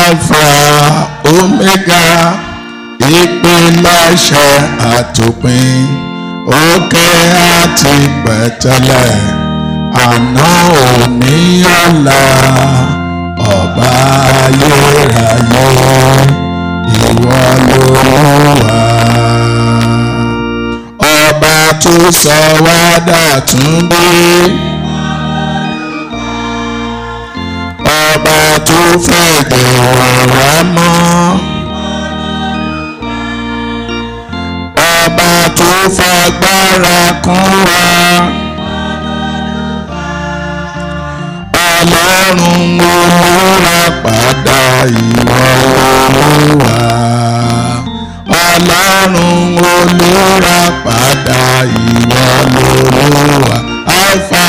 Alpha Omega, ìpilẹ̀ṣẹ̀ àtòpin, òkè àti pẹ̀tẹ́lẹ̀, àná òní ọ̀la, ọba ayérayé, ìwọ l'Olúwa. Ọba tó sọ wá dàtúnbí, ọba tó fẹ̀jẹ̀ wẹ̀ wá mọ́, ọba tó fagbára kún wa, Ọlọ́run olùràpadà, ìwọ l'Olúwa. Ọlọ́run olùràpadà, ìwọ l'Olúwa. Alpha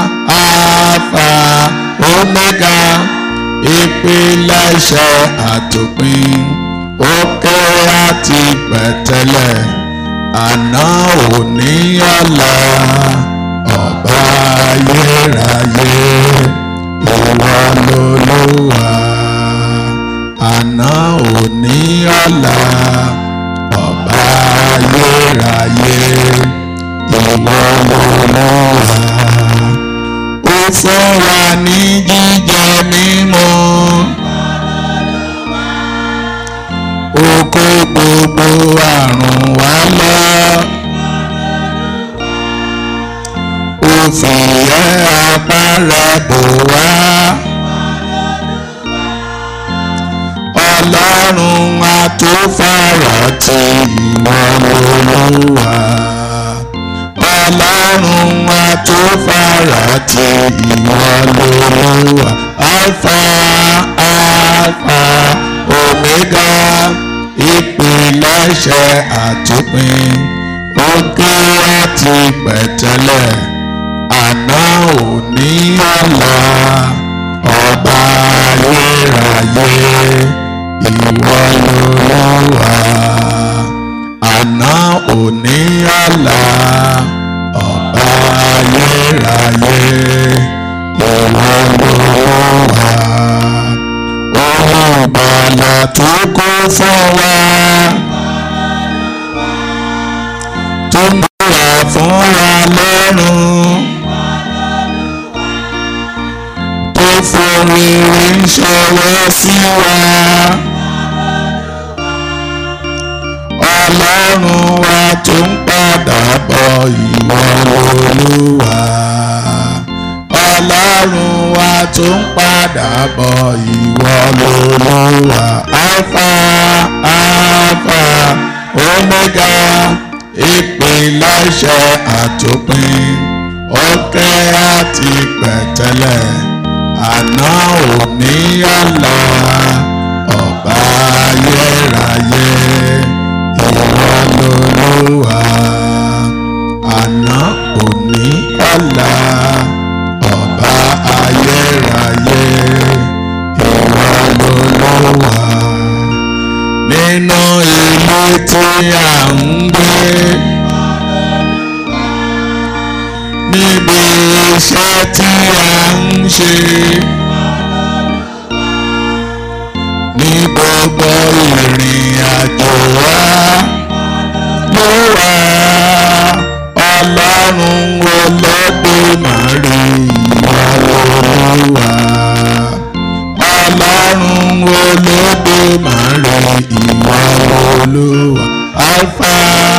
Omega, ìpilẹ̀ṣẹ̀ àtòpin, òkè àti pẹ̀tẹ́lẹ̀, àná òní ọ̀la, ọba ayérayé, ìwọ l'Olúwa. Àná òní ọ̀la, ọba ayérayé, ìwọ l'Olúwa. Ó fún wa ní jíjẹ mímu, ó kó gbogbo àrùn wa lọ, ó fìyẹ́ apá rẹ̀ bò wá. Ọlọ́run atófàràtì, ìwọ l'Olúwa. Ọlọ́run atófàràtì, ìwọ l'Olúwa. Alpha Omega, ìpilẹ̀ṣẹ̀ àtòpin, òkè àti pẹ̀tẹ́lẹ̀, àná òní ọ̀la, ọba ayérayé, ìwọ l'Olúwa. Àná òní ọ̀la, ọba ayérayé, ìwọ l'Olúwa. Olùgbàlà tó kú fún wa, tó múra fún wa lọ́run, tó forí ṣọwọ́ sí wa. Ọlọ́run wa tó ń padà bọ̀, ìwọ l'Olúwa. Ọlọ́run wa tó ń padà bọ̀, ìwọ l'Olúwa. Alpha Omega, ìpilẹ̀ṣẹ̀ àtòpin, òkè àti pẹ̀tẹ́lẹ̀, àná òní ọ̀la, ọba ayérayé, ìwọ l'Olúwa. Àná òní ọ̀la, ọba ayérayé, ìwọ l'Olúwa. Nínú ilé tí a ń gbé, níbi iṣẹ́ tí a ń ṣe, ní gbogbo ìrìn àjò wa ló wà. Ọlọ́run Olódùmarè, ìwọ l'Olúwa. Ọlọ́run Olódùmarè, ìwọ l'Olúwa. Alpha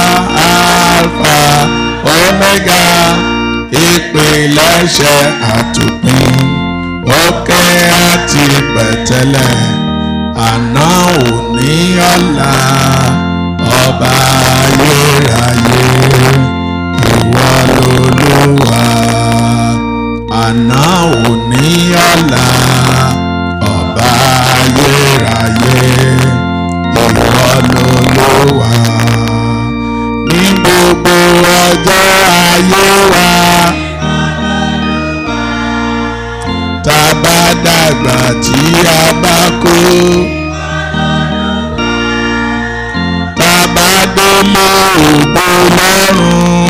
Omega, ìpilẹ̀ṣẹ̀ àtòpin, òkè àti pẹ̀tẹ́lẹ̀, àná òní ọ̀la, ọba ayérayé, ìwọ l'Olúwa. Àná òní ọ̀la, ọba ayérayé, ìwọ l'Olúwa. Ní gbogbo ọjọ́ ayé wa, tá a bá dàgbà tí a bá kú, tá a bá délé ògo lọ́run,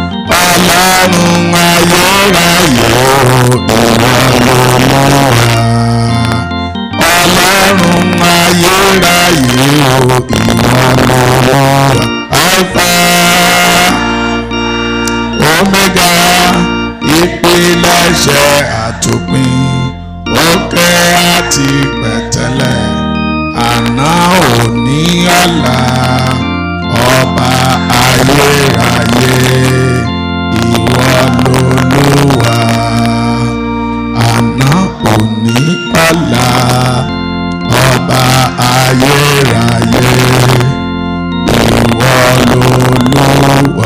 Ọlọ́run ayérayé, ìwọ l'Olúwa. pàlà ọba ayérayé ìwọ lolúwa. Àná òní ọ̀la ọba ayérayé ìwọ lolúwa.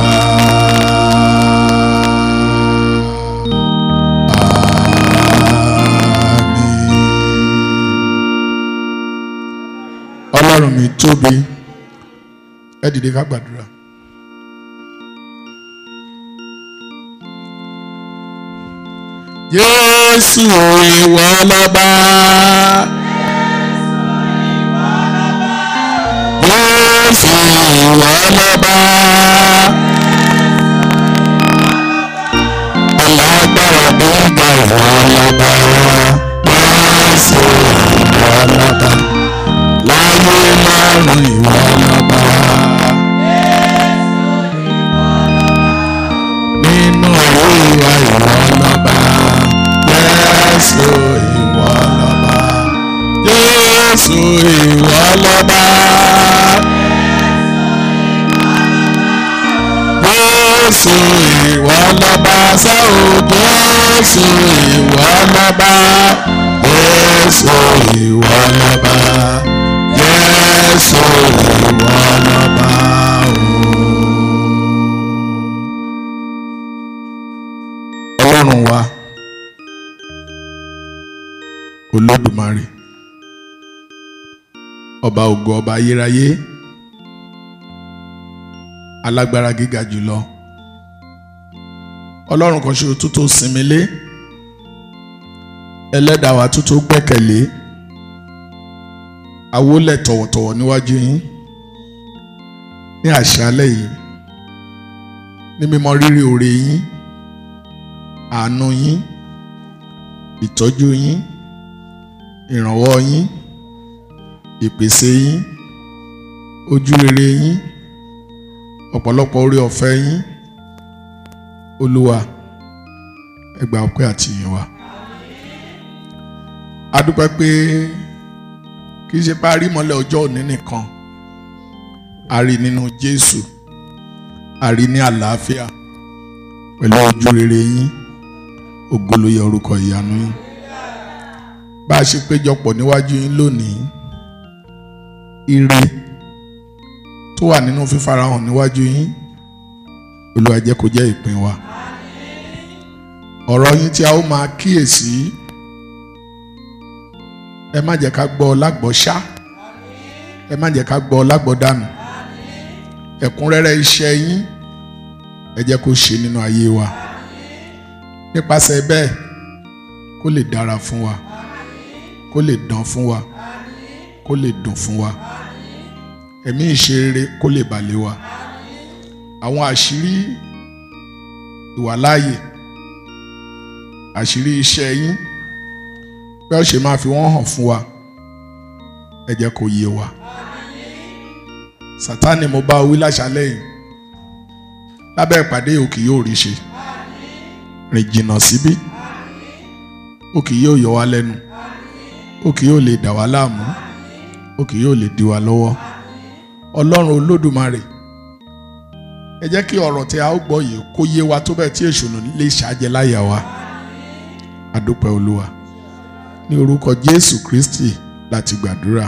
Ọlọ́run mi tóbi, ẹ dìde ká gbàdúrà. Jésù ìwọ lọ́ba. Jésù ìwọ lọ́ba. Alágbára nígbà ìwọ lọ́ba. Jésù ìwọ lọ́ba. Láyé lọ́run ìwọ lọ́ba. Nínú ayé wa ìwọ lọ́ba. Jésù ìwọ lọ́ba. Jésù ìwọ lọ́ba. Jésù ìwọ lọ́ba. Sáwọ́ Jésù ìwọ lọ́ba. Jésù ìwọ lọ́ba. Jésù ìwọ lọ́ba. Ọlọ́run wa Olódùmarè, ọba ògo, ọba ayérayé, alágbára gíga jùlọ, Ọlọ́run kan ṣoṣo tó tó sinmi lé, ẹlẹ́dàá wa tó tó gbẹ́kẹ̀lé, awólẹ̀ tọ̀wọ̀tọ̀wọ̀ níwájú yín ní àṣálẹ́ yìí, ní mímọ̀ rírì oore yín, àánú yín, ìtọ́jú yín, ìrànwọ́ yín, ìpèsè yín, ojú rere yín, ọ̀pọ̀lọpọ̀ oore ọ̀fẹ́ yín. Olúwa, ẹ gbà ọpẹ́ àti ìyìn wa. A dúpẹ́ pé kì í ṣe bá rí mọ́lẹ̀ ọjọ́ òní nìkan, a rí nínú Jésù, a rí ní àlàáfíà pẹ̀lú ojú rere yín. Ògo ló yẹ orúkọ ìyanu yín. Bá a ṣe péjọpọ̀ níwájú yín lónìí, ire tó wà nínú fífarahàn níwájú yín, Olúwa jẹ́ kó jẹ́ ìpín wa. Ọ̀rọ̀ yín tí a ó máa kíyèsí, ẹ má jẹ́ ká gbọ́ lágbọ́ ṣá, ẹ má jẹ́ ká gbọ́ lágbọ́ dànù. Ẹ̀kúnrẹ́rẹ́ iṣẹ́ yín ẹ jẹ́ kó ṣe nínú ayé wa. Nípasẹ̀ bẹ́ẹ̀ kó lè dára fún wa, kó lè dán fún wa, kó lè dùn fún wa. Ẹ̀mí ìṣerere kó lè bà lé wa. Àwọn àṣírí ìwàláàyè, àṣírí iṣẹ́ yín, bí ó ṣe máa fi wọ́n hàn fún wa, ẹ jẹ́ kó yé wa. Sátánì, mo bá wí láṣálẹ́ yìí, lábẹ́ ìpàdé yìí, o kì yóò rí ṣe. Rìn jìnnà síbí, o kì yóò yọ wá lẹ́nu, o kì yóò lè dà wá láàmú, o kì yóò lè dí wa lọ́wọ́. Ọlọ́run Olódùmarè, ẹ jẹ́ kí ọ̀rọ̀ tí a ó gbọ́ yìí kó yé wa tó bẹ́ẹ̀ tí èṣù lè ṣàjẹ́ láyà wa. A dúpẹ́ Olúwa, ní orúkọ Jésù Kristi láti gbàdúrà.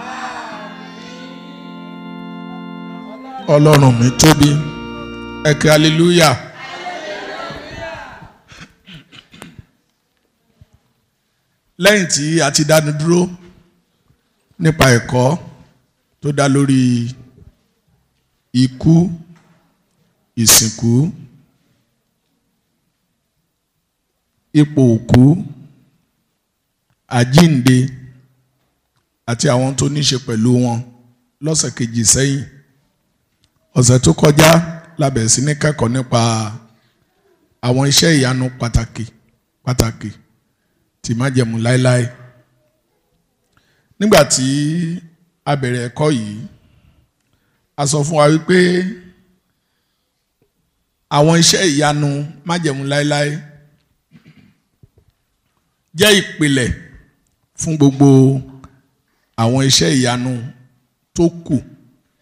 Ọlọ́run mi tóbi, ẹ kí hallelujah. Lẹ́yìn tí a ti dánu dúró nípa ẹ̀kọ́ tó dá lórí ikú, ìsìnkú, ipò òkú, àjínde àti àwọn tó ní ṣe pẹ̀lú wọn lọ́sẹ̀ kejì sẹ́yìn. Ọ̀sẹ̀ tó kọjá la bẹ̀rẹ̀ sí ní kẹ́kọ̀ọ́ nípa àwọn iṣẹ́ ìyanu pàtàkì tí májẹ̀mú láéláé. Nígbà tí a bẹ̀rẹ̀ ẹ̀kọ́ yìí, a sọ fún wa wípé àwọn iṣẹ́ ìyanu májẹ̀mú láéláé jẹ́ ìpìlẹ̀ fún gbogbo àwọn iṣẹ́ ìyanu tó kù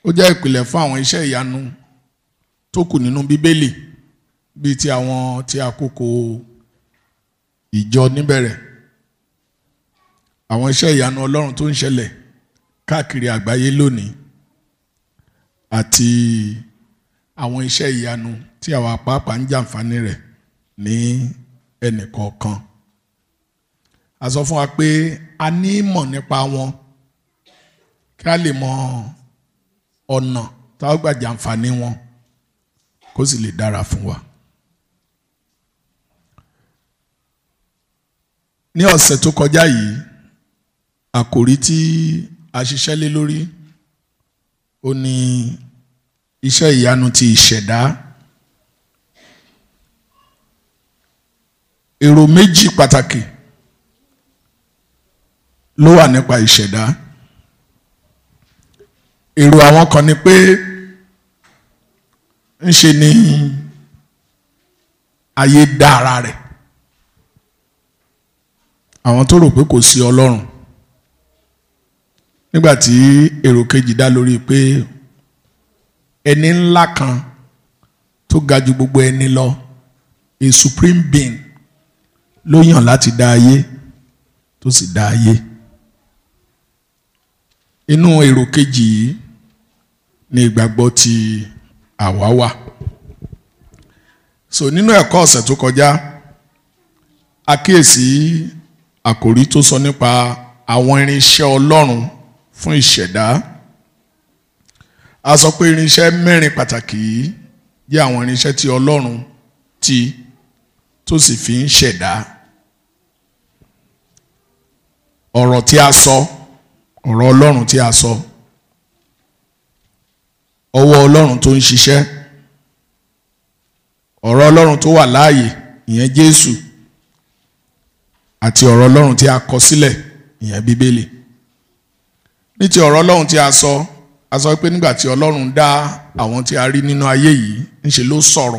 ó jẹ́ ìpìlẹ̀ fún àwọn iṣẹ́ ìyanu tó kù nínú bíbélì bíi ti àwọn tí àkókò ìjọ níbẹ̀rẹ̀, àwọn iṣẹ́ ìyanu Ọlọ́run tó ń ṣẹlẹ̀ káàkiri àgbáyé lónìí, àti àwọn iṣẹ́ ìyanu tí àwa pàápàá ń jàǹfààní rẹ̀ ní ẹnìkọ̀ọ̀kan. A sọ fún wa pé a ní ìmọ̀ nípa wọn kí a lè mọ ọ̀nà tá a gbà jàǹfààní wọn kó sì lè dára fún wa. Ní ọ̀sẹ̀ tó kọjá yìí, àkòrí tí a ṣiṣẹ́ lé lórí ó ní iṣẹ́ ìyanu ti ìṣẹ̀dá. Èrò méjì pàtàkì ló wà nípa ìṣẹ̀dá. Èrò àwọn kan ni pé ńṣe ni ayé dá ara rẹ̀. Àwọn tó rò pé kò sí Ọlọ́run. Nígbàtí èrò kejì dá lórí pé ẹni ńlá kan tó ga jù gbogbo ẹni lọ, a supreme being, ló yàn láti dá ayé tó sì dá ayé. Inú èrò kejì yìí ni ìgbàgbọ́ ti àwa wà. So nínú ẹ̀kọ́ ọ̀sẹ̀ tó kọjá, a kíyèsí àkòrí tó sọ nípa àwọn irinṣẹ́ Ọlọ́run fún ìṣẹ̀dá. A sọ pé irinṣẹ́ mẹ́rin pàtàkì yìí jẹ́ àwọn irinṣẹ́ tí Ọlọ́run tó sì fi ń ṣẹ̀dá. Ọ̀rọ̀ tí a sọ, ọ̀rọ̀ Ọlọ́run tí a sọ, ọwọ́ Ọlọ́run tó ń ṣiṣẹ́, ọ̀rọ̀ Ọlọ́run tó wà láàyè, ìyẹn Jésù, àti ọ̀rọ̀ Ọlọ́run tí a kọ sílẹ̀, ìyẹn Bíbélì. Ní ti ọ̀rọ̀ Ọlọ́run tí a sọ pé nígbà tí Ọlọ́run dá àwọn tí a rí nínú ayé yìí, ńṣe ló sọ̀rọ̀.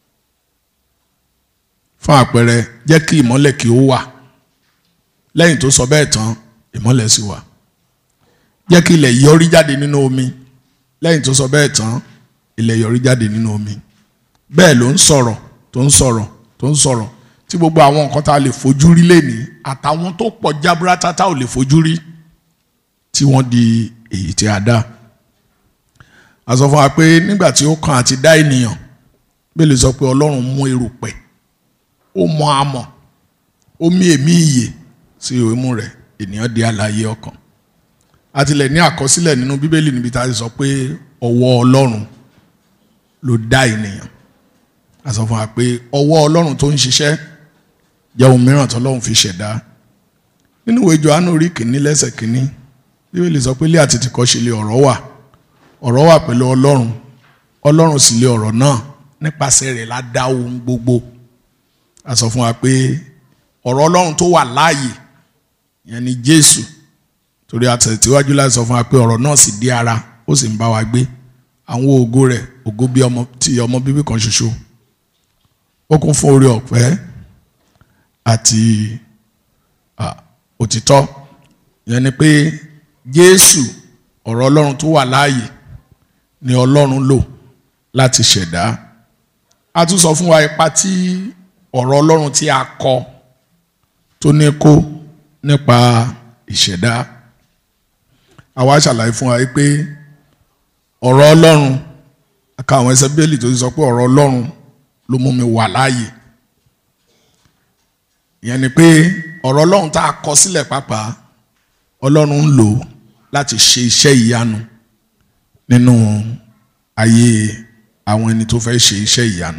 Fún àpẹẹrẹ, jẹ́ kí ìmọ́lẹ̀ kí ó wà. Lẹ́yìn tó sọ bẹ́ẹ̀ tán, ìmọ́lẹ̀ sì wà. Jẹ́ kí ilẹ̀ yọrí jáde nínú omi. Lẹ́yìn tó sọ bẹ́ẹ̀ tán, ilẹ̀ yọrí jáde nínú omi. Bẹ́ẹ̀ ló ń sọ̀rọ̀ tó ń sọ̀rọ̀ tó ń sọ̀rọ̀ tí gbogbo àwọn nǹkan tá a lè fojú rí lénìí àtàwọn tó pọ̀ jaburata tá ò lè fojú rí tí wọ́n di èyí tí a dá. A sọ fún wa pé nígbà tí ó kàn àti dá ènìyàn, Bíbélì sọ pé Ọlọ́run mú erùpẹ̀, ó mọ amọ̀, ó mí èémí ìyè sí imú rẹ̀, ènìyàn di alààyè ọkàn. A tilẹ̀ ní àkọsílẹ̀ nínú Bíbélì níbi tá a sọ pé ọwọ́ Ọlọ́run ló dá ènìyàn. A sọ fún wa pé ọwọ́ Ọlọ́run tó ń ṣiṣẹ́ jẹ́ ohun mìíràn tí Ọlọ́run fi ṣẹ̀dá. Nínú ìwé Jòhánù orí 1 lẹ́sẹ̀ 1, Bíbélì sọ pé ilé àtètèkọ́ṣe lé ọ̀rọ̀ wà, ọ̀rọ̀ wà pẹ̀lú Ọlọ́run, Ọlọ́run sì lé ọ̀rọ̀ náà, nípasẹ̀ rẹ̀ la dá ohun gbogbo. A sọ fún wa pé ọ̀rọ̀ Ọlọ́run tó wà láàyè, ìyẹn ni Jésù, torí àtẹ̀síwájú láti sọ fún wa pé ọ̀rọ̀ náà sì di ara, ó sì ń bá wa gbé. Àwọn ògo rẹ̀, ògo bí ọmọ bíbí kan ṣoṣo, ó kún fún oore ọ̀fẹ́ àti òtítọ́. Ìyẹn ni pé Jésù, ọ̀rọ̀ Ọlọ́run tó wà láàyè, ni Ọlọ́run lò láti ṣẹ̀dá. A tún sọ fún wa ipa tí ọ̀rọ̀ Ọlọ́run tí a kọ tó ní kó nípa ìṣẹ̀dá. Àwa ṣàlàyé fún wa pé ọ̀rọ̀ Ọlọ́run, aka àwọn ẹsẹ̀ Bíbélì tó sọ pé ọ̀rọ̀ Ọlọ́run ló mú mi wà láàyè. Ìyẹn ni pé ọ̀rọ̀ Ọlọ́run tá a kọ sílẹ̀ pàápàá, Ọlọ́run ń lò láti ṣe iṣẹ́ ìyanu nínú ayé àwọn ẹni tó fẹ́ ṣe iṣẹ́ ìyanu.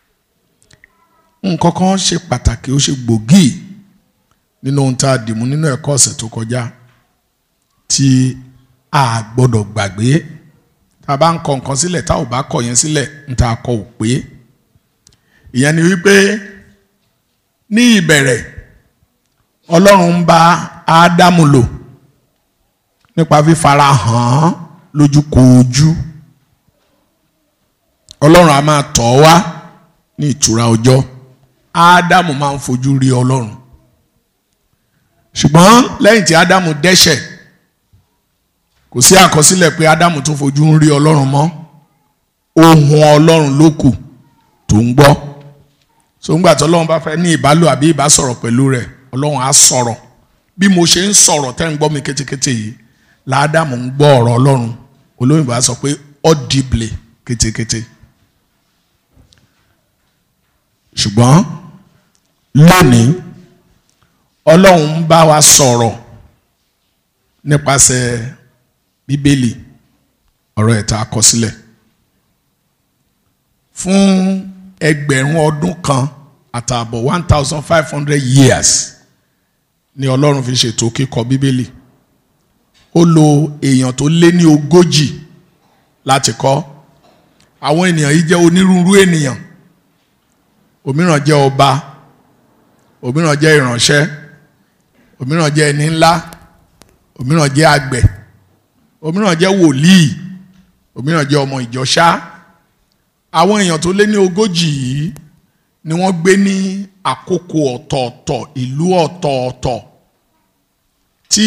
Nǹkan kan ṣe pàtàkì, ó ṣe gbòógì nínú ohun tá a dìmú nínú ẹ̀kọ́ ọ̀sẹ̀ tó kọjá tí a gbọ́dọ̀ gbàgbé. Tá a bá ń kọ nǹkan sílẹ̀, tá ò bá kọ yẹn sílẹ̀, ń tá a kọ ò pé. Ìyẹn ni wípé ní ìbẹ̀rẹ̀ Ọlọ́run ń bá Ádámù lò nípa fífara hàn án lójúkojú. Ọlọ́run a máa tọ̀ ọ́ wá ní ìtura ọjọ́. Ádámù máa ń fojú rí Ọlọ́run. Ṣùgbọ́n lẹ́yìn tí Ádámù dẹ́ṣẹ̀, kò sí àkọsílẹ̀ pé Ádámù tún fojú ń rí Ọlọ́run mọ́, ohùn Ọlọ́run ló kù tó ń gbọ́. So ńgbà tí Ọlọ́run bá fẹ́ ní ìbálò àbí ìbásọ̀rọ̀ pẹ̀lú rẹ̀, Ọlọ́run á sọ̀rọ̀ bí mo ṣe ń sọ̀rọ̀ tẹ́ ń gbọ́ mi kétékété yìí, l'Ádámù ń gbọ́ ọ̀rọ̀ Ọlọ́run. Olóyìnbó á sọ pé audibly, kétékété. Ṣùgbọ́n lónìí Ọlọ́run ń bá wa sọ̀rọ̀ nípasẹ̀ Bíbélì, ọ̀rọ̀ ẹ̀ta àkọsílẹ̀. Fún ẹgbẹ̀rún ọdún kan àtààbọ̀ 1500 years ni Ọlọ́run fi ṣètò kíkọ Bíbélì. Ó lo èèyàn tó lé ní 40 láti kọ. Àwọn ènìyàn yìí jẹ́ onírúurú ènìyàn. Òmíràn jẹ́ ọba, òmíràn jẹ́ ìránṣẹ́, òmíràn jẹ́ ẹni ńlá, òmíràn jẹ́ àgbẹ̀, òmíràn jẹ́ wòlíì, òmíràn jẹ́ ọmọ ìjọ ṣá. Àwọn èèyàn tó lé ní 40 yìí ni wọ́n gbé ní àkókò ọ̀tọ̀ọ̀tọ̀, ìlú ọ̀tọ̀ọ̀tọ̀, tí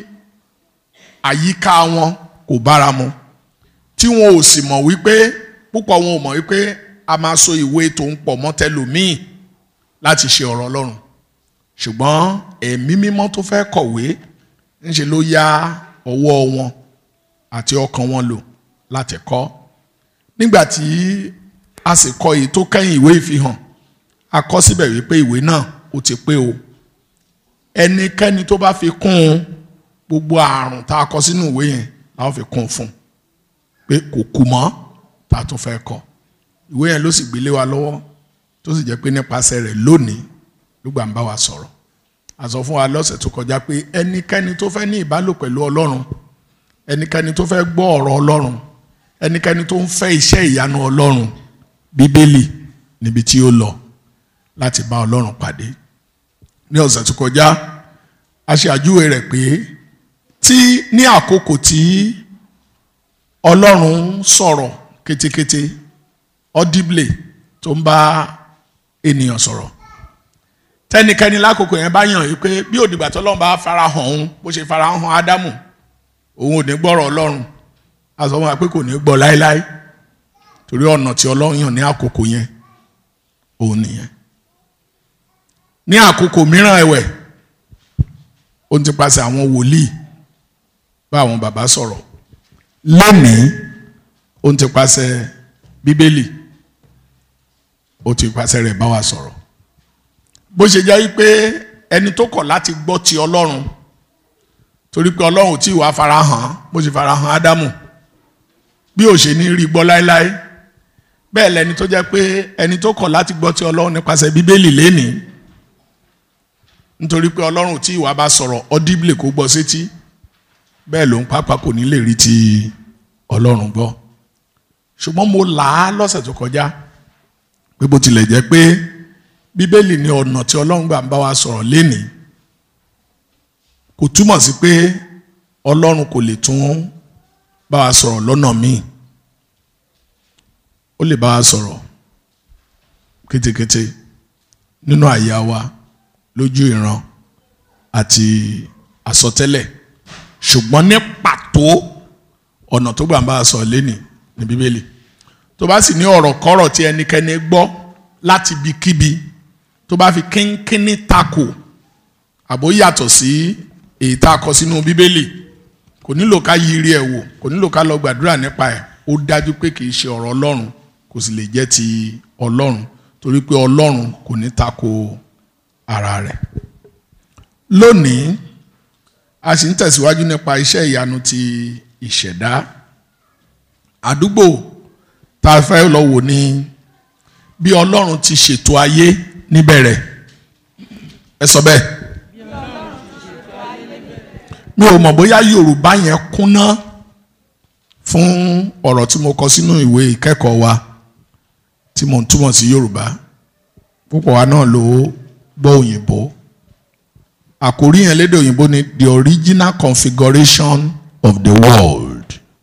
àyíká wọn kò bára mu, tí wọn ò sì mọ̀ wípé, púpọ̀ wọn ò mọ̀ wípé a máa so ìwé tó ń pọ̀ mọ́ tẹlòmíì láti ṣe ọ̀rọ̀ Ọlọ́run. Ṣùgbọ́n ẹ̀mí mímọ́ tó fẹ́ kọ̀wé ńṣe ló yá ọwọ́ wọn àti ọkàn wọn lò láti kọ. Nígbà tí a sì kọ èyí tó kẹ́yìn ìwé ìfihàn, a kọ síbẹ̀ wípé ìwé náà ó ti pé o. Ẹnikẹ́ni tó bá fi kún un, gbogbo àrùn tá a kọ sínú ìwé yẹn la ó fi kún un fún, pé kò kù mọ́ tá a tún fẹ́ kọ. Ìwé yẹn ló sì gbélé wa lọ́wọ́, tó sì jẹ́ pé nípasẹ̀ rẹ̀ lónìí ló gbà ń bá wa sọ̀rọ̀. A sọ fún wa lọ́sẹ̀ tó kọjá pé ẹnikẹ́ni tó fẹ́ ní ìbálò pẹ̀lú Ọlọ́run, ẹnikẹ́ni tó fẹ́ gbọ́ ọ̀rọ̀ Ọlọ́run, ẹnikẹ́ni tó ń fẹ́ iṣẹ́ ìyanu Ọlọ́run, Bíbélì níbi tí ó lọ láti bá Ọlọ́run pàdé. Ní ọ̀sẹ̀ tó kọjá a ṣe àjúwe rẹ̀ pé tí ní àkókò tí Ọlọ́run sọ̀rọ̀ kétékété, audibly, tó ń bá ènìyàn sọ̀rọ̀, tẹ́nikẹ́ni lákòókò yẹn bá yàn yìí pé bí òdìgbà tí Ọlọ́run bá farahàn òun bó ṣe farahàn Ádámù, òun ò ní gbọ́rọ̀ Ọlọ́run, a sọ wọn pé kò ní gbọ́ láéláé, torí ọ̀nà tí Ọlọ́run yàn ní àkókò yẹn òun nìyẹn. Ní àkókò mìíràn ẹ̀wẹ̀, ó ti pàṣẹ àwọn wòlíì bá àwọn bàbá sọ̀rọ̀. Lónìí ó ti pàṣẹ Bíbélì, ó ti pàṣẹ rẹ̀ bá wa sọ̀rọ̀. Bó ṣe jẹ́ wípé ẹni tó kọ̀ láti gbọ́ ti Ọlọ́run, torí pé Ọlọ́run ò tí wàá farahàn bó ṣe farahàn Ádámù, bí ò ṣe ní rí gbọ́ láéláé, bẹ́ẹ̀ lẹni tó jẹ́ pé ẹni tó kọ̀ láti gbọ́ ti Ọlọ́run nípasẹ̀ Bíbélì lénìí, nítorí pé Ọlọ́run ò tí wàá bá sọ̀rọ̀ audibly kó gbọ́ sétí, bẹ́ẹ̀ ló ń pápá kò ní lè rí ti Ọlọ́run gbọ́. Ṣùgbọ́n mo là á lọ́sẹ̀ tó kọjá pé bó tilẹ̀ jẹ́ pé Bíbélì ni ọ̀nà tí Ọlọ́run gbà ń bá wa sọ̀rọ̀ lénìí, kò túmọ̀ sí pé Ọlọ́run kò lè tún bá wa sọ̀rọ̀ lọ́nà míì. Ó lè bá wa sọ̀rọ̀ kétékété nínú àyà wa, lójú ìran àti àsọtẹ́lẹ̀, ṣùgbọ́n ní pàtó ọ̀nà tó gbà ń bá wa sọ̀rọ̀ lénìí ní Bíbélì. Tó bá sì ní ọ̀rọ̀ kọ́rọ̀ tí ẹnikẹ́ni gbọ́ láti ibikíbi tó bá fi kínkínní takò àbó yàtọ̀ sí èyí tá a kọ sínú Bíbélì, kò nílò ká yiri ẹ̀ wò, kò nílò ká lọ gbàdúrà nípa ẹ̀. Ó dájú pé kì í ṣe ọ̀rọ̀ Ọlọ́run, kò sì lè jẹ́ ti Ọlọ́run, torí pé Ọlọ́run kò ní takò ara rẹ̀. Lónìí a sì ń tẹ̀síwájú nípa iṣẹ́ ìyanu ti ìṣẹ̀dá. Àdúgbò tá a fẹ́ lọ wò ní bí Ọlọ́run ti ṣètò ayé níbẹ̀rẹ̀. Ẹ sọ bẹ́ẹ̀. Mi ò mọ̀ bóyá Yorùbá yẹn kúnná fún ọ̀rọ̀ tí mo kọ sínú ìwé ìkẹ́kọ̀ọ́ wa tí mo ń túmọ̀ sí Yorùbá. Púpọ̀ wa náà ló gbọ́ òyìnbó. Àkòrí yẹn lédè òyìnbó ni the original configuration of the world.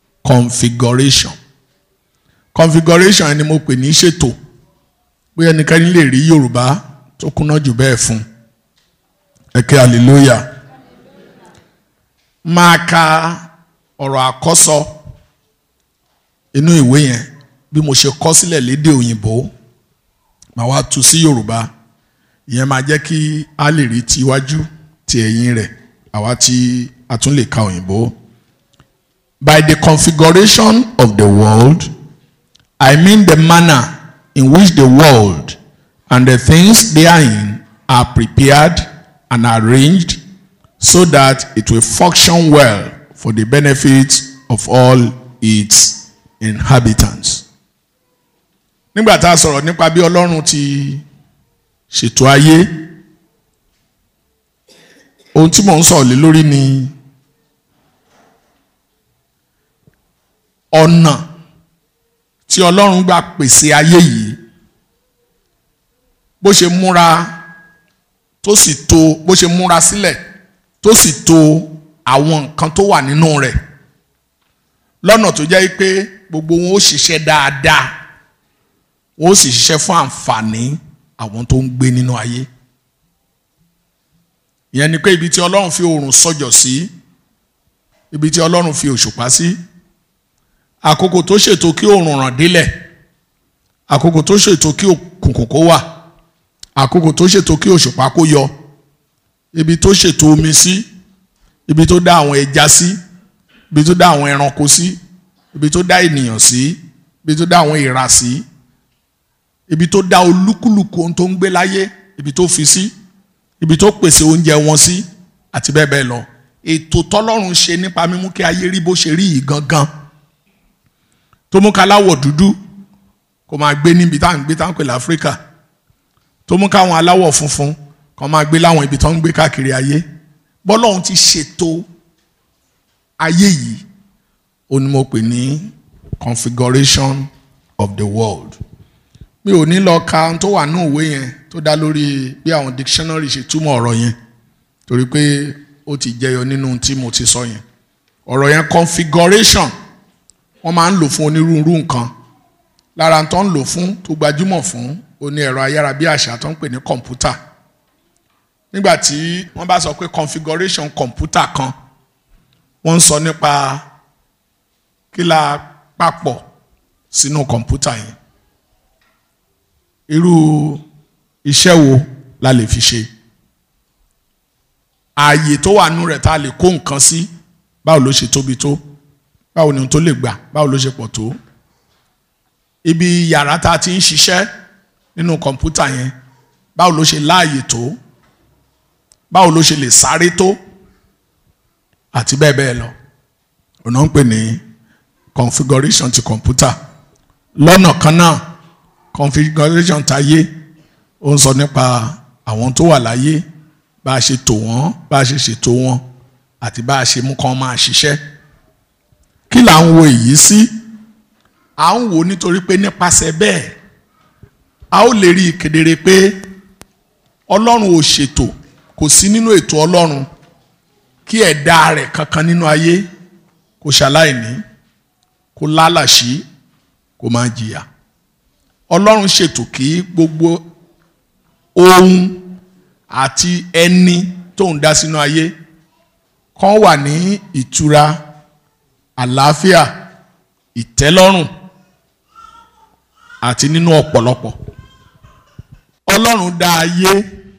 Configuration ni mo pè ní ṣètò. Bóyá ẹnikẹ́ni lè rí Yorùbá tó kúnná jù bẹ́ẹ̀ fún. Ẹ ké hallelujah. Máa ka ọ̀rọ̀ àkọ́sọ inú ìwé yẹn bí mo ṣe kọ sílẹ̀ lédè òyìnbó màá wá tú sí Yorùbá, ìyẹn máa jẹ́ kí a lè rí ti iwájú ti ẹ̀yìn rẹ̀ àwa tí a tún lè ka òyìnbó. By the configuration of the world, I mean the manner in which the world and the things therein are prepared and arranged so that it will function well for the benefit of all its inhabitants. Nígbà tá a sọ̀rọ̀ nípa bí Ọlọ́run ti ṣètò ayé, ohun tí mò ń sọ̀rọ̀ lé lórí ni ọ̀nà tí Ọlọ́run gbà pèsè ayé yìí, bó ṣe múra tó sì tò, bó ṣe múra sílẹ̀ tó sì tò àwọn nǹkan tó wà nínú rẹ̀ lọ́nà tó jẹ́ pé gbogbo wọn ó ṣiṣẹ́ dáadáa, wọn ó sì ṣiṣẹ́ fún àǹfààní àwọn tó ń gbé nínú ayé. Ìyẹn ni pé ibi tí Ọlọ́run fi oòrùn sọ̀jọ̀ sí, ibi tí Ọlọ́run fi òṣùpá sí, àkókò tó ṣètò kí oòrùn ràn délẹ̀, àkókò tó ṣètò kí òkùnkùn kó wà, àkókò tó ṣètò kí òṣùpá kó yọ, ibi tó ṣètò omi sí, ibi tó dá àwọn ẹja sí, ibi tó dá àwọn ẹranko sí, ibi tó dá ènìyàn sí, ibi tó dá àwọn ìrà sí, ibi tó dá olúkúlùkù ohun tó ń gbé láyé, ibi tó fi sí, ibi tó pèsè oúnjẹ wọn sí, àti bẹ́ẹ̀ bẹ́ẹ̀ lọ. Ètò tọ́lọ́run ṣe nípa mímú kí ayé rí bó ṣe rí yìí gangan, tó mú káláwọ̀ dúdú kó máa gbé níbi tá à ń gbé tá à ń pè l'Áfíríkà, tó mú káwọn aláwọ̀ funfun kó máa gbé láwọn ibi tó ń gbé káàkiri ayé. Bọ́lọ́run ti ṣètò ayé yìí, ó ní mo pè ní configuration of the world. Mi ò ní lọ ka ohun tó wà ní òwe yẹn tó dá lórí bí àwọn dictionary ṣe túmọ̀ ọ̀rọ̀ yẹn, torí pé ó ti jẹyọ nínú tí mo ti sọ yẹn. Ọ̀rọ̀ yẹn configuration wọ́n máa ń lò fún onírúurú nǹkan. Lára tó ń lò fún tó gbajúmọ̀ fún oní ẹ̀rọ ayárabíàṣá tó ń pè ní kọ̀ǹpútà. Nígbà tí wọ́n bá sọ pé configuration kọ̀ǹpútà kan, wọ́n ń sọ nípa kí la papọ̀ sínú kọ̀ǹpútà yẹn. Irú iṣẹ́ wo la lè fi ṣe? Ààyè tó wà nínú rẹ̀ tá a lè kó nǹkan sí, báwo ló ṣe tóbi tó? Báwo ni ohun tó lè gbà? Báwo ló ṣe pọ̀ tó? Ibi yàrá tá a ti ń ṣiṣẹ́ nínú kọ̀ǹpútà yẹn, báwo ló ṣe láàyè tó? Báwo ló ṣe lè sáré tó? Àti bẹ́ẹ̀ bẹ́ẹ̀ lọ. Ọ̀nà ń pè ní configuration ti kọ̀ǹpútà. Lọ́nà kan náà, configuration tayé ó ń sọ nípa àwọn tó wà láyé, bá a ṣe tò wọ́n, bá a ṣe ṣètò wọn, àti bá a ṣe mú kán máa ṣiṣẹ́. Kí là ń wo èyí sí? À ń wò nítorí pé nípasẹ̀ bẹ́ẹ̀ a ó lè rí kedere pé Ọlọ́run ò ṣètò, kò sí nínú ètò Ọlọ́run kí ẹ̀dá rẹ̀ kankan nínú ayé kó ṣaláìní, kó lálàṣí, kó máa jìyà. Ọlọ́run ṣètò kí gbogbo ohun àti ẹni tó ń dá sínú ayé kan wà ní ìtura, àlàáfíà, ìtẹ́lọ́rùn àti nínú ọ̀pọ̀lọpọ̀. Ọlọ́run dá ayé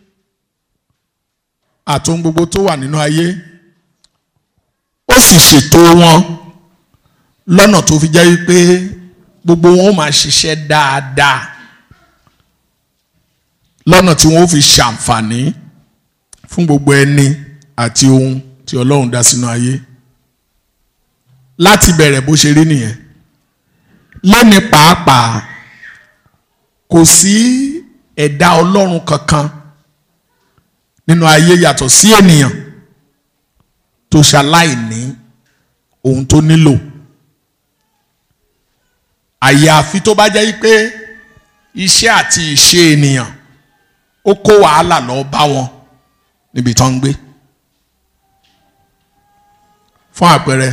àti ohun gbogbo tó wà nínú ayé, ó sì ṣètò wọn lọ́nà tó fi jẹ́ wípé gbogbo wọn ó máa ṣiṣẹ́ dáadáa, lọ́nà tí wọ́n ó fi ṣàǹfààní fún gbogbo ẹni àti ohun tí Ọlọ́run dá sínú ayé. Láti bẹ̀rẹ̀ bó ṣe rí nìyẹn. Lónìí pàápàá kò sí ẹ̀dá Ọlọ́run kankan nínú ayé yàtọ̀ sí ènìyàn tó ṣaláìní ohun tó nílò. Àyàfi tó bá jẹ́ pé iṣẹ́ àti ìṣe ènìyàn ó kó wàhálà lọ bá wọn níbi tó ń gbé. Fún àpẹẹrẹ,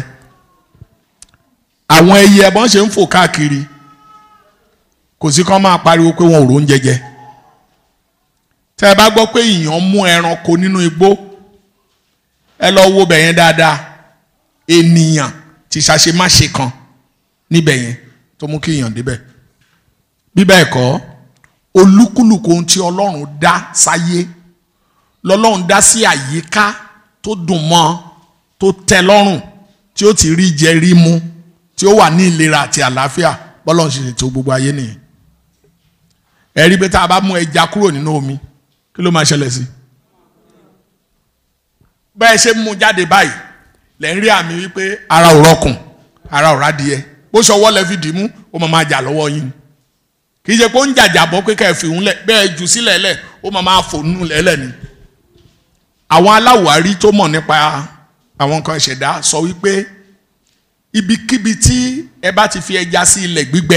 àwọn ẹyẹ bọ́n ṣe ń fò káàkiri, kò sí kán máa pariwo pé wọn ò róúnjẹ jẹ. Tẹ́ ẹ bá gbọ́ pé èèyàn mú ẹranko nínú igbó, ẹ lọ wo bẹ̀yẹn dáadáa. Ènìyàn ti ṣàṣemáṣe kan níbẹ̀ yẹn tó mú kí èèyàn débẹ̀. Bí bẹ́ẹ̀ kọ́, olúkúlùkù ohun tí Ọlọ́run dá sáyé lọ́lọ́run dá sí àyíká tó dùn mọ́, tó tẹ́ lọ́rùn, tí ó ti rí jẹ rí mu, tí ó wà ní ìlera àti àlàáfíà. Bọ́lọ́run ṣe ṣètò gbogbo ayé nìyẹn. Ẹ rí pé tá a bá mú ẹja kúrò nínú omi, kí ló máa ṣẹlẹ̀ sí? Bẹ́ẹ̀ ṣe mú jáde báyìí lẹ́ ń rí àmì wípé ara ò rọkùn, ara ò rádìẹ. Bó ṣọwọ́ lẹ fi dìímú, ó máa jà lọ́wọ́ yín. Kì í ṣe pé ó ń jàjàbọ́ pé ká ẹ fi òun lẹ̀, bẹ́ẹ̀ jù sílẹ̀ lẹ̀, ó máa fò nínú lẹ́lẹ̀ ni. Àwọn aláwárí tó mọ̀ nípa àwọn nǹkan ìṣẹ̀dá sọ wípé ibikíbi tí ẹ bá ti fi ẹja sí ilẹ̀ gbígbẹ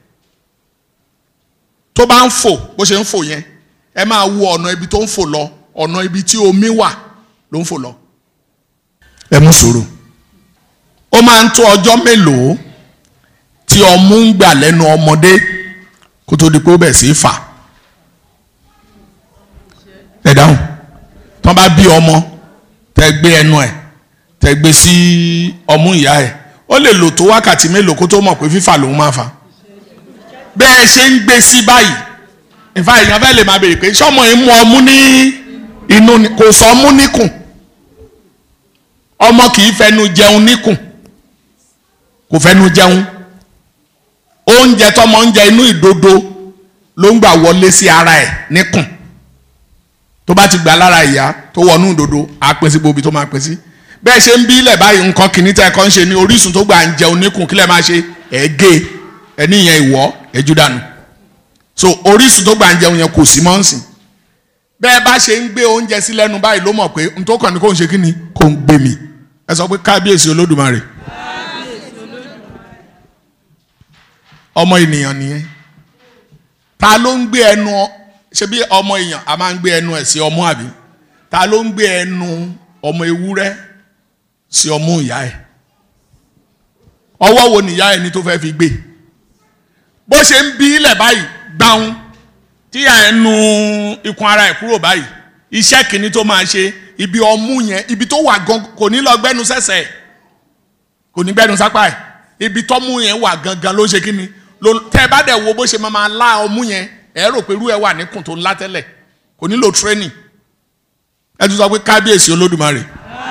tó bá ń fò bó ṣe ń fò yẹn, ẹ máa wo ọ̀nà ibi tó ń fò lọ, ọ̀nà ibi tí omi wà ló ń fò lọ. Ẹ mú sùúrù. Ó máa ń tó ọjọ́ mélòó tí ọmú ń gbà lẹ́nu ọmọdé kó tó di pé ó bẹ̀ sí fà. Ẹ dáhùn. Tán bá bí ọmọ tẹ gbé ẹnu ẹ̀ tẹ gbé sí ọmú ìyá ẹ̀, ó lè lò tó wákàtí mélòó kó tó mọ̀ pé fífà lòun máa fà. Bẹ́ẹ̀ ṣe ń gbé sí báyìí, ìfà èèyàn fẹ́ lè máa béèrè pé ṣọ́mọ yìí mú ọmú ní inú ni? Kò sọ ọmú níkùn. Ọmọ kì í fẹnu jẹun níkùn, kò fẹnu jẹun. Oúnjẹ tọmọ ń jẹ inú ìdodo ló ń gbà wọlé sí ara ẹ̀ níkùn. Tó bá ti gbà lára ìyá tó wọnú ìdodo, á pín sí gbòbí tó máa pín sí. Bẹ́ẹ̀ ṣe ń bí ilẹ̀ báyìí, nǹkan kìíní tẹ́ ẹ kàn ń ṣe ní orísun tó gbà ń jẹun níkùn, kílẹ̀ máa ṣe ẹ̀ẹ́gẹ́ ẹni yẹn ìwọ́ ẹ̀jú dànù. So orísun tó gbà ń jẹun yẹn kò sí mọ́ ń sìn. Bẹ́ẹ̀ bá ṣe ń gbé oúnjẹ sí lẹ́nu báyìí ló mọ̀ pé n tó kàn ní kó ń ṣe kí ni, kó ń gbé mi. Ẹ sọ pé kábíyèsí Olódùmarè. Ọmọ ènìyàn nìyẹn. Ta ló ń gbé ẹnu, ṣe bí ọmọ èèyàn a máa ń gbé ẹnu ẹ̀ sí ọmú àbí? Ta ló ń gbé ẹnu ọmọ ewúrẹ́ sí ọmú ìyá ẹ̀? Ọwọ́ wo ni ìyá ẹni tó fẹ́ fi gbé? Bó ṣe ń bí ilẹ̀ báyìí gbáhùn tí ìyá ẹ̀ nu ikùn ara ẹ̀ kúrò báyìí, iṣẹ́ kìíní tó máa ṣe, ibi ọmú yẹn, ibi tó wà gan kò ní lọ gbẹ́nu sẹ́sẹ̀, kò ní gbẹ́nu sápá ẹ̀, ibi tọ́mú yẹn wà gangan ló ṣe kíni. Tẹ́ bá dẹ̀ wo bó ṣe máa lá ọmú yẹn, ẹ rò pé irú ẹ wà níkùn tó ńlá tẹ́lẹ̀, kò nílò training. Ẹ tún sọ pé kábíyèsí Olódùmarè.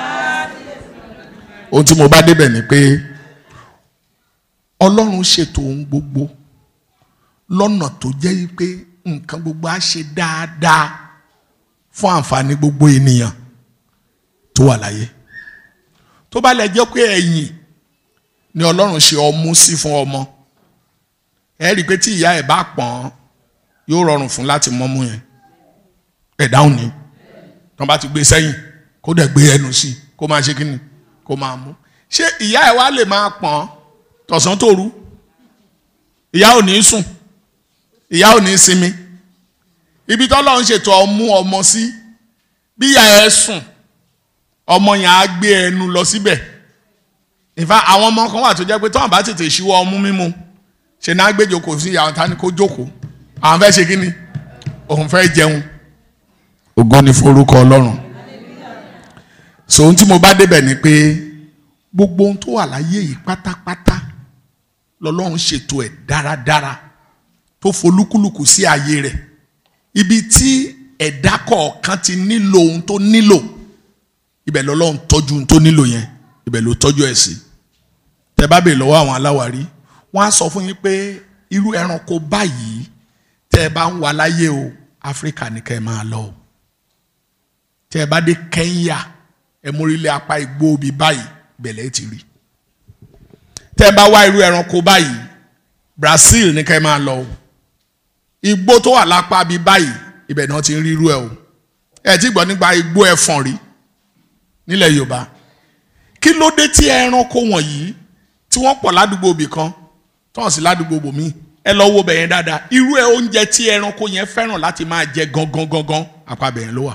Ohun tí mo bá débẹ̀ ni pé Ọlọ́run ṣètò ohun gbogbo lọ́nà tó jẹ́ pé nǹkan gbogbo á ṣe dáadáa fún àǹfààní gbogbo ènìyàn tó wà láyé. Tó bá lè jẹ́ pé ẹ̀yìn ni Ọlọ́run ṣe ọmú sí fún ọmọ, ẹ rí i pé tí ìyá ẹ̀ bá pọ̀n yóò rọrùn fún láti mọ́mú yẹn. Ẹ dáhùn ni. Tán bá ti gbé sẹ́yìn kó dẹ̀ gbé ẹnu sí kó máa ṣe kíni, kó máa mú. Ṣé ìyá ẹ̀ wá lè máa pọ̀n tọ̀sán tòru? Ìyá ò ní sùn, ìyá ò ní sinmi. Ibi tọ́lọ́run ṣètò ọmú ọmọ sí, bí ìyá ẹ̀ sùn, ọmọ yẹn á gbé ẹnu lọ síbẹ̀. Ìfà àwọn ọmọ kan wà tó jẹ́ pé tọ́wọ́n bá tètè ṣíwọ́ ọmú mímu, ṣe náà gbé jókòó sí ìyá ọ̀tá ni kó jókòó. Àwọn fẹ́ ṣe kíni? Òun fẹ́ jẹun. Ògo ni forúkọ Ọlọ́run. So ohun tí mo bá débẹ̀ ni pé gbogbo ohun tó wà láyé yìí pátápátá lọ́lọ́run ṣètò ẹ̀ dáradára tó folúkúlùkù sí ààyè rẹ̀. Ibi tí ẹ̀dá kọ̀ọ̀kan ti nílò ohun tó nílò, ibẹ̀ lọ́lọ́run tọ́jú ohun tó nílò yẹn, ibẹ̀ ló tọ́jú ẹ̀ sí. Tẹ́ bá bèèrè lọ́wọ́ àwọn aláwárí, wọ́n á sọ fún yín pé irú ẹranko báyìí tẹ́ ẹ bá ń wà láyé o, Áfíríkà ní kẹ́ ẹ máa lọ o. Tẹ́ ẹ bá dé Kẹ́ńyà, ẹ mórílẹ̀ apá igbó bí báyìí, bẹ̀lẹ́ ti rí. Tẹ́ ẹ bá wá irú ẹranko báyìí, Brazil ní kẹ́ ẹ máa lọ o. Igbó tó wà lápá bí báyìí, ibẹ̀ náà ti ń rí irú ẹ o. Ẹ ti gbọ́ nípa igbó ẹfọ̀n rí nílẹ̀ Yorùbá. Kí ló dé tí ẹranko wọ̀nyí tí wọ́n pọ̀ ládùúgbò ibì kan tọ́hún sí ládùúgbò bòmí, ẹ lọ wo bẹ̀yẹn dáadáa, irú ẹ oúnjẹ tí ẹranko yẹn fẹ́ràn láti máa jẹ gangan apá bẹ̀yẹn ló wà.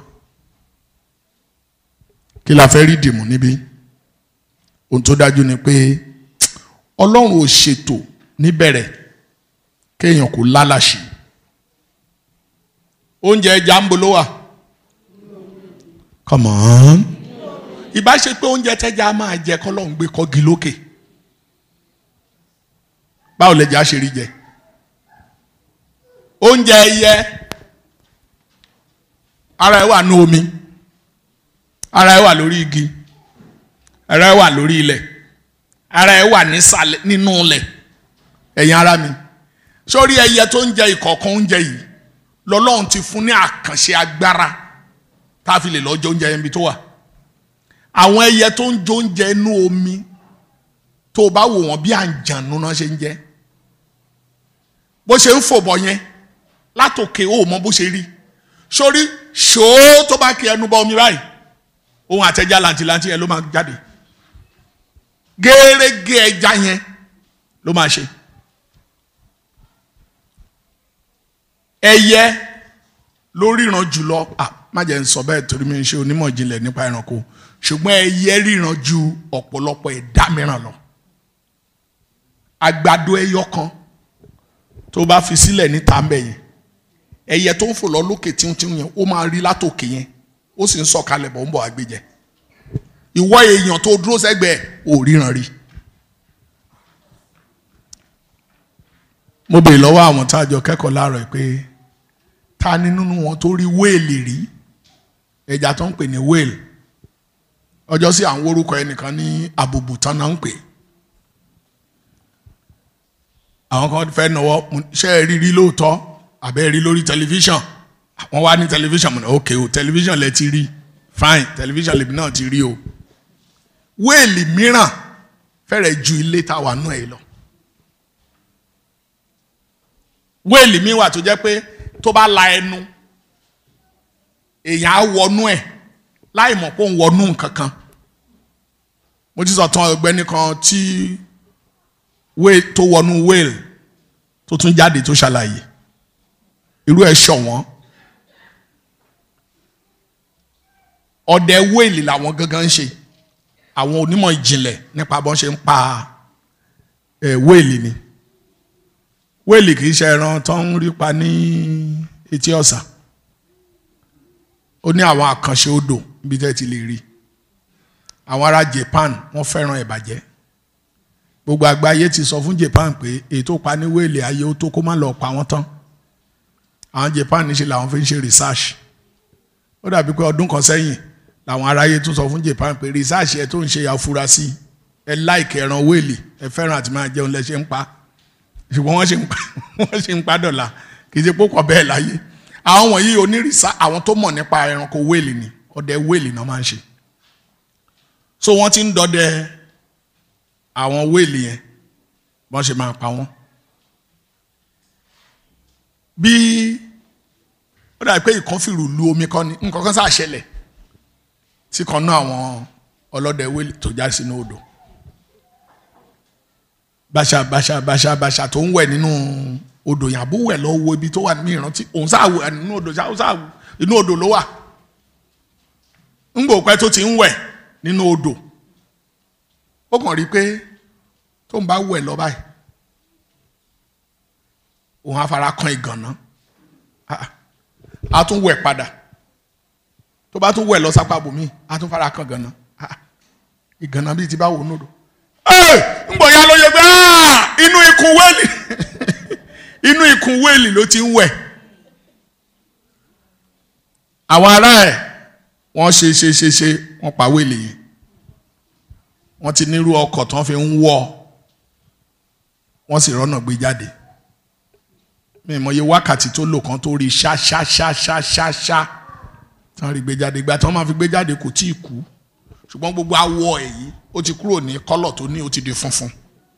Kí la fẹ́ rí dìmú níbí? Ohun tó dájú ni pé Ọlọ́run ò ṣètò níbẹ̀rẹ̀ kéèyàn kò lálàṣì. Oúnjẹ ẹja ń bo ló wà? Come on. Ìbá ṣe pé oúnjẹ tẹ́ja máa jẹ kọ́lọ́run gbé kọ́gi lókè, báwo lẹja ṣe rí jẹ? Oúnjẹ ẹyẹ ara ẹ̀ wà ní omi, ara ẹ̀ wà lórí igi, ara ẹ̀ wà lórí ilẹ̀, ara ẹ̀ wà nísàlẹ̀ nínú ilẹ̀. Ẹ̀yin ara mi, sórí ẹyẹ tó ń jẹ ìkọ̀ọ̀kan oúnjẹ yìí lọ́lọ́run ti fún ní àkànṣe agbára tá a fi lè lọ́ọ́ jẹ oúnjẹ yẹn bí tó wà. Àwọn ẹyẹ tó ń jẹ oúnjẹ inú omi tó o bá wò wọ́n bí àǹjànú náà ṣe ń jẹ, bó ṣe ń fò bọ̀ yẹn látòkè ó mọ bó ṣe rí. Sórí ṣòó tó bá kí ẹnu bọ omi báyìí, ohun àtẹjá làǹtìlàǹtì yẹn ló máa jáde, gẹ́rẹ́gẹ́ ẹja yẹn ló máa ṣe. Ẹyẹ ló ríran jùlọ, má jẹ́ ń sọ bẹ́ẹ̀ torí mi ń ṣe onímọ̀ ìjìnlẹ̀ nípa ẹranko, ṣùgbọ́n ẹyẹ ríran ju ọ̀pọ̀lọpọ̀ ẹ̀dá mìíràn lọ. Àgbàdo ẹyọ kan tó bá fi sílẹ̀ níta ń bẹ̀ yẹn, ẹyẹ tó ń fò lọ lókè tíúntíún yẹn ó máa rí látòkè yẹn, ó sì ń sọ̀kalẹ̀ bọ̀ ń bọ̀ àgbéjẹ. Ìwọ èèyàn tó dúró sẹ́gbẹ̀ẹ́ ò ríran rí. Mo bèèrè lọ́wọ́ àwọn tá a jọ kẹ́kọ̀ọ́ láàárọ̀ pé ta ni nínú wọn tó rí wéèlì rí, ẹja tó ń pè ní wéèlì. Ọjọ́ sí àwọn orúkọ ẹnìkan ní àbùbù tán náà ń pè. Àwọn kan fẹ́ náwó, ṣé ẹ rí lóòótọ́ àbẹ́ rí lórí tẹlifíṣàn? Wọ́n wá ní tẹlifíṣàn, mo ní ok o, tẹlifíṣàn lẹ ti rí, fine, tẹlifíṣàn lèmi náà ti rí o. Wéèlì mìíràn fẹ́rẹ̀ ju ilé tá a wà nú ẹ̀ lọ. Wéèlì mi wà tó jẹ́ pé tó bá la ẹnu èèyàn á wọnú ẹ̀ láì mọ̀ pé òun wọnú nǹkan kan. Mo ti sọ tán ọ̀gbẹ́ni kan tí tó wọnú wéèlì tó tún jáde tó ṣàlàyé irú ẹ̀ ṣọ̀wọ́n. Ọdẹ wéèlì làwọn gangan ń ṣe, àwọn onímọ̀ ìjìnlẹ̀ nípa bọ́n ṣe ń pa wéèlì ni. Wéèlì kì í ṣe ẹran tó ń rí pa ní etí ọ̀sà, ó ní àwọn àkànṣe odò níbi tẹ́ ti lè rí. Àwọn ará Japan wọ́n fẹ́ràn ìbàjẹ́. Gbogbo àgbáyé ti sọ fún Japan pé ètò pa ní wéèlì ayé ó tó kó má lọ pa wọ́n tán. Àwọn Japan níṣe làwọn fi ń ṣe research. Ó dàbí pé ọdún kan sẹ́yìn làwọn aráyé tún sọ fún Japan pé research ẹ tó ń ṣe àfurasí ẹ láìkẹ́ ẹran wéèlì, ẹ fẹ́ràn àti máa jẹun lẹ ṣe ń pa. Ṣùgbọ́n wọ́n ṣe ń pa dọ̀là, kì í ṣe pópọ̀ bẹ́ẹ̀ láyé. Àwọn wọ̀nyí onírìsá, àwọn tó mọ̀ nípa ẹranko wéèlì ni, ọdẹ wéèlì náà máa ń ṣe. So wọ́n ti ń dọdẹ àwọn wéèlì yẹn bọ́n ṣe máa pa wọ́n. Bí ó dàbí pé ìkan fìrù lu omi kan ní nǹkan kan sáà ṣẹlẹ̀ tí kan náà àwọn ọlọ́dẹ wéèlì tó já sínú odò. Bàṣà tó ń wẹ̀ nínú odò yẹn, àbú wẹ̀ lọ wo ibi tó wà ní ìrántí, òun sáà wẹ̀ nínú odò, inú odò ló wà. ń gbò pẹ́ tó ti ń wẹ̀ nínú odò, ó kàn rí pé tó ń bá wẹ̀ lọ báyìí òun á fara kan ìgànná, á tún wẹ̀ padà, tó bá tún wẹ̀ lọ sápá bòmí á tún fara kan ìgànná, ìgànná bíi ti bá wò nódò. ń bọ̀ ya ló yẹ pé inú ikùn wéèlì inú ikùn wéèlì ló ti ń wẹ̀. Àwọn ará ẹ̀ wọ́n ṣe wọ́n pa wéèlì yìí, wọ́n ti nírú ọkọ̀ tí wọ́n fi ń wọ́, wọ́n sì rọ́nà gbé jáde. Mi mọ̀ iye wákàtí tó lò kan tó rí ṣá tí wọ́n rí gbé jáde. Ìgbà tí wọ́n máa fi gbé jáde kò tíì kú, ṣùgbọ́n gbogbo awọ ẹ̀ yìí ó ti kúrò ní kọ́lọ̀ tó ní, ó ti di funfun.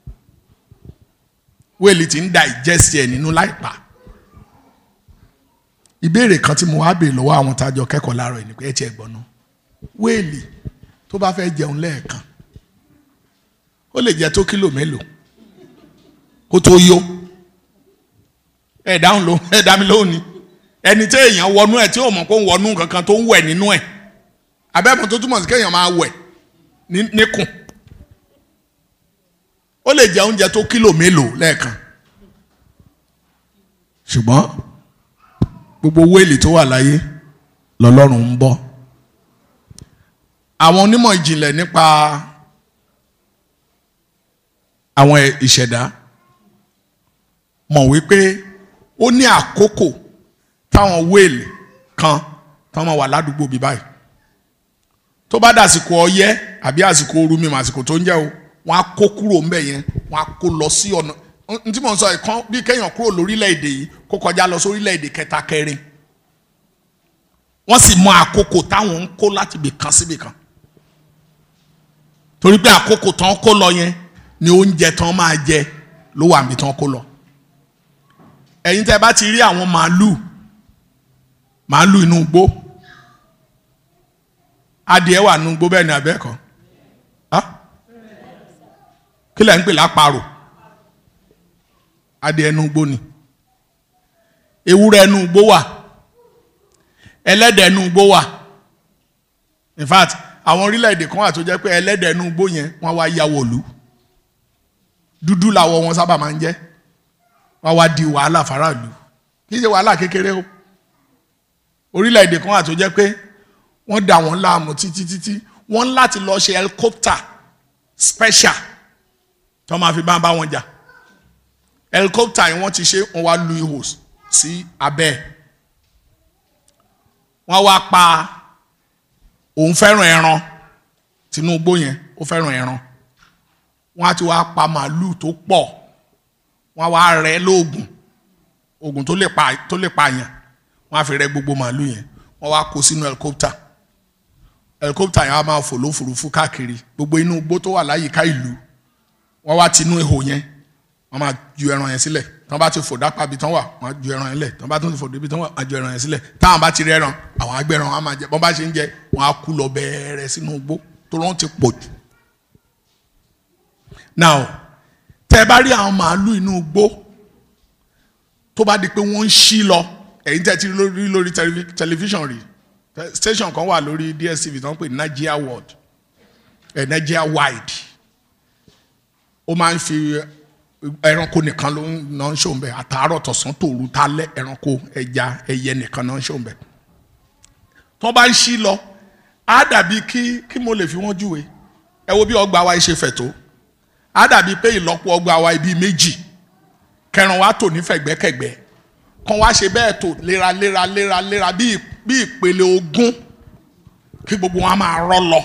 Wéèlì ti ń da ìjẹ́sí ẹ̀ nínú láìpa. Ìbéèrè kan tí mo wá béèrè lọ́wọ́ àwọn tájọ kẹ́kọ̀ọ́ láàárọ̀ ni pé ẹ ti ẹ̀ gbọ́n náà, wéèlì tó bá fẹ́ jẹun lẹ́ẹ̀kan ó lè jẹ tó kílò mélòó kó tó yó? Ẹ dá mi lóhùn ni. Ẹni tí èèyàn wọnú ẹ̀ tí ò mọ̀ pé ó ń wọnú kankan tó ń wẹ̀ nínú ẹ̀, abẹ́mọ̀ tó túmọ̀ sí kéèyàn máa wẹ̀ níkùn, ó lè jẹ oúnjẹ tó kílò mélòó lẹ́ẹ̀kan. Ṣùgbọ́n gbogbo wéèlì tó wà láyé lọ́lọ́run ń bọ́. Àwọn onímọ̀ ìjìnlẹ̀ nípa àwọn ìṣẹ̀dá mọ̀ wípé ó ní àkókò táwọn wéèlì kan táwọn máa wà ládùúgbò bí báyìí tó bá dàsìkò ọyẹ́ àbí àsìkò ooru mímọ́ àsìkò tó ń jẹ́ o wọ́n á kó kúrò ńbẹ̀ yẹn wọ́n á kó lọ sí ọ̀nà tí mò ń sọ ìkan bí kéèyàn kúrò lórílẹ̀‐èdè yìí kó kọjá lọ sórílẹ̀‐èdè kẹta kẹrin wọ́n sì mọ àkókò táwọn ń kó láti ibì kan síbì kan torí pé àkókò tán kó lọ yẹn ni oúnjẹ tán máa jẹ ló wà níbi tán kó lọ ẹ̀yin tẹ́ bá ti rí àwọn màálù inú igbó adìẹ wà nínú igbó bẹ́ẹ̀ ni abẹ́ẹ̀kọ́ kí lẹ̀ ń pè láparò adìẹ inú igbó ni ewúrẹ́ inú igbó wà ẹlẹ́dẹ̀ inú igbó wà in fact àwọn orílẹ̀-èdè kan wà tó jẹ́ pé ẹlẹ́dẹ̀ inú igbó yẹn wọ́n wá ya wọ̀lú dúdú làwọ̀ wọn sábà máa ń jẹ́ wọ́n wá di wàhálà faraàlú kì í ṣe wàhálà kékeré o orílẹ̀-èdè kan wà tó jẹ́ pé wọ́n dà wọ́n láàmú títí wọ́n láti lọ ṣe helicopter special tó máa fi bá wọn jà helicopter yìí wọ́n ti ṣe wọ́n wá lu ihò sí abẹ́ wọ́n wá pa òun fẹ́ràn ẹran Tinubu yẹn ó fẹ́ràn ẹran wọ́n á ti wá pa màálù tó pọ̀ wọ́n wá rẹ́ lóògùn oògùn tó lè pa àyàn wọ́n á fi rẹ́ gbogbo màálù yẹn wọ́n wá kó sínú helicopter yẹn á máa fò lófurufú káàkiri gbogbo inú igbó tó wà láyìíká ìlú wọ́n wá tinú ihò yẹn wọ́n máa ju ẹran yẹn sílẹ̀ tí wọ́n bá ti fò dápá bí tán wà wọ́n á ju ẹran yẹn lẹ̀ tí wọ́n bá tún fò débi tán wà wọ́n á ju ẹran yẹn sílẹ̀ táwọn bá ti rí ẹran àwọn agbẹ́ran wọn á máa jẹ bọ́n bá ṣe ń jẹ wọ́n á kú lọ bẹ̀rẹ̀ sínú igbó tó rán ti pọ̀ jù. now tẹ́ ẹ bá rí àwọn màálù inú igbó tó bá di pé wọ́n ń ṣí lọ ẹ̀yin tẹ́ ti rí lórí tẹlifíṣàn rí station kan wà lórí DSTV tó ń pè ní Nigeria World Nigeria Wide ó máa ń fi ẹranko nìkan ló ń ṣòun bẹ àtàárọ̀ tọ̀sán tòru tálẹ́ ẹranko ẹja ẹyẹ nìkan náà ń ṣòun bẹ tó bá ń ṣí lọ á dàbí kí mo lè fi wọ́n júwe ẹ wo bí ọgbà wa ṣe fẹ̀ tó á dàbí pé ìlọ́po ọgbà wa ibi méjì kẹran wa tò ní fẹ̀gbẹ́kẹ̀gbẹ́ kan wá ṣe bẹ́ẹ̀ tó léraléra bí ìpele ogún kí gbogbo wọn máa rọ́ lọ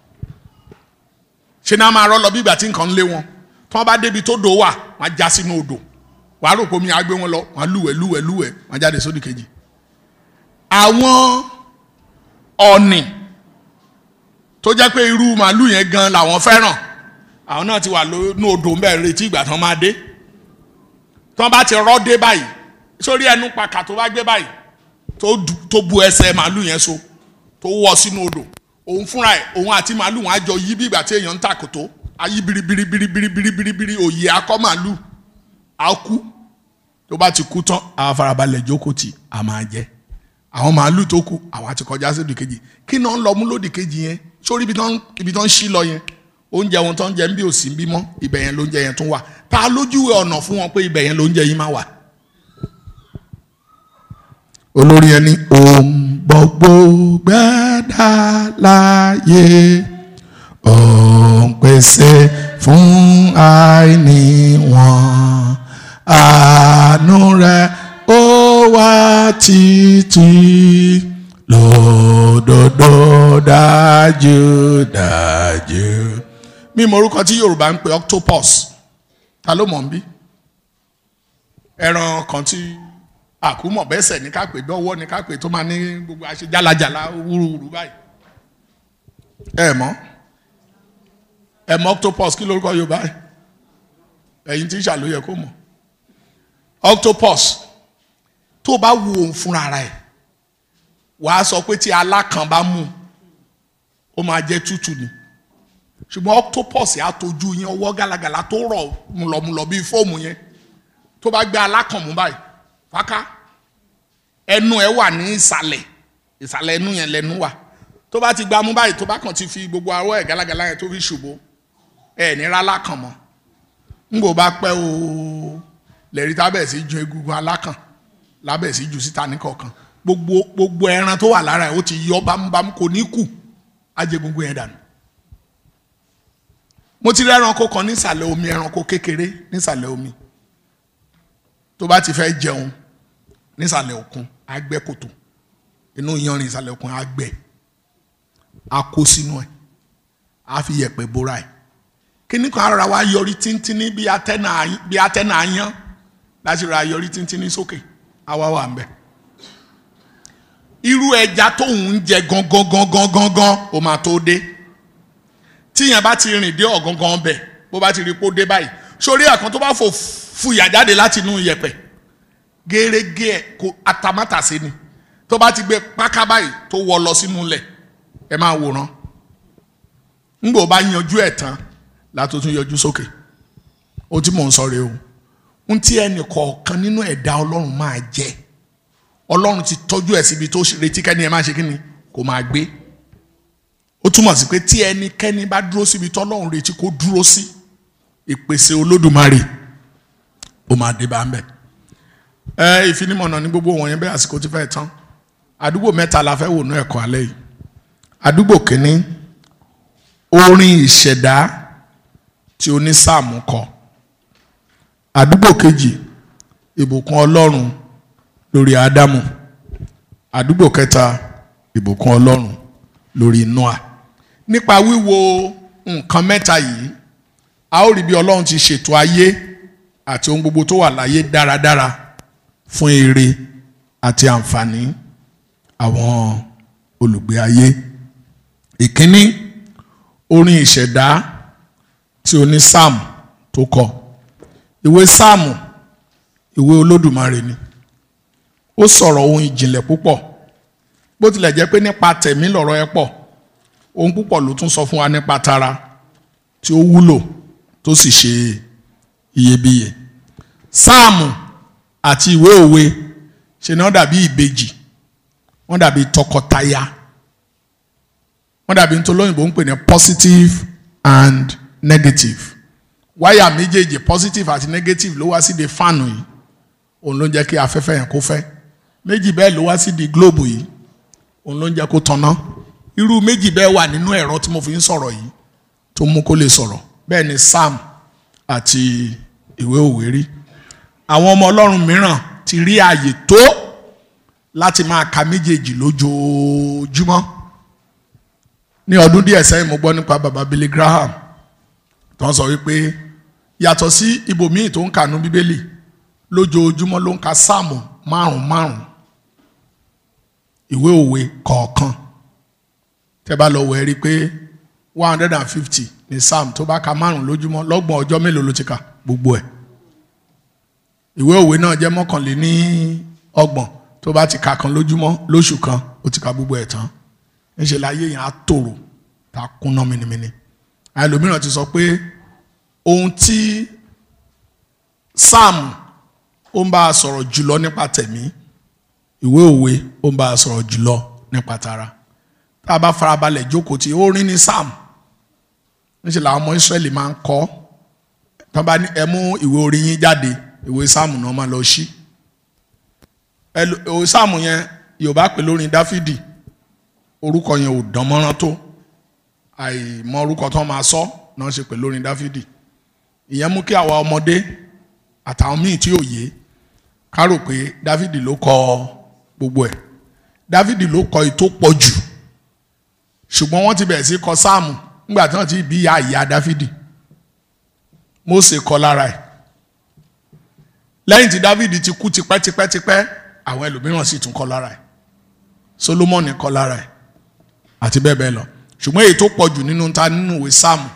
ṣe náà máa rọ́ lọ bí ìgbà tí nǹkan ń lé wọn tí wọ́n bá débi tó dò wà wọ́n á já sínú odò wàá rò pé omi á gbé wọn lọ wọ́n á lúwẹ̀ wọ́n á jáde sódì kejì. àwọn ọ̀nì tó jẹ́ pé irú màálù yẹn gan làwọn fẹ́ràn àwọn náà ti wà ní odò ń bẹ̀ retí ìgbà tí wọ́n máa dé tí wọ́n bá ti rọ́ dé báyìí sórí ẹnu pàkà tó bá gbé báyìí tó bu ẹsẹ̀ màálù yẹn so tó wọ́ sínú odò òun fúnra ẹ̀ òun àti màálù wọn á jọ yí bí ìgbà tí èèyàn ń tàkòtò ayé biribiribiribiribiri òye akọ màálù á kú tó bá ti kú tán àwọn farabalẹ̀ jókòó tì á máa jẹ àwọn màálù tó kù àwọn àti kọjá sí òdì kejì kí náà ń lọ mú lódì kejì yẹn sórí ibi tó ń ṣí lọ yẹn oúnjẹ wọn tó ń jẹ ń bí òsì ń bímọ ibẹ̀ yẹn lóúnjẹ yẹn tún wà ta lójúwe ọ̀nà fún wọn pé ibẹ̀ yẹn lóúnjẹ yìí máa wà. olórí ẹni ohun gbogbo gbẹ́dá láyé òun pèsè fún àìní wọn àánú rẹ̀ ó wà títí lódodo dájú. mi mọ orúkọ tí Yorùbá ń pè octopus ta ló mọ̀ ń bí ẹran kan tí àkúmọ̀ bẹ́sẹ̀ ní ká pè dọ́wọ́ ní ká pè tó máa ní gbogbo àṣẹ jálajàla wúruwúru báyìí ẹ mọ̀ octopus kí lórúkọ Yorùbá ẹ̀yin tí ìṣàlóyè kó mọ̀ octopus tó bá wo òun fúnra rẹ̀ wàá sọ pé tí alákan bá mú ó máa jẹ́ tútù ni ṣùgbọ́n octopus á tójú yẹn ọwọ́ gàlagàlà tó rọ̀ múlọ̀múlọ̀ bíi fóòmù yẹn tó bá gbé alákan mú báyìí fáká ẹnu ẹ wà ní ìsàlẹ̀ ẹnu yẹn lẹ́nu wà tó bá ti gbá mú báyìí tó bá kàn ti fi gbogbo àwọ̀ ẹ̀ gàlagàlà yẹn tó fi ṣùbọ́ ẹ̀ nira alákan mọ́ ńgbò bá pẹ́ o lẹ́rìí tábẹ̀ sí ju egungun alákan lábẹ̀ sí ju síta ní kọ̀ọ̀kan gbogbo ẹran tó wà lára ẹ̀ ó ti yọ bámúbámú kò ní kù á jẹ gbogbo yẹn dànù. mo ti rí ẹranko kan nísàlẹ̀ omi ẹranko kékeré nísàlẹ̀ omi tó bá ti fẹ́ jẹun nísàlẹ̀ òkun á gbẹ́ kòtò, inú yanrìn ìsàlẹ̀ òkun á gbẹ́, á kó sínú ẹ̀, á fi yẹ̀pẹ̀ bóra ẹ̀. Kíní kan ara wa yọrí tíntínní bí atẹ́nà ayán láti ra yọrí tíntínní sókè, àwa wà ń bẹ̀. Irú ẹja tóun ń jẹ gangan ó máa tó dé. Tíyẹn bá ti rìn dé ọ̀gangan bẹ̀, bó bá ti rí pó dé báyìí, sórí ẹ̀kan tó bá fùyà jáde láti inú yẹ̀pẹ̀ gẹ́rẹ́gẹ́ ẹ̀ kó atamátàsé ni, tó bá ti gbé páká báyìí tó wọ lọ sínú ilẹ̀, ẹ máa wòran. Ńgbò bá yanjú ẹ̀ tán látó tún yọjú sókè. Ohun tí mò ń sọ rèé o, ohun tí ẹnì kọ̀ọ̀kan nínú ẹ̀dá Ọlọ́run máa jẹ, Ọlọ́run ti tọ́jú ẹ̀ síbi tó retí kẹ́ni ẹ máa ṣe kíni kó máa gbé. Ó túmọ̀ sí pé tí ẹnikẹ́ni bá dúró síbi tí Ọlọ́run retí kó dúró sí, ìpèsè Olódùmarè ó máa dé bá ń bẹ̀. Ìfinimọ̀nà ní gbogbo wọ̀nyẹn bẹ́ẹ̀ àsìkò ti fẹ́ tán. Àdúgbò mẹ́ta la fẹ́ wò ní ẹ̀kọ́ alẹ́ yìí. Àdúgbò kìíní, orin ìṣẹ̀dá tí onísáàmù kọ. Àdúgbò kejì, ìbùkún Ọlọ́run lórí Ádámù. Àdúgbò kẹta, ìbùkún Ọlọ́run lórí Nóà. Nípa wíwo nǹkan mẹ́ta yìí, a ó rí bí Ọlọ́run ti ṣètò ayé àti ohun gbogbo tó wà láyé dáradára fún ire àti àǹfààní àwọn olùgbé ayé. Ìkíní, orin ìṣẹ̀dá tí onísáàmù tó kọ. Ìwé sáàmù, ìwé Olódùmarè ni. Ó sọ̀rọ̀ ohun ìjìnlẹ̀ púpọ̀, bó tilẹ̀ jẹ́ pé nípa tẹ̀mí lọ̀rọ̀ ẹ pọ̀, ohun púpọ̀ ló tún sọ fún wa nípa tara tí ó wúlò tó sì ṣe iyebíye. Sáàmù àti ìwé òwe ṣe ni wọ́n dàbí ìbejì, wọ́n dàbí tọkọtaya, wọ́n dàbí nítorí òyìnbó ń pè ní positive and negative. Wáyà méjèèjì positive àti negative ló wá sí de fáànù yìí, òun ló ń jẹ́ kí afẹ́fẹ́ yẹn kó fẹ́. Méjì bẹ́ẹ̀ ló wá sí di globe yìí, òun ló ń jẹ́ kó tanná. Irú méjì bẹ́ẹ̀ wà nínú ẹ̀rọ tí mo fi ń sọ̀rọ̀ yìí tó mú kó lè sọ̀rọ̀. Bẹ́ẹ̀ ni Sam àti ìwé òwe rí. Àwọn ọmọ Ọlọ́run mìíràn ti rí ààyè tó láti máa ka méjèèjì lójoojúmọ́. Ní ọdún díẹ̀ sẹ́yìn mo gbọ́ nípa bàbá Billy Graham tó ń sọ wípé yàtọ̀ sí ibòmíì tó ń kànú Bíbélì, lójoojúmọ́ ló ń ka sáàmù 5 ìwé òwe kọ̀ọ̀kan. Tẹ́ bá lọ wẹ̀ rí pé 150 ní sáàmù tó bá ka 5 lójúmọ́, lọ́gbọ̀n ọjọ́ mélòó ló ti kà gbogbo ẹ̀. Ìwé òwe náà jẹ́ 21 tó bá ti ka kan lójúmọ́ lóṣù kan ó ti ka gbogbo ẹ̀ tán. Níṣẹ́ láyé yẹn á tòrò tá a kúnná minimini. Ẹlòmíràn ti sọ pé ohun tí sáàmù ó ń bá a sọ̀rọ̀ jùlọ nípa tẹ̀mí, ìwé òwe ó ń bá a sọ̀rọ̀ jùlọ nípa tara. Tá a bá farabalẹ̀ jókòó tí orin ní sáàmù, níṣẹ́ làwọn ọmọ Ísírẹ́lì máa ń kọ. Tán bá ní ẹ mú ìwé orin yín jáde, ìwé sáàmù náà máa lọ ṣí. Ìwé sáàmù yẹn Yorùbá pè lórin Dáfídì, orúkọ yẹn ò dán mọ́rán tó, àìmọ̀ orúkọ tán máa sọ náà ṣe pè lórin Dáfídì. Ìyẹn mú kí àwa ọmọdé àtàwọn míì tí ò yé ká rò pé Dáfídì ló kọ gbogbo ẹ̀. Dáfídì ló kọ ètò pọ̀ jù, ṣùgbọ́n wọ́n ti bẹ̀rẹ̀ sí kọ sáàmù nígbà tí wọ́n ti bí ìyá Dáfídì. Mósè kọ lára ẹ̀. Lẹ́yìn tí Dáfídì ti kú tipẹ́tipẹ́tipẹ́, àwọn ẹlòmíràn sì tún kọ lára ẹ̀. Sólómọ́nì kọ lára ẹ̀ àti bẹ́ẹ̀ bẹ́ẹ̀ lọ. Ṣùgbọ́n èyí tó pọ̀ jù nínú ìwé sáàmù,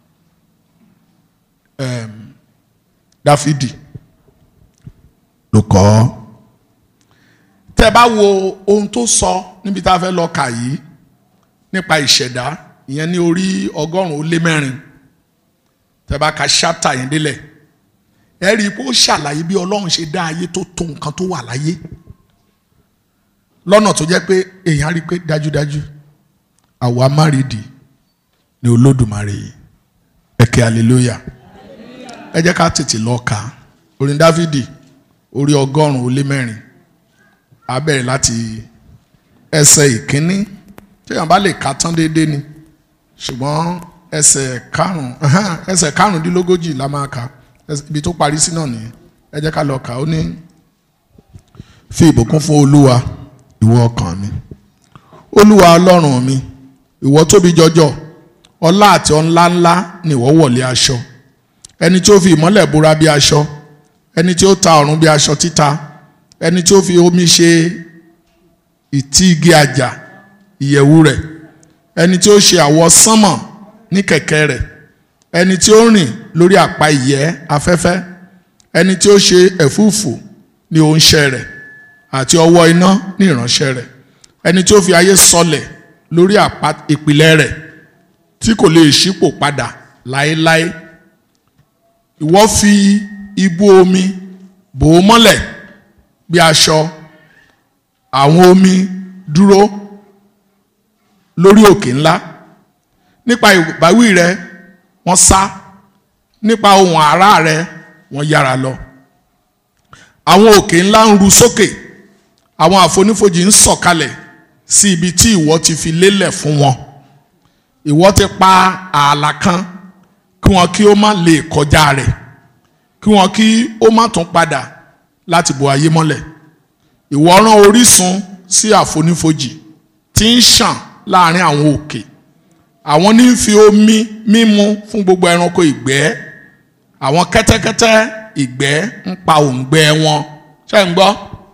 Dáfídì ló kọ ọ́. Tẹ́ bá wo ohun tó sọ níbi tá a fẹ́ lọ kà yìí nípa ìṣẹ̀dá, ìyẹn ní orí 104. Tẹ́ bá ka ṣápítà yẹn délẹ̀, ẹ rí i pé ó ṣàlàyé bí Ọlọ́run ṣe dá ayé tó tó nǹkan tó wà láyé lọ́nà tó jẹ́ pé èèyàn rí i pé dájúdájú àwa márìdì ní Olódùmarè yìí. Ẹ ké hallelujah. Ẹ jẹ́ ká tètè lọ kà orin Dáfídì orí 104. A bẹ̀rẹ̀ láti ẹsẹ̀ ìkíní, tí èèyàn bá lè ka tán déédéé ni, ṣùgbọ́n ẹsẹ̀ 5 ẹsẹ̀ 5 la máa kà, ibi tó parí sí náà nìyẹn. ẹ jẹ́ ká lọ kà ó ní fi ìbùkún fún Olúwa ìwọ ọkàn mi, Olúwa Ọlọ́run mi, ìwọ tóbi jọjọ, ọlá àti ọlá ńlá ni ìwọ wọ̀lé aṣọ. Ẹni tí ó fi ìmọ́lẹ̀ búra bí aṣọ, ẹni tí ó ta ọ̀run bí aṣọ títa, ẹni tí ó fi omi ṣe ìtì igi àjà ìyẹ̀wù rẹ̀, ẹni tí ó ṣe àwọ̀ sánmọ̀ ní kẹ̀kẹ́ rẹ̀, ẹni tí ó rìn lórí àpá ìyẹ́ afẹ́fẹ́, ẹni tí ó ṣe ẹ̀fúùfù ní oúnṣẹ́ rẹ̀ àti ọwọ́ iná ní ìránṣẹ́ rẹ̀, ẹni tí ó fi ayé sọlẹ̀ lórí àpá ìpìlẹ̀ rẹ̀ tí kò lè ṣípò padà láéláé. Ìwọ fi ibú omi bò ó mọ́lẹ̀ bí aṣọ, àwọn omi dúró lórí òkè ńlá. Nípa ìbáwí rẹ wọ́n sá, nípa ohùn àrá rẹ wọ́n yára lọ. Àwọn òkè ńlá ń ru sókè, àwọn àfonífojì ń sọ̀kalẹ̀ sí ibi tí ìwọ ti fi lélẹ̀ fún wọn. Ìwọ ti pa ààlà kan kí wọn kí ó má lè kọjá rẹ̀, kí wọn kí ó má tún padà láti bo ayé mọ́lẹ̀. Ìwọ rán orísun sí àfonífojì tí ń ṣàn láàrin àwọn òkè. Àwọn ní ń fi omi mímu fún gbogbo ẹranko ìgbẹ́. Àwọn kẹ́tẹ́kẹ́tẹ́ ìgbẹ́ ń pa òǹgbẹ wọn. Ṣé ń gbọ́?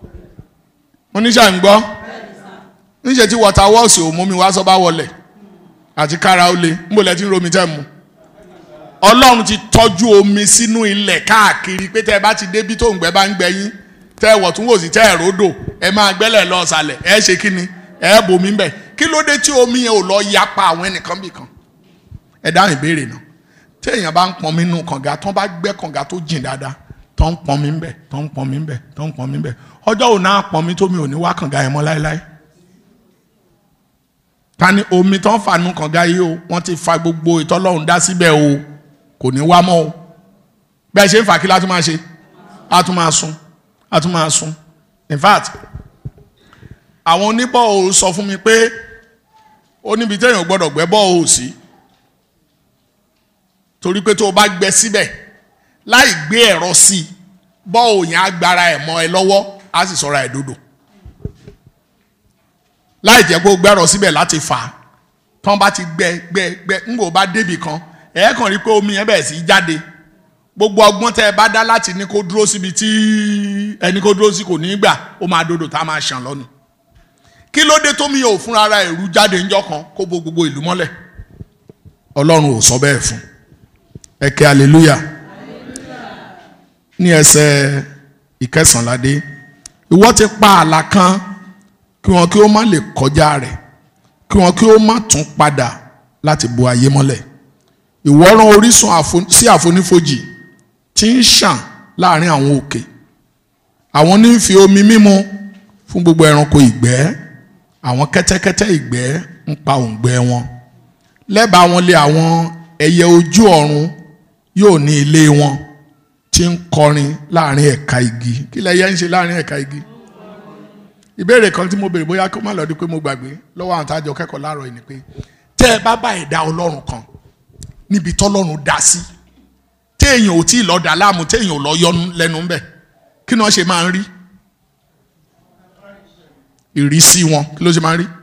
Mo ní ṣé ń gbọ́? Níṣẹ́ tí water works ò mú mi wá sọ́bà wọlé àti kára ó le ń bò lẹ́tí ń romi tẹ́ mu. Ọlọ́run ti tọ́jú omi sínú ilẹ̀ káàkiri pé tẹ́ ẹ bá ti débi tó ń gbẹ bá ń gbẹ yín, tẹ́ ẹ wọ̀ tún wò sí tẹ́ ẹ ródò, ẹ máa gbẹ́lẹ̀ lọ ọ̀sàlẹ̀, ẹ ṣe kí ni? Ẹ bomi ń bẹ̀. Kí ló dé tí omi yẹn ò lọ yapa àwọn ẹnìkan bì kan? Ẹ dáhùn ìbéèrè náà. Tí èèyàn bá ń pọnmi nínú kànga, tán bá gbẹ́ kànga tó jìn dáadáa, tán ń pọnmi ń bẹ̀, tán ń pọnmi ń bẹ̀, tán ń pọnmi ń bẹ̀. Ọjọ́ òun náà pọnmi tómi ò ní wá kànga yẹn mọ́ láéláé. Ta ni omi tán fà nínú kànga yìí o, wọ́n ti fa gbogbo ìtọ́lọ́run dá síbẹ̀ o, kò ní wá mọ́ o. Bẹ́ẹ̀ ṣe ń fà kí látún máa ṣe? A tún máa sun, a tún máa sun. In fact, àwọn oníbọ̀ọ́ sọ fún mi pé ó níbi téèyàn gbọ́dọ̀ gbẹ́ bọ́ọ̀ sí, torí pé tó o bá gbẹ́ síbẹ̀ láì gbé ẹ̀rọ sí i, bọ́ọ̀ yẹn á gbára ẹ̀ mọ́ ẹ lọ́wọ́, á sì sọra ẹ̀ dodo. Láì jẹ́ pé o gbẹ́rọ síbẹ̀ láti fà á, tán bá ti gbẹ́ ń gbò bá débì kan, ẹ̀ kàn rí pé omi yẹn bẹ̀rẹ̀ sí í jáde. Gbogbo ọgbọ́n tẹ́ ẹ bá dá láti ní kó dúró síbi tí ẹni kó dúró sí kò ní gbà, ó máa dodo tá a máa ṣàn lọ́nu. Kí ló dé tómi yóò fúnra ara ẹ̀rú jáde ńjọ́ kan kó bo gbogbo ìlú mọ́lẹ̀? Ọlọ́run ò sọ bẹ́ẹ̀ fún. Ẹ ké hallelujah. Ní ẹsẹ̀ ìkẹsànládé, ìwọ ti pa ààlà kan kí wọn kí ó má lè kọjá rẹ̀, kí wọn kí ó má tún padà láti bo ayé mọ́lẹ̀. Ìwọ rán orísun sí àfonífojì tí ń ṣàn láàrin àwọn òkè. Àwọn ní ń fi omi mímu fún gbogbo ẹranko ìgbẹ́. Àwọn kẹ́tẹ́kẹ́tẹ́ ìgbẹ́ ń pa òǹgbẹ wọn. Lẹ́bàá wọn lé àwọn ẹyẹ ojú ọ̀run yóò ní ilé wọn tí ń kọrin láàrin ẹ̀ka igi. Kí lẹyẹ ń ṣe láàrin ẹ̀ka igi? Ìbéèrè kan tí mo béèrè, bóyá kó má lọ di pé mo gbàgbé lọ́wọ́ àwọn tájọ kẹ́kọ̀ọ́ láàárọ̀ yìí ni pé tẹ́ ẹ bá bá ẹ̀dá Ọlọ́run kan níbi tọ́lọ́run dá sí, téèyàn ò tí ì lọ́ọ́ dà láàmú, téèyàn ò lọ́ọ́ yọnu lẹ́nu ńbẹ̀, kí ni wọ́n ṣe máa ń rí? Ìrísí wọn kí ló ṣe máa ń rí?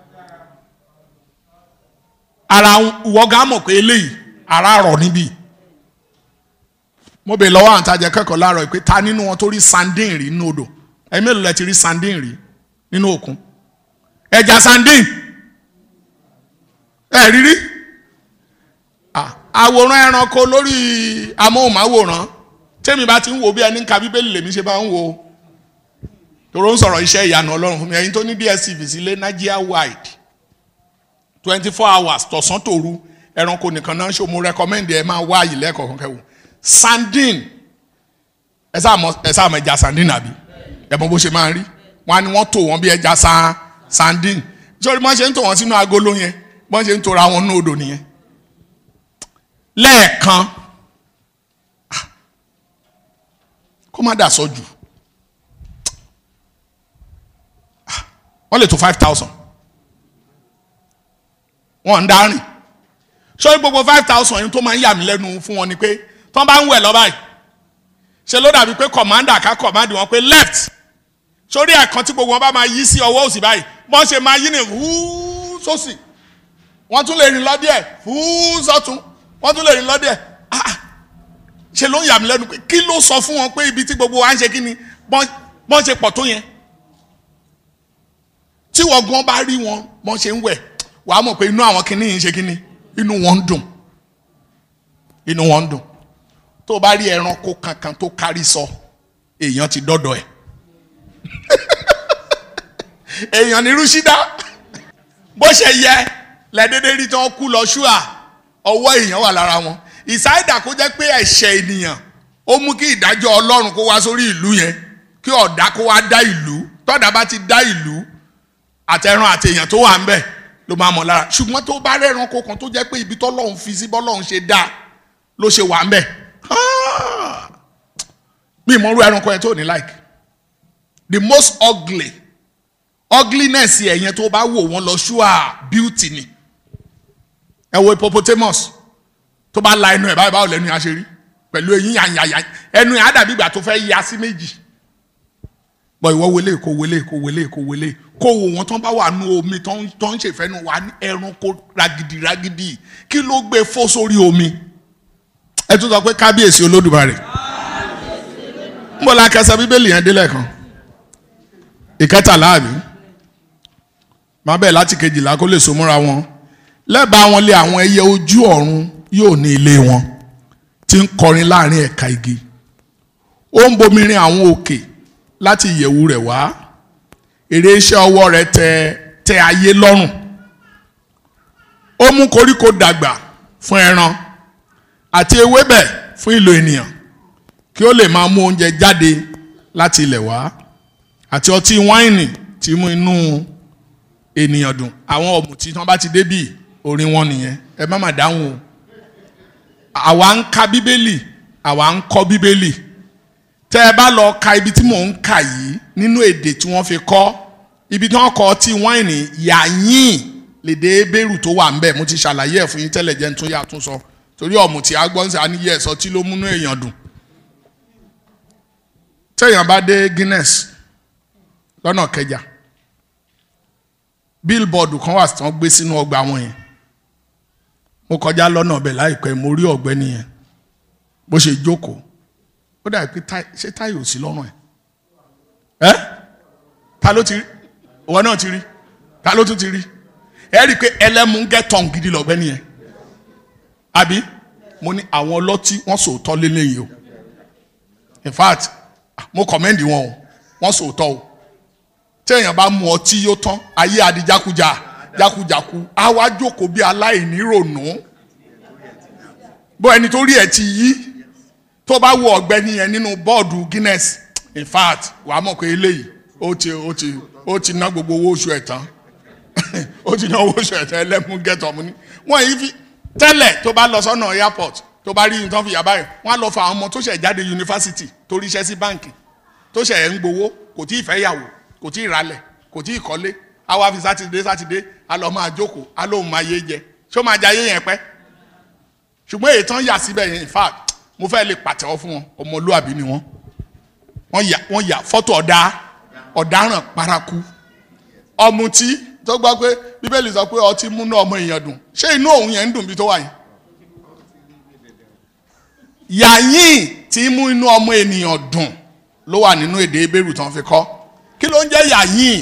Ara wọ́gá mọ̀ pé eléyìí ara rọ̀ níbí. Mo bèèrè lọ́wọ́ àwọn tájọ kẹ́kọ̀ọ́ láàárọ̀ pé ta nínú wọn tó rí sandin rí nínú odò? Ẹ mélòó lẹ ti rí sandin rí nínú òkun? Ẹja sandin ẹ rírí? Àwòrán ẹranko lórí amóhùnmáwòrán tẹ́mi bá ti ń wo bí ẹni ń ka Bíbélì lèmi ṣe bá ń wo, tòró ń sọ̀rọ̀ iṣẹ́ ìyanu Ọlọ́run fún mi. Ẹ̀yin tó ní DSTV sílé, Nigeria wide 24 hours tọ̀sán tòru, ẹranko nìkan náà ṣó mo recommend ẹ máa wá àyè lẹ́ẹ̀kọ̀ọ̀kan kẹwò. Sandin ẹ sáà mọ ẹja sandin àbí ẹ mọ bó ṣe máa ń rí? Wọ́n á ní wọ́n tò wọ́n bí ẹja sandin. Sọ́rí bọ́n ṣe ń tò wọ́n sínú agolo yẹn, bọ́n ṣe ń tora wọn ní odò nìyẹn. Lẹ́ẹ̀kan kó má dà sọ jù, wọ́n lè tó 5,000. Wọ́n ń dárìn. Sọ́rí gbogbo 5,000 yẹn tó máa ń yà mí lẹ́nu fún wọn ni pé tí wọ́n bá ń wẹ̀ lọ báyìí, ṣe ló dàbí pé commander ká command wọn pé left sórí ẹ̀kan tí gbogbo wọn bá máa yí sí ọwọ́ òsì báyìí wọ́n ṣe máa yí ní húúú sósì wọ́n tún lè rìn lọ díẹ̀ húúú sọ́tún wọ́n tún lè rìn lọ díẹ̀ ṣe ló ń yà mí lẹ́nu pé kí ló sọ fún wọn pé ibi tí gbogbo wa ń ṣe kí ni bọ́n ṣe pọ̀ tó yẹn tí wọ́n gan bá rí wọn bọ́n ṣe ń wẹ̀ wàá mọ̀ pé inú àwọn kìíní yìí ń ṣe kí ni inú wọn ń dùn inú wọn ń dùn tó bá rí ẹranko kankan tó kárí sọ èèyàn ti dọ́dọ̀ ẹ̀ èèyàn ní rúṣídá bó ṣe yẹ lẹ́dẹ́dẹ́ rí tí wọ́n kú lọ ṣúà ọwọ́ èèyàn wà lára wọn ìsáìdà kó jẹ́ pé ẹ̀ṣẹ̀ ènìyàn ó mú kí ìdájọ́ Ọlọ́run kó wá sórí ìlú yẹn kí ọ̀dà kó wá dá ìlú tọ́dà bá ti dá ìlú àtẹran àti èèyàn tó wà ń bẹ̀ ló máa mọ̀ lára ṣùgbọ́n tó bá rẹ́ranko kan tó jẹ́ pé ibi tọ́lọ́run fi sí bọ́lọ́run ṣe dá ló ṣe wà ń bẹ̀ bí ìmọ̀rú ẹranko yẹn tó ní like the most ugliness ẹ̀yẹn tó bá wò wọ́n lọ ṣúà beauty ni ẹ wo hippopotamus tó bá la ẹnu ẹ̀ báyìí báwo lẹ́nu yẹn á ṣe rí pẹ̀lú eyín yànyànyà ẹnu yẹn á dàbí ìgbà tó fẹ́ ya sí méjì bọ̀ ìwọ wọlé kó wò wọ́n tán bá wà nú omi tó ń ṣèfẹ́nu wà ní ẹranko ragidi kí ló gbé fó sórí omi ẹ tún sọ pé kábíyèsí Olódùmarè ń bọ̀ la kẹsàn bíbélì yẹn délẹ̀ kan ìkẹtàlá àbí máa bẹ̀ láti kejìlá kó lè so múra wọn lẹ́bàá wọn lé àwọn ẹyẹ ojú ọ̀run yóò ní ilé wọn tí ń kọrin láàrin ẹ̀ka igi ó ń bomirin àwọn òkè láti ìyẹ̀wù rẹ̀ wá èrè iṣẹ́ ọwọ́ rẹ̀ tẹ́ ayé lọ́rùn ó mú koríko dàgbà fún ẹran àti ewébẹ̀ fún ìlò ènìyàn kí ó lè máa mú oúnjẹ jáde láti ilẹ̀ wá àti ọtí wáìnì tí mú inú ènìyàn dùn àwọn ọ̀mùtí tí wọ́n bá ti débì orin wọn nìyẹn ẹ má má dáhùn o àwa ń ka bíbélì àwa ń kọ́ bíbélì tẹ́ ẹ bá lọ ka ibi tí mò ń kà yìí nínú èdè tí wọ́n fi kọ́ ibi tí wọ́n kọ ọtí wáìnì yàyìn lédè Hébérù tó wà ń bẹ̀ mo ti ṣàlàyé ẹ̀ fún yín tẹ́lẹ̀ jẹ́ tún yà tún sọ torí ọ̀mùtí agbọ́nsẹ̀ àníyẹ ẹ̀sọ́ tí ló múnú èèyàn dùn tẹ́yàn bá dé Guinness lọ́nà Kẹjà billboard kan wà tí wọ́n gbé sínú ọgbà wọn yẹn mo kọjá lọ́nà ọbẹ̀ láìpẹ́ mo rí ọ̀gbẹ́ni yẹn bó ṣe jókòó ó dàbí pé ṣé táyì ò sí lọ́rùn ẹ̀ ta ló ti rí ìwọ náà ti rí ta ló tún ti rí ẹ rí i pé ẹlẹ́mu gẹ́tọ̀n gidi lọ́gbẹ́ni yẹn àbí mo ní àwọn ọlọ́tí wọ́n sòótọ́ lélẹ́yìí o in fact mo kọ̀mẹ́ndì wọn o wọ́n sòótọ́ o téèyàn bá mu ọtí yóò tán ayé adi jákujàku á wá jókòó bí aláìní rònú bó ẹni tó rí ẹ ti yí tó bá wo ọ̀gbẹ́ni yẹn nínú bọ́ọ̀dù Guinness in fact wàá mọ̀ pé eléyìí ó ti ná gbogbo owó oṣù ẹ̀ tán ó ti ná owó oṣù ẹ̀ tán ẹlẹ́mú gẹ́tọ̀ mu ní wọ́n yìí fi tẹ́lẹ̀ tó bá lọ sọ́nà airport tó bá rí nǹkan fi yà báyìí wọ́n á lọ fa àwọn ọmọ tó ṣẹ̀ jáde yunifásitì tó ríṣẹ́ sí báǹkì tó ṣẹ̀ ń gbowó kò tí ì fẹ́ yàwó kò tí ì ralẹ̀ kò tí ì kọ́lé á wá fi sátidé á lọ máa jókòó á lóun máa yé jẹ ṣó máa jẹ ayé yẹn pẹ́ ṣùgbọ́n èyí tán yà síbẹ̀ yẹn in fact mo fẹ́ lè pàtẹ́wọ́ fún wọn ọmọlúàbí ni wọ́n yà fọ́tò ọ̀daràn paraku ọ̀mùtí tó gbọ́ pé bíbélì sọ pé ọtí múnú ọmọ èèyàn dùn ṣé inú òun yẹn ń dùn bí tó wà yẹn yàyìn tí mú inú ọmọ ènìyàn dùn ló wà nínú èdè Hébérù tán fi kọ́ kí ló ń jẹ́ yàyìn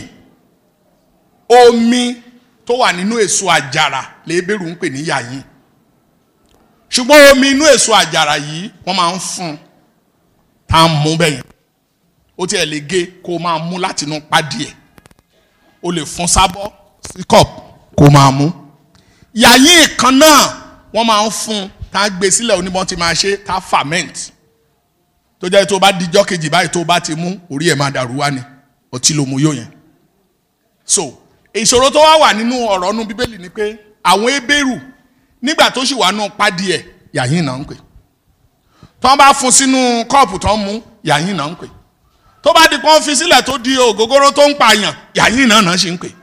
omi tó wà nínú èso àjàrà lè Hébérù ń pè ní yàyìn ṣùgbọ́n omi inú èso àjàrà yìí wọ́n máa ń fún tá a mú bẹ́yẹn ó tiẹ̀ lè gé kó máa mú láti inú pádì ẹ̀ ó lè fún sábọ́ sí cup kó máa mú yàyìn kan náà wọ́n máa ń fún tá a gbé sílẹ̀ oníbọn ti máa ṣe tá a ferment tó jẹ́ tó bá dijọ́ kejì báyìí tó bá ti mú orí ẹ̀ máa dàrú wá ni ọtí ló mu yó yẹn so ìṣòro tó wà nínú ọ̀rọ̀ nú bíbélì ni pé àwọn Hébérù nígbà tó sì wà nù pádì ẹ̀ yàyìn náà ń pè tó bá fún sínú kọ́ọ̀pù tó ń mú yàyìn náà ń pè tó bá di pọ́n fi sílẹ̀ tó di ògógóró tó ń pààyàn yàyìn náà ṣe ń pè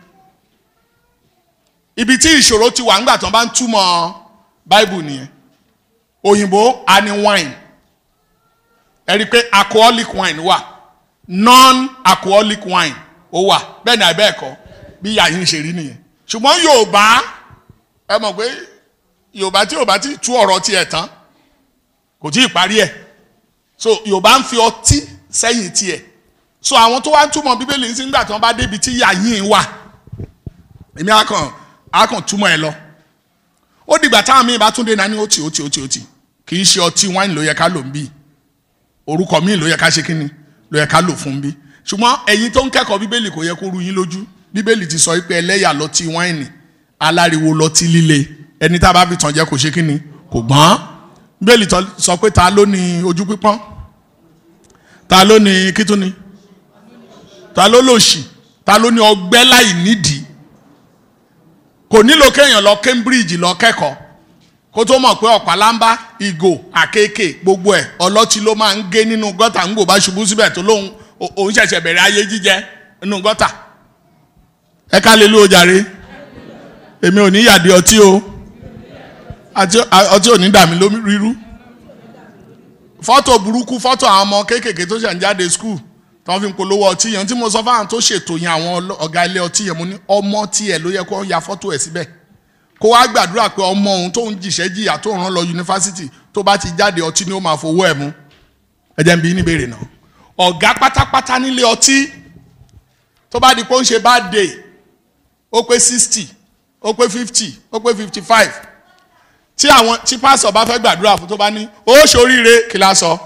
ibi tí ìṣòro ti wà ńgbà tó bá ń túmọ̀ Bible nìyẹn òyìnbó á ní wine ẹ rí i pé alcoholic wine wà, non-alcoholic wine ó wà, bẹ́ẹ̀ ni àbẹ́ ẹ̀kọ́ bí ìyá yín ṣe rí nìyẹn. ṣùgbọ́n Yorùbá, ẹ mọ̀ pé Yorùbá tí Yorùbá ti tú ọ̀rọ̀ tiẹ̀ tán kò tí ì parí ẹ̀, so Yorùbá ń fi ọtí sẹ́yìn tiẹ̀. so àwọn tó wá ń túmọ̀ Bíbélì ń nígbà tí wọ́n bá débi tí ìyá yín wà, èmi á kàn túmọ̀ ẹ lọ. ó dìgbà táwọn míì bá tún dé náà ní òtì kì í ṣe ọtí wáìnì ló yẹ ká lò ń bí, orúkọ míì ló yẹ ká ṣe kíni ló yẹ ká lò fún bí. ṣùgbọ́n ẹ̀yin tó ń kẹ́kọ̀ọ́ Bíbélì kò yẹ kó rú yín lójú. Bíbélì ti sọ pé ẹlẹ́yà lọtí wáìnì, aláriwo lọtí líle, ẹni tá a bá fi tàn jẹ kò ṣe kíni kò gbọ́n. Bíbélì sọ pé ta ló ní ojú pípọ́n, ta ló ní kítúni, ta ló lòṣì, ta ló ní ọgbẹ́ láì nídìí. kò nílò kéèyàn lọ Cambridge lọ kẹ́kọ̀ọ́ kó tó mọ̀ pé ọ̀pálámbá, ìgò, àkekè gbogbo ẹ̀ ọlọ́tí ló máa ń gé nínú gọ́tà ń gbò bá ṣubú síbẹ̀ tó lóhun òun ṣẹ̀ṣẹ̀ bẹ̀rẹ̀ ayé jíjẹ nínú gọ́tà. ẹ ká lè lú ojàre, èmi ò ní yàdí ọtí o, ọtí ò ní dà mí rírú. fọ́tò burúkú, fọ́tò àwọn ọmọ kéékèèké tó ṣẹ̀ ń jáde skul tí wọ́n fi ń polówó ọtí yẹn, tí mo sọ fáwọn tó ṣètò yẹn àwọn ọ̀gá ilé ọtí yẹn, mo ní ọmọ tiẹ̀ ló yẹ kó ya fọ́tò ẹ̀ síbẹ̀, kó wá gbàdúrà pé ọmọ òun tó ń jìṣẹ́ jìyà tó ń rán lọ yunifásitì tó bá ti jáde ọtí ni ó máa fowó ẹ̀ mú. ẹ jẹ́ n bi ní ìbéèrè náà, ọ̀gá pátápátá nílé ọtí tó bá di pé ó ń ṣe birthday, ó pé 60, ó pé 50, ó pé 55, tí pásọ̀ bá fẹ́ gbàdúrà fún tó bá ní ó ṣoríire, kí la sọ?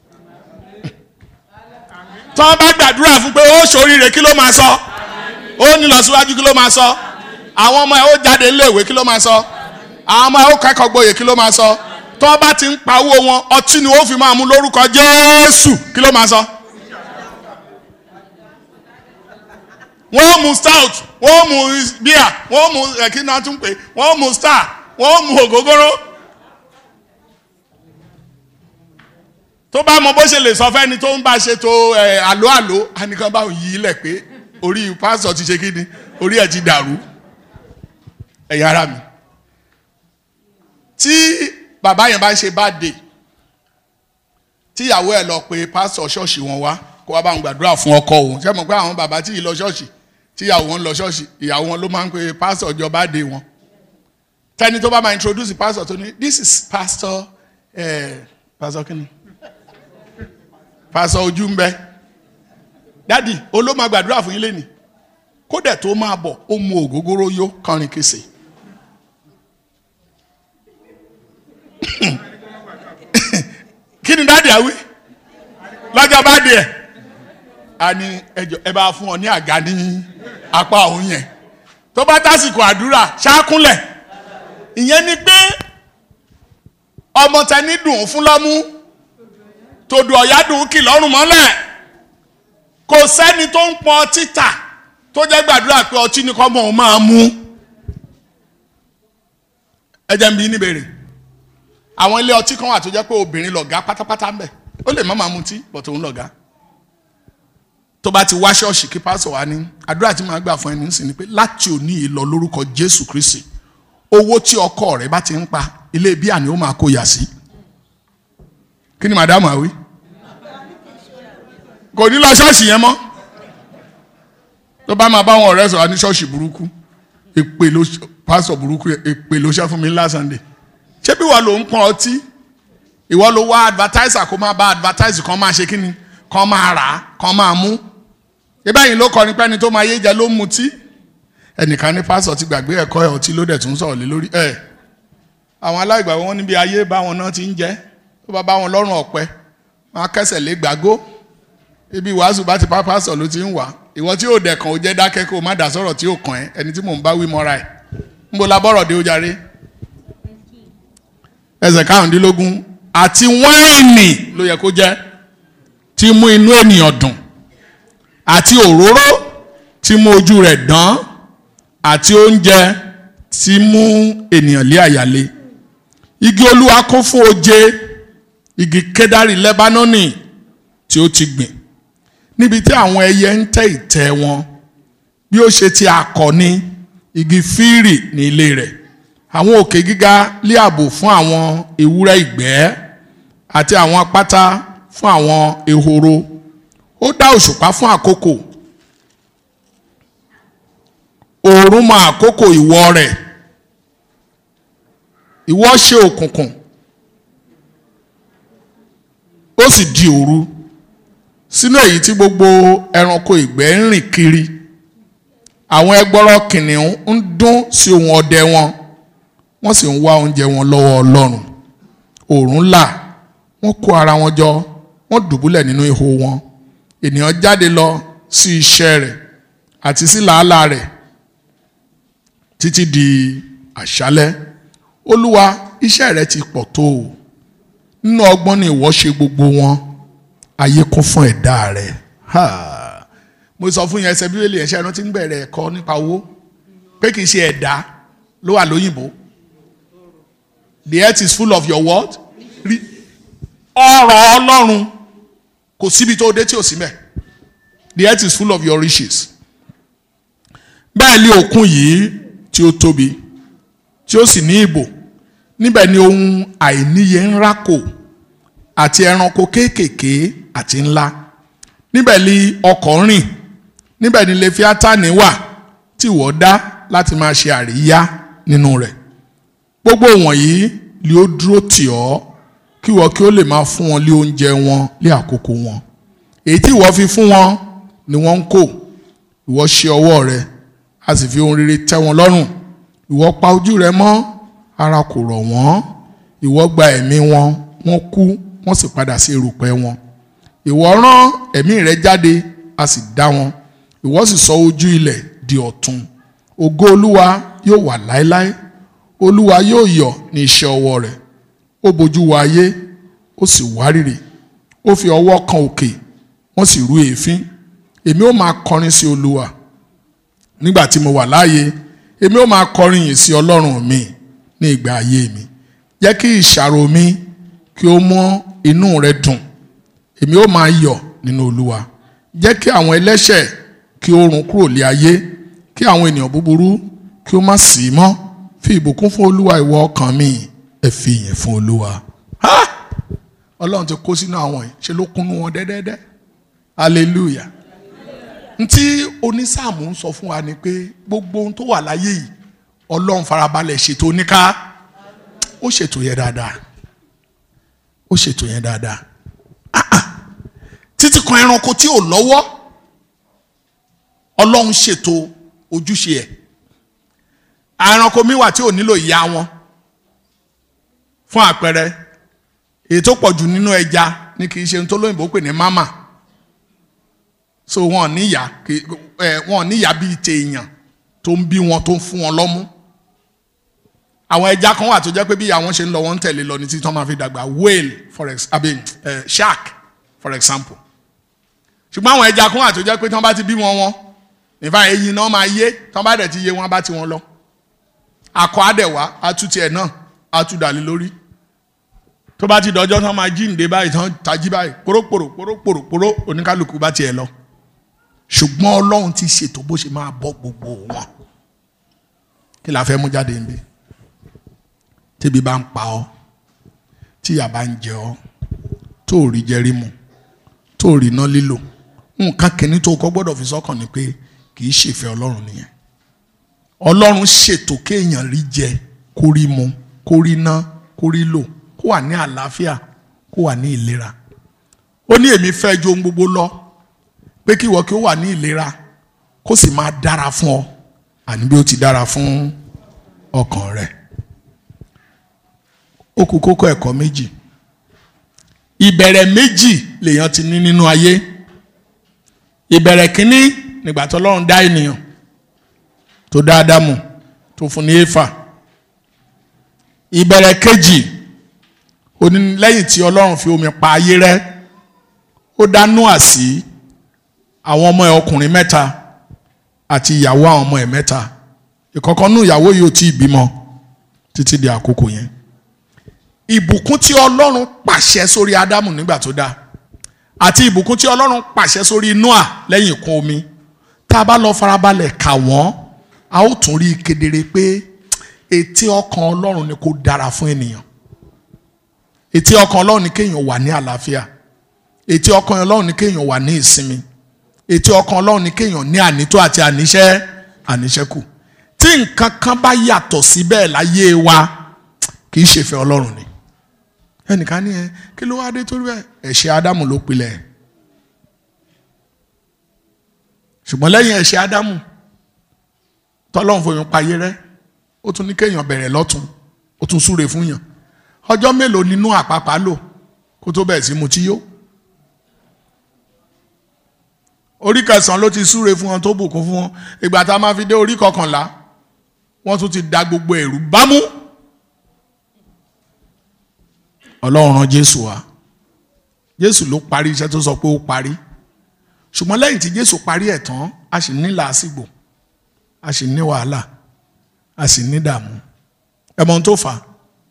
tí wọ́n bá gbàdúrà fún pé ó ṣoríire, kí ló máa sọ? ó ní lọ síwájú, kí ló máa sọ? àwọn ọmọ ẹ ó jáde iléèwé, kí ló máa sọ? àwọn ọmọ ẹ ó kẹ́kọ̀ọ́ gboyè, kí ló máa sọ? tí wọ́n bá ti ń pa owó wọn, ọtí ni ó fi máa mú lórúkọ Jésù, kí ló máa sọ? wọ́n mu stout, wọ́n mu beer, wọ́n mu kí náà tún pé, wọ́n mu star, wọ́n mu ògógóró. tó bá mọ bó ṣe lè sọ fẹ́ni tó ń bá ṣe tó àlọ́ ànìkan bá yí ilẹ̀ pé orí pásọ̀ ti ṣe kí ni, orí ẹ̀ ti dàrú. ẹ̀yà ara mi, tí bàbá yẹn bá ń ṣe birthday, tí ìyàwó ẹ̀ lọ pé pásọ̀ ṣọ́ọ̀ṣì wọn wá kó wá bá wọn gbàdúrà fún ọkọ òun, ṣé mọ̀ pé àwọn bàbá tí ì lọ ṣọ́ọ̀ṣì, tí ìyàwó wọn lọ ṣọ́ọ̀ṣì, ìyàwó wọn ló máa ń pe pásọ̀ ọjọ́ birthday wọn. tẹ́ni tó bá máa introduce pásọ̀ tó ní, this is pastor pásọ̀ kí ni, pásọ̀ ojú ń bẹ, dádì olóò máa gbàdúrà fún yín lẹ́nìí, kó dẹ̀ tó máa bọ̀ ó mu ògógóró yó kọrin kése. kí ni dádì àwí lọ́jọ́ bá dé ẹ̀, a ní ẹ bá fún ọ ní àga ní apá òun yẹn, tó bá tásìkò àdúrà ṣáàkúnlẹ̀. ìyẹn ni pé ọmọ tẹni dùn fún lọ́mú, tòdù ọ̀yá dùn kì lọ́rùn mọ́lẹ̀. kò sẹ́ni tó ń pọn títà tó jẹ́ gbàdúrà pé ọtí ni kọ́mọ òun máa mú. ẹ jẹ́ n bi níbèrè, àwọn ilé ọtí kan wà tó jẹ́ pé obìnrin lọ̀gá pátápátá ń bẹ̀, ó lè má máa mutí bọ̀ tó ń lọ̀gá. tó bá ti wá ṣọ́ọ̀ṣì kí pásọ̀ wá ní àdúrà tí màá gbà fún ẹni sì ni pé láti òní yìí lọ lórúkọ Jésù Kristi, owó tí ọkọ rẹ bá ti ń pa ilé bíà ni ó máa kó yà sí. kí ni màdàmú àwí? kò ní lọ ṣọ́ọ̀ṣì yẹn mọ́. tó bá máa bá wọn ọ̀rẹ́ sọ̀rọ̀ ní ṣọ́ọ̀ṣì burúkú, èpè ló pásọ̀ burúkú, èpè ló ṣe fún mi last Sunday. ṣé bí ìwọ ló ń pọn ọtí, ìwọ ló wá advertiser kó máa bá advertise kan máa ṣe kí ni, kan máa rà á, kan máa mú. ìbẹ́yìn ló kọrin pẹ́ni tó máa yé jẹ ló ń mutí. ẹnìkan ní pásọ̀ ti gbàgbé ẹ̀kọ́ ẹ̀ ọtí ló dẹ̀ tún sọ̀rọ̀ lé lórí ẹ̀. àwọn aláìgbàgbọ́ wọn níbi ayé báwọn náà ti ń jẹ́, tó bá bá wọn lọ́rùn ọ̀pẹ wọn á kẹsẹ̀ lé gbàgó. ibi wàásù bá ti pa pásọ̀ ló ti ń wà. ìwọ tí yóò dẹ̀kan ò jẹ́ dákẹ́ kó o má dà sọ̀rọ̀ tí yóò kàn ẹ́, ẹni tí mò ń bá wí mọ́ra ẹ̀. ń bo labọ́rọ̀ dé o jàre. ẹsẹ̀ karùndínlógún, àti wáìnì ló yẹ kó jẹ́ tí mú inú ènìyàn dùn, àti òróró tí mú ojú rẹ̀ dán, àti oúnjẹ tí mú ènìyàn lé àyàlé. igi Olúwa kún fún oje, igi kédárì Lẹ́bánọ́nì tí ó ti gbìn, níbi tí àwọn ẹyẹ ń tẹ́ ìtẹ́ wọn, bí ó ṣe ti akọni igi fírì ní ilé rẹ̀. àwọn òkè gíga lé ààbò fún àwọn ewúrẹ́ ìgbẹ́, àti àwọn àpáta fún àwọn ehoro, ó dá òṣùpá fún àkókò, òòrùn mọ àkókò ìwọ̀ rẹ̀, ìwọ̀ ṣe òkùnkùn ó sì di òru, sínú èyí tí gbogbo ẹranko ìgbẹ́ ń rìn kiri. Àwọn ẹgbọrọ kìnìún ń dún sí ohùn ọdẹ wọn, wọ́n sì ń wá oúnjẹ wọn lọ́wọ́ Ọlọ́run. Òòrùn là, wọ́n kó ara wọn jọ, wọ́n dùbúlẹ̀ nínú ihò wọn. Ènìyàn jáde lọ sí iṣẹ́ rẹ̀ àti sí làálàá rẹ̀ títí di àṣálẹ́. Olúwa, iṣẹ́ rẹ̀ ti pọ̀ tó o, nínú ọgbọ́n ni ìwọ ṣe gbogbo wọn, ayé kún fún ẹ̀dá rẹ̀. Mo sọ fún yẹn ẹsẹ̀ Bíbélì ẹ̀ṣẹ̀ ẹran tí ń bẹ̀rẹ̀ ẹ̀kọ́ nípa owó pé kì í ṣe ẹ̀dá ló wà lóyìnbó. The earth is full of your what? Ọrọ̀ Ọlọ́run kò síbi tó dé tí ò sí mẹ́. The earth is full of your riches. Bẹ́ẹ̀ ni òkun yìí tí ó tóbi tí ó sì ní ibò, níbẹ̀ ni ohun àìníye ń rákò àti ẹranko kéékèèké àti ńlá. Níbẹ̀ ni ọkọ̀ rìn, níbẹ̀ ni Lefiatani wà tí ìwọ dá láti máa ṣe àríyá nínú rẹ̀. Gbogbo wọ̀nyí ni ó dúró tì ọ́ kí ìwọ kí ó lè máa fún wọn lé oúnjẹ wọn lé àkókò wọn. Èyí tí ìwọ fi fún wọn ni wọ́n ń kó. Ìwọ ṣe ọwọ́ rẹ, a sì fi ohun rere tẹ́ wọn lọ́rùn. Ìwọ pa ojú rẹ mọ́, ara kò rọ̀ wọ́n. Ìwọ gba ẹ̀mí wọn, wọ́n kú, wọ́n sì padà sí erùpẹ̀ wọn. Ìwọ rán ẹ̀mí rẹ jáde, a sì dá wọn. Ìwọ sì sọ ojú ilẹ̀ di ọ̀tun. Ògo Olúwa yóò wà láéláé. Olúwa yóò yọ̀ ní iṣẹ́ ọwọ́ rẹ̀. Ó bojú wo ayé, ó sì wárìrì. Ó fi ọwọ́ kan òkè, wọ́n sì rú èéfín. Èmi ó máa kọrin sí Olúwa nígbà tí mo wà láàyè. Èmi ó máa kọrin yìn sí Ọlọ́run mi ní ìgbà ayé mi. Jẹ́ kí ìṣàrò mi kí ó mú inú rẹ dùn. Èmi ó máa yọ̀ nínú Olúwa. Jẹ́ kí àwọn ẹlẹ́ṣẹ̀ kí ó run kúrò lé ayé, kí àwọn ènìyàn búburú kí ó má sí mọ́. Fi ìbùkún fún Olúwa ìwọ ọkàn mi, ẹ fi ìyìn fún Olúwa. Ọlọ́run ti kó sínú àwọn yìí, ṣe ló kúnnú wọn dẹ́dẹ́dẹ́. Hallelujah. Ntí onísáàmù ń sọ fún wa ni pé gbogbo ohun tó wà láyé yìí Ọlọ́run farabalẹ̀ ṣètò oníká. Ó ṣètò yẹn dáadáa. Ó ṣètò yẹn dáadáa. Títí kan ẹranko tí ò lọ́wọ́, Ọlọ́run ṣètò ojúṣe ẹ̀. Ẹranko mi wà tí ò nílò ìyá wọn. Fún àpẹẹrẹ, èyí tó pọ̀jù nínú ẹja ní kì í ṣe ohun tó lóyìnbó pè ní mama. So wọn ò níyà bíi tèèyàn tó ń bí wọn tó ń fún wọn lọ́mú. Àwọn ẹja kan wà tó jẹ́ pé bí àwọn ṣe ń lọ wọ́n ń tẹ̀lé lọ ní títí wọ́n máa fi dàgbà. Whale shark for example. Ṣùgbọ́n àwọn ẹja kan wà tó jẹ́ pé tí wọ́n bá ti bí wọn nípa eyín náà máa yé, tí wọ́n bá dẹ̀ ti yé wọn bá ti wọn lọ. Akọ àdẹ̀wá atútì ẹ̀ náà atúdàlẹ́ lórí. Tó bá ti dọjọ́ tán máa jíǹde báyìí tán tají báyìí pòròpòrò oníkálukú bá tiẹ̀ lọ. Ṣùgbọ́n Ọlọ́run ti ṣètò bó ṣe máa bọ́ gbogbo wọn. Kí la fẹ́ mú jáde níbí? Tébi bá ń pa ọ́, tíyà bá ń jẹ ọ́, tó rí jẹrí mu, tó rí iná lílò, nǹkan kìíní tó kọ́ gbọ́dọ̀ fi sọ́kàn ni pé kì í ṣèfẹ́ Ọlọ́run nìyẹn. Ọlọ́run ṣètò kéèyàn rí jẹ, kó rí mu, kó rí ná, kó rí lò, kó wà ní àlàáfíà, kó wà ní ìlera. Ó ní èmi fẹ́ ju ohun gbogbo lọ pé kí ìwọ kí ó wà ní ìlera kó sì máa dára fún ọ, àní bí ó ti dára fún ọkàn rẹ. Ó kù kókó ẹ̀kọ́ méjì. Ìbẹ̀rẹ̀ méjì lèèyàn ti ní nínú ayé. Ìbẹ̀rẹ̀ kínní nígbà tí Ọlọ́run dá ènìyàn, tó dá Ádámù, tó fún ní Éfà. Ìbẹ̀rẹ̀ kejì ó ní lẹ́yìn tí Ọlọ́run fi omi pa ayé rẹ́, ó dá Nóà sí àwọn ọmọ ẹ̀ ọkùnrin 3 àti ìyàwó àwọn ọmọ ẹ̀ 3. Ìkọ̀kan nú ìyàwó yìí ò tí ì bímọ títí di àkókò yẹn. Ìbùkún tí Ọlọ́run pàṣẹ sórí Ádámù nígbà tó dá àti ìbùkún tí Ọlọ́run pàṣẹ sórí Nóà lẹ́yìn ìkún omi, tá a bá lọ farabalẹ̀ kà wọ́n, a ó tún rí kedere pé ètè ọkàn Ọlọ́run ni kó dára fún ènìyàn. Ètè ọkàn Ọlọ́run ni kéèyàn wà ní àlàáfíà. ètí ọkàn Ọlọ́run ni kéèyàn wà ní ìsinmi, ètí ọkàn Ọlọ́run ni kéèyàn ní ànító àti àníṣẹ́kù. Tí nǹkan kan bá yàtọ̀ sí bẹ́ẹ̀ láyé wa kì í ṣèfẹ́ Ọlọ́run ni. Ẹnìkan ní kí ló wá dé torí bẹ́ẹ̀? Ẹ̀ṣẹ̀ Ádámù ló pilẹ̀. Ṣùgbọ́n lẹ́yìn ẹ̀ṣẹ̀ Ádámù tọ́lọ́run fòyún payé rẹ́, ó tún ní kéèyàn bẹ̀rẹ̀ lọ́tún, ó tún súre fún yàn. Ọjọ́ mélòó nínú àpápá lò kó tó bẹ̀rẹ̀ sí mutí yó? Orí 9 ló ti súre fún wọn tó bùkún fún wọn. Ìgbà tá a máa fi dé orí 11 wọ́n tún ti da gbogbo ẹ̀rù bámú. Ọlọ́run rán Jésù wá. Jésù ló parí iṣẹ́ tó sọ pé ó parí. Ṣùgbọ́n lẹ́yìn tí Jésù parí ẹ̀ tán, a sì ní làásìgbò, a sì ní wàhálà, a sì ní dààmú. Ẹ mọ̀ ohun tó fà á?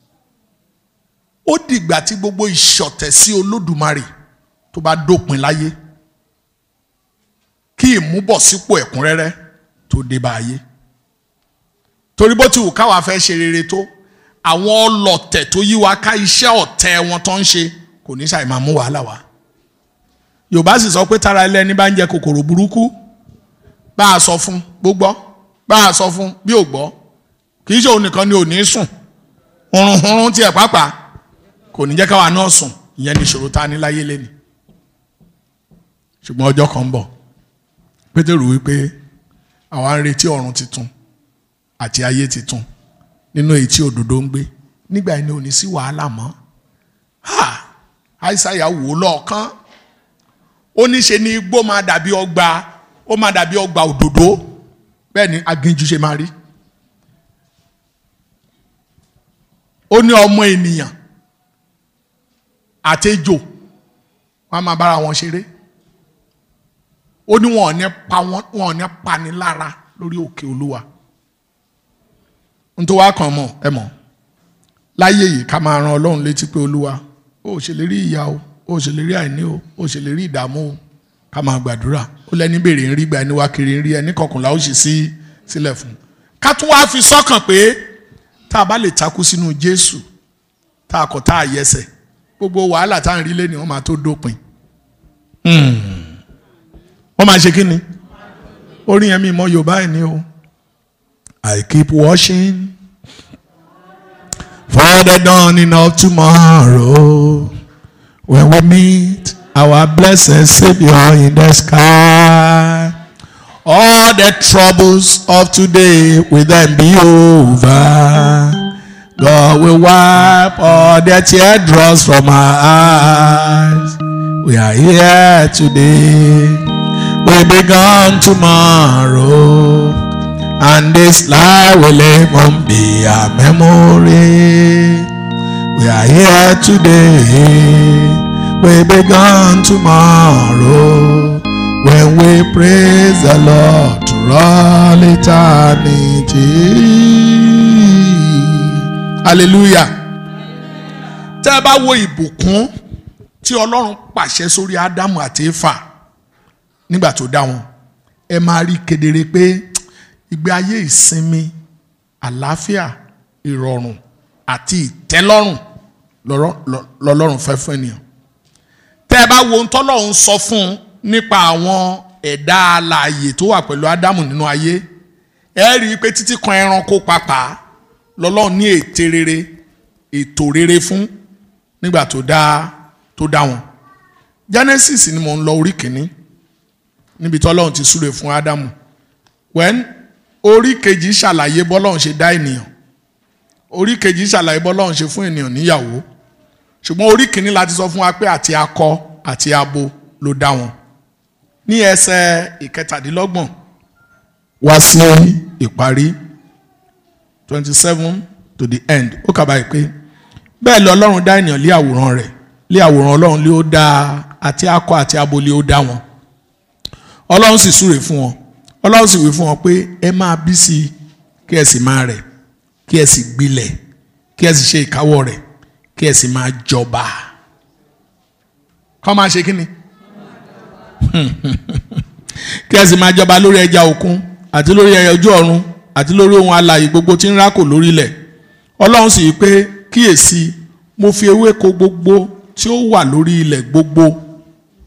Ó dìgbà tí gbogbo ìṣọ̀tẹ̀ sí Olódùmarè tó bá dópin láyé kí ìmúbọ̀sípò ẹ̀kúnrẹ́rẹ́ tó dé bá ayé. Torí bó ti wù káwa fẹ́ ṣe rere tó, àwọn ọlọ̀tẹ̀ tó yí wa ká iṣẹ́ ọ̀tẹ̀ wọn tó ń ṣe kò ní ṣàì máa mú wàhálà wá. Yorùbá sì sọ pé tára ẹlẹ́ni bá ń jẹ kòkòrò burúkú, bá a sọ fún gbogbo, bá a sọ fún bí ò gbọ́, kì í ṣe òun nìkan ni ò ní sùn, hurunhurun tiẹ̀ pàápàá kò ní jẹ́ káwa náà sùn. Ìyẹn ni ìṣòro tá a ní láyé lẹ́ni. Ṣùgbọ́n ọjọ́ kan ń bọ̀, Pétérù wípé àwa ń retí ọ̀run titun àti ayé titun nínú èyí tí òdodo ń gbé. Nígbà yẹn ni ò ní sí wàhálà mọ́. Àìsáyà wò lọ́ọ̀kan, ó ní ṣe ni igbó máa dàbí ọgbà, ó máa dàbí ọgbà òdòdó, bẹ́ẹ̀ ni aginjù ṣe máa rí. Ó ní ọmọ ènìyàn àtejò wọ́n máa bára wọn ṣeré. Ó ní wọn ò ní pani lára lórí òkè Olúwa. N tó wá kàn mọ̀ ẹ mọ̀ láyé yìí ká máa ran Ọlọ́run létí pé Olúwa ó ṣèlérí ìyà o, ó ṣèlérí àìní o, ó ṣèlérí ìdààmú o, ká máa gbàdúrà. Ó lẹ́ni béèrè ń rí gbà, ẹni wá kiri ń rí, ẹni kọkànlá ó sì sí sílẹ̀ fún. Ká tún wá fi sọ́kàn pé tá a bá lè takú sínú Jésù, tá a kọ̀ tá a yẹsẹ̀, gbogbo wàhálà tá à ń rí lẹ́ni wọ́n máa tó dópin. Wọ́n máa ṣe kí ni? Orin yẹn mi mọ Yorùbá ẹ̀ ní o. I keep watching for the dawning of tomorrow when we meet our blessed Savior in the sky. All the troubles of today will then be over. God will wipe all the teardrops from our eyes. We are here today, we'll be gone tomorrow, and this life will even be a memory. We are here today, we'll be gone tomorrow, when we praise the Lord to all eternity. Hallelujah. Tẹ́ ẹ bá wo ìbùkún tí Ọlọ́run pàṣẹ sórí Ádámù àti Éfà nígbà tó dá wọn, ẹ máa rí kedere pé ìgbé ayé ìsinmi, àlàáfíà, ìrọ̀rùn àti ìtẹ́lọ́rùn lọ́lọ́run fẹ́ fún ènìyàn. Tẹ́ ẹ bá wo ohun tọ́lọ́run sọ fún nípa àwọn ẹ̀dá alààyè tó wà pẹ̀lú Ádámù nínú ayé, ẹ rí i pé títí kan ẹranko pàápàá lọ́lọ́run ní ètò rere fún nígbà tó dá wọn. Genesis ni mo ń lọ orí kìíní níbi tọ́lọ́run ti súre fún Ádámù. Orí kejì ṣàlàyé bọ́lọ́run ṣe dá ènìyàn, orí kejì ṣàlàyé bọ́lọ́run ṣe fún ènìyàn níyàwó. Ṣùgbọ́n orí kìíní láti sọ fún wa pé àti akọ àti abo ló dá wọn. Ní ẹsẹ̀ 27 wá sí ìparí 27 to the end, ó kà báyìí pé bẹ́ẹ̀ lọ Ọlọ́run dá ènìyàn lé àwòrán rẹ̀, lé àwòrán Ọlọ́run lé ó dá àti akọ àti abo lé ó dá wọn. Ọlọ́run sì súre fún wọn, Ọlọ́run sì wí fún wọn pé ẹ máa bí sí kí ẹ sì máa rẹ̀, kí ẹ sì gbilẹ̀, kí ẹ sì ṣe ìkáwọ́ rẹ̀, kí ẹ sì máa jọba. Kọ́ máa ṣe kí ni? Kí ẹ sì máa jọba lórí ẹja òkun àti lórí ẹyẹ ojú ọ̀run àti lórí ohun alààyè gbogbo tí ń rákò lórí ilẹ̀. Ọlọ́run sì wí pé kíyèsí mo fi ewéko gbogbo tí ó wà lórí ilẹ̀ gbogbo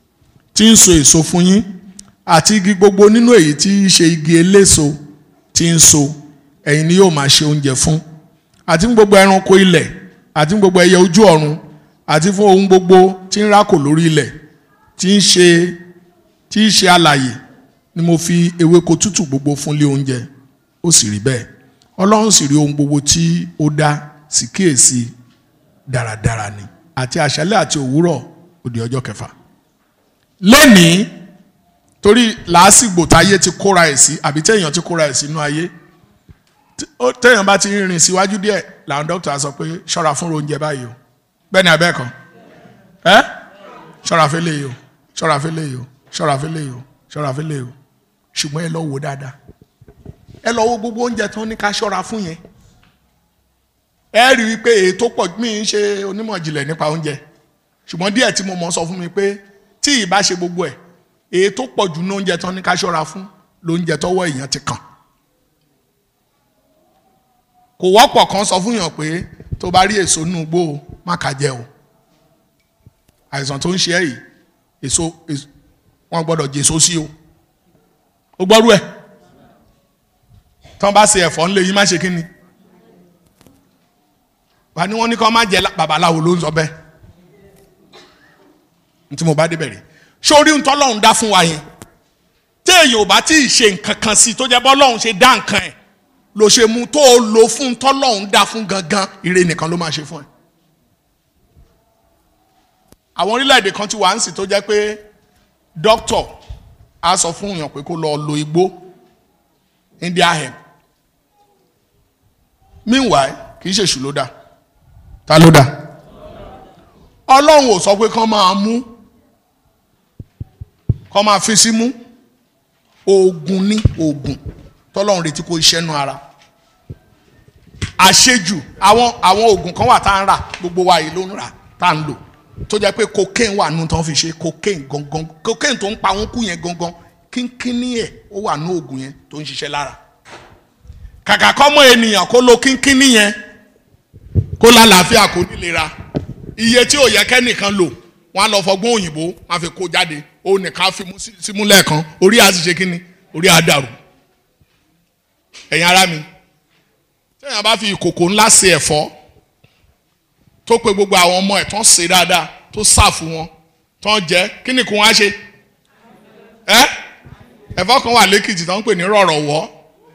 tí ń so èso fún yín, àti igi gbogbo nínú èyí tí í ṣe igi eléso tí ń so, ẹ̀yin ni yóò máa ṣe oúnjẹ fún, àti fún gbogbo ẹranko ilẹ̀, àti fún gbogbo ẹyẹ ojú ọ̀run, àti fún ohun gbogbo tí ń rákò lórí ilẹ̀, tí í ṣe alààyè, ni mo fi ewéko tútù gbogbo fún lé oúnjẹ. Ó sì rí bẹ́ẹ̀. Ọlọ́run sì rí ohun gbogbo tí ó dá, sì kíyèsí dáradára ni. Àti àṣálẹ́ àti òwúrọ̀ ó di ọjọ́ kẹfà. Lónìí, torí làásìgbò táyé ti kóra ẹ̀ sí, àbí téèyàn ti kóra ẹ̀ sínú ayé, téèyàn bá ti rìn síwájú díẹ̀ làwọn dókítà sọ pé ṣọ́ra fún oúnjẹ báyìí o. Bẹ́ẹ̀ ni abẹ́ẹ̀kan ṣọ́ra fẹ́lẹ́ yìí o, ṣọ́ra fẹ́lẹ́ yìí o, ṣọ́ra fẹ́lẹ́ yìí o, ṣọ́ra fẹ́lẹ̀ o. Ṣùgbọ́n ẹ lọ wò dáadáa, ẹ lọ wo gbogbo oúnjẹ tó ní ká ṣọ́ra fún yẹn. Ẹ rí i pé èyí tó pọ̀, mí ń ṣe onímọ̀ ìjìnlẹ̀ nípa oúnjẹ, ṣùgbọ́n díẹ̀ tí mo mọ̀ sọ fún mi pé tí ì bá ṣe gbogbo ẹ̀, èyí tó pọ̀ jù ní oúnjẹ tó ní ká ṣọ́ra fún lóúnjẹ tọ́wọ́ èèyàn ti kàn. Kò wọ́pọ̀ kan sọ fún yàn pé tó bá rí èso nínú igbó má kà jẹ o. Àìsàn tó ń ṣe ẹ́ yìí, èso wọn gbọ́dọ̀ jèso sí o. Ó gbọ́rú ẹ̀. Tán bá ṣe ẹ̀fọ́ ńlẹ̀ yìí má ṣe kíni. Wà ní wọ́n ní kán má jẹ, babaláwo ló ń sọ bẹ́ẹ̀. Tí mo bá débẹ̀ rí. Sórí ń tọ́lọ́run dá fún wa yẹn. Téèyàn ò bá tí ì ṣe nǹkan kan sí tó jẹ́ bọ́lọ́run ṣe dá nǹkan ẹ̀ ló ṣe mú tó o lò fún tọ́lọ́run dá fún gangan, ire nìkan ló máa ṣe fún ẹ. Àwọn orílẹ̀-èdè kan ti wà ń sì tó jẹ́ pé dókítọ̀ á sọ fún èèyàn pé kó lọ lo igbó, India hemp. Meanwhile kì í ṣe èṣù ló dá. Ta ló dá? Ọlọ́run ò sọ pé kán máa mú, kán máa fi sí mú. Oògùn ní oògùn tọ́lọ́run retí kó iṣẹ́ nú ara. Àṣejù àwọn oògùn kan wà tá à ń rà, gbogbo wa yìí ló ń rà tá à ń lò, tó jẹ́ pé cocaine wà nù tán fi ṣe cocaine gangan, cocaine tó ń pa wọn kú yẹn gangan, kínkínní ẹ̀ ó wà nù oògùn yẹn tó ń ṣiṣẹ́ lára. Kàkà kọ́mọ ènìyàn kó lo kínkínní yẹn kó lálàáfíà kó nílera, iye tí ò yẹ kẹ́nìkan lò wọ́n á lọ fọgbọ́n òyìnbó wọ́n á fi kó jáde, ó nìkan fi mú símú lẹ́ẹ̀kan, orí á sì ṣe kíni, orí á dàrú. Ẹ̀yin ará mi, téèyàn bá fi ìkòkò ńlá ṣe ẹ̀fọ́ tó pe gbogbo àwọn ọmọ ẹ̀ tán ṣe dáadáa, tó ṣàfù wọn tán jẹ, kí ni kò wá ṣe? Ẹ̀fọ́ kan wà lẹ́kìtì tán ń pè ní rọ̀rọ̀wọ́.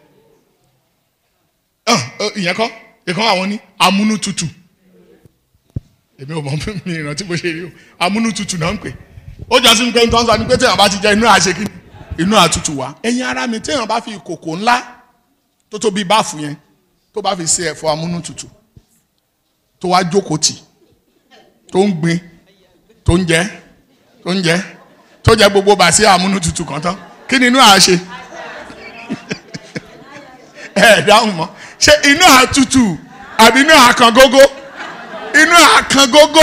Ìyẹn kọ́, ìkan àwọn ní amúnútutù. Èmi ò mọ̀ mi ìrántí bó ṣe rí o. Amúnútutù náà ń pè. Ó jọ sí mi pé ń tán sọ ni pé téèyàn bá ti jẹ inú àṣekí, inú àtutù wá. Ẹ̀yin ará mi, téèyàn bá fi ìkòkò ńlá tó tóbi báàfù yẹn tó bá fi ṣe ẹ̀fọ́ amúnútutù tó wá jókòó tì, tó ń gbin, tó ń jẹ tó jẹ gbogbo bàṣẹ amúnútutù kan tán, kí ni inú àá ṣe? Dáhùn mọ́. Ṣé inú àtutù àbí inú àkàn gógó? Inú àkàn gógó.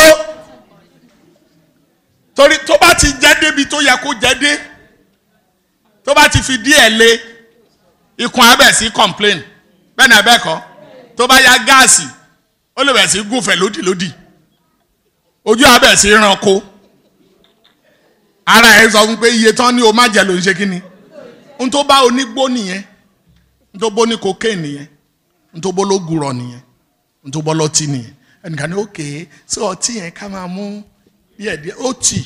Torí tó bá ti jẹ́ débi tó yẹ kó jẹ́ dé, tó bá ti fi díẹ̀ lé, ikùn abẹ́ sí complain, bẹ́ẹ̀ ni abẹ́ kọ́, tó bá ya gáàsì ó lè bẹ̀ sí gúnfẹ̀ lódìlódì, ojú abẹ́ sí ranko, ara ẹ̀ sọ fún pé iye tán ní o má jẹ ló ń ṣe kí ni. N tó bá onígbó nìyẹn, n tó bó ní cocaine nìyẹn, n tó bó lógùrọ̀ nìyẹn, n tó bó lọ́tí nìyẹn. Ẹnìkan ní òkè sí ọtí yẹn ká máa mú díẹ̀díẹ̀, ó tì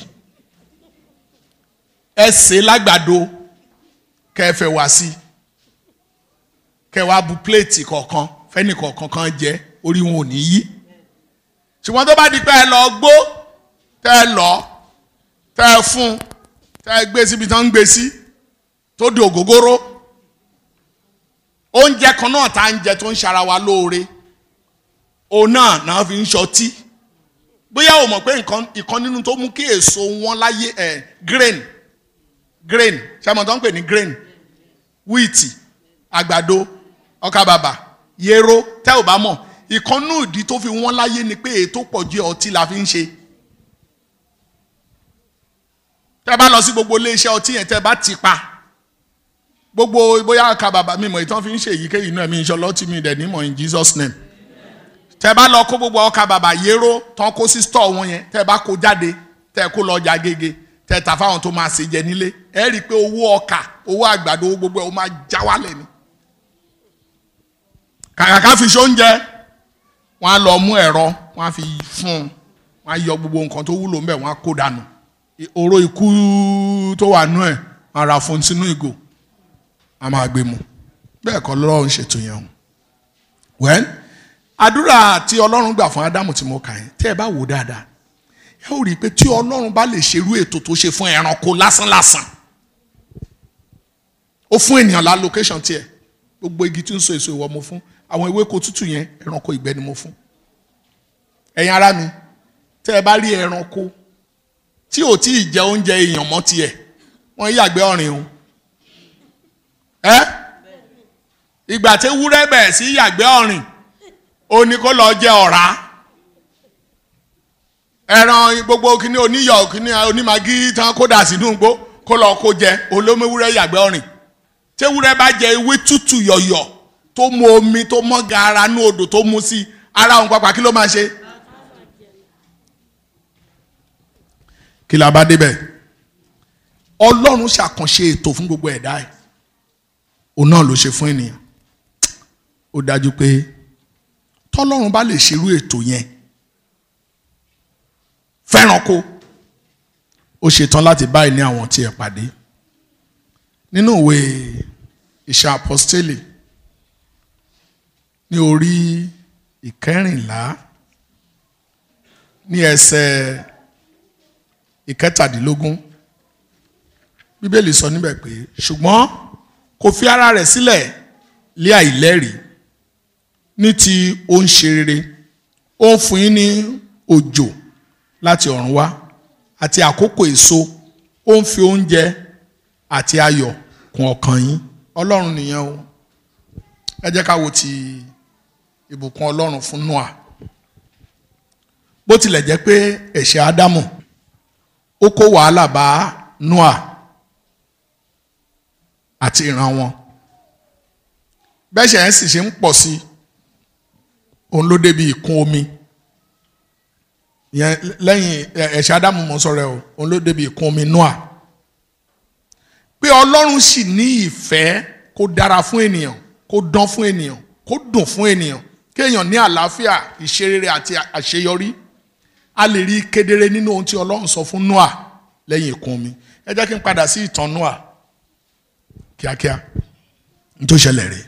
ẹ ṣe lágbàdo kẹfẹ wá sí, kẹwàá bu pléètì kọ̀ọ̀kan fẹ́ni kọ̀ọ̀kan kan jẹ, orí wọn ò ní yí. Ṣùgbọ́n tó bá di pé ẹ lọ gbó, tẹ ẹ lọ, tẹ ẹ fún, tẹ ẹ gbé síbi tán ń gbé sí, tó di ògógóró, oúnjẹ kan náà tá ń jẹ tó ń ṣara wa lóore, òun náà fi ń ṣọtí. Bóyá o mọ̀ pé ìkan nínú tó mú kí èso wọn láyé grain ṣàmọ̀ tó ń pè ní grain, wíìtì, àgbàdo, ọkà bàbà, yéró, tẹ́ ò bá mọ̀, ìkànnú ìdí tó fi wọ́n láyé ni pé èyí tó pọ̀ jù ọtí la fi ń ṣe. Tẹ́ bá lọ sí gbogbo iléeṣẹ́ ọtí yẹn, tẹ́ bá ti pa gbogbo, bóyá ọkà bàbà mímọ̀ ìtàn fi ń ṣe èyíkéyìí inú ẹ̀mí ìṣọlọ́tì mi dẹ̀ nímọ̀ in Jesus name. Tẹ́ bá lọ kó gbogbo ọkà bàbà, yéró tán kó sí store wọn yẹn, tẹ́ bá kó jáde, tẹ́ kó lọ ọjà Agége, tẹ́ta fáwọn tó máa ṣe jẹ nílé ẹ rí i pé owó ọkà owó àgbàdo owó gbogbo ẹ̀ ó máa já wálẹ̀ ni. kàkà ká fi ṣóúnjẹ wọ́n á lọ mú ẹ̀rọ wọ́n á fi fún un wọ́n á yọ gbogbo nǹkan tó wúlò ńbẹ̀ wọ́n á kó dànù oró ikú tó wà nú ẹ̀ wọ́n á ra fún sínú ìgò a máa gbé mu bẹ́ẹ̀ kọ́ lọ́run ṣètò yẹn o. wẹ́n àdúrà tí Ọlọ́run gbà fún Ádámù tí mo kà yẹn tẹ́ ẹ bá wò dáadáa ẹ ó rí i pé tí Ọlọ́run bá lè ṣerú ètò tó ṣe fún ẹranko lásánlásán ó fún ènìyàn lá location tiẹ̀ gbogbo igi tí ń so èso ìwọ mo fún àwọn ewéko tútù yẹn ẹranko ìgbẹ́ ni mo fún. ẹ̀yin ará mi tẹ́ ẹ bá rí ẹranko tí ò tí ì jẹ oúnjẹ èèyàn mọ́ tiẹ̀ wọ́n yàgbẹ́ ọ̀rìn o. ìgbà tí ewúrẹ́ bẹ̀rẹ̀ sí yàgbẹ́ ọ̀rìn ó ní kó lọ jẹ ọ̀rá ẹran gbogbo kíní oníyọ̀ kíní onímàgí tán kó dà sínú igbó kó lọ kó jẹ olómewúrẹ́ yàgbẹ́ ọ̀rìn tí ewúrẹ́ bá jẹ ewé tútù yọ̀yọ̀ tó mu omi tó mọ́ gaara ní odò tó mu sí ara òun pàpà kí ló máa ṣe. kí la bá débẹ̀ Ọlọ́run ṣàkànṣe ètò fún gbogbo ẹ̀dá ẹ̀ òun náà ló ṣe fún ènìyàn ó dájú pé tọ́lọ́run bá lè ṣerú ètò yẹn fẹ́ranko ó ṣetán láti báyìí ní àwọn tí ẹ pàdé nínú ìwé Iṣẹ́ Àpọ́stélì ní orí ìkẹrìnlá ní ẹsẹ̀ ìkẹtàdínlógún Bíbélì sọ níbẹ̀ pé ṣùgbọ́n kò fi ara rẹ̀ sílẹ̀ lé àìlẹ́rìí ní ti ó ń ṣe rere ó ń fún yín ní òjò láti ọ̀run wá àti àkókò èso ó ń fi oúnjẹ àti ayọ̀ kún ọkàn yín. Ọlọ́run nìyẹn o. ẹ jẹ́ ká wo ti ìbùkún Ọlọ́run fún Nóà. bó tilẹ̀ jẹ́ pé ẹ̀ṣẹ̀ Ádámù ó kó wàhálà bá Nóà àti ìran wọn bẹ́ṣẹ̀ yẹn sì ṣe ń pọ̀ sí òun ló débi ìkún omi yẹn lẹ́yìn ẹ̀ṣẹ̀ Ádámù mọ́ sọ̀rọ̀ ẹ̀ o òun ló débi ìkún omi Nóà pé Ọlọ́run sì ní ìfẹ́ kó dára fún ènìyàn kó dán fún ènìyàn kó dùn fún ènìyàn kéèyàn ní àlàáfíà ìṣerere àti àṣeyọrí a lè rí kedere nínú ohun tí Ọlọ́run sọ fún Nóà lẹ́yìn ìkún omi. ẹ jẹ́ kí n padà sí ìtàn Nóà kíákíá n tó ṣẹlẹ̀ rèé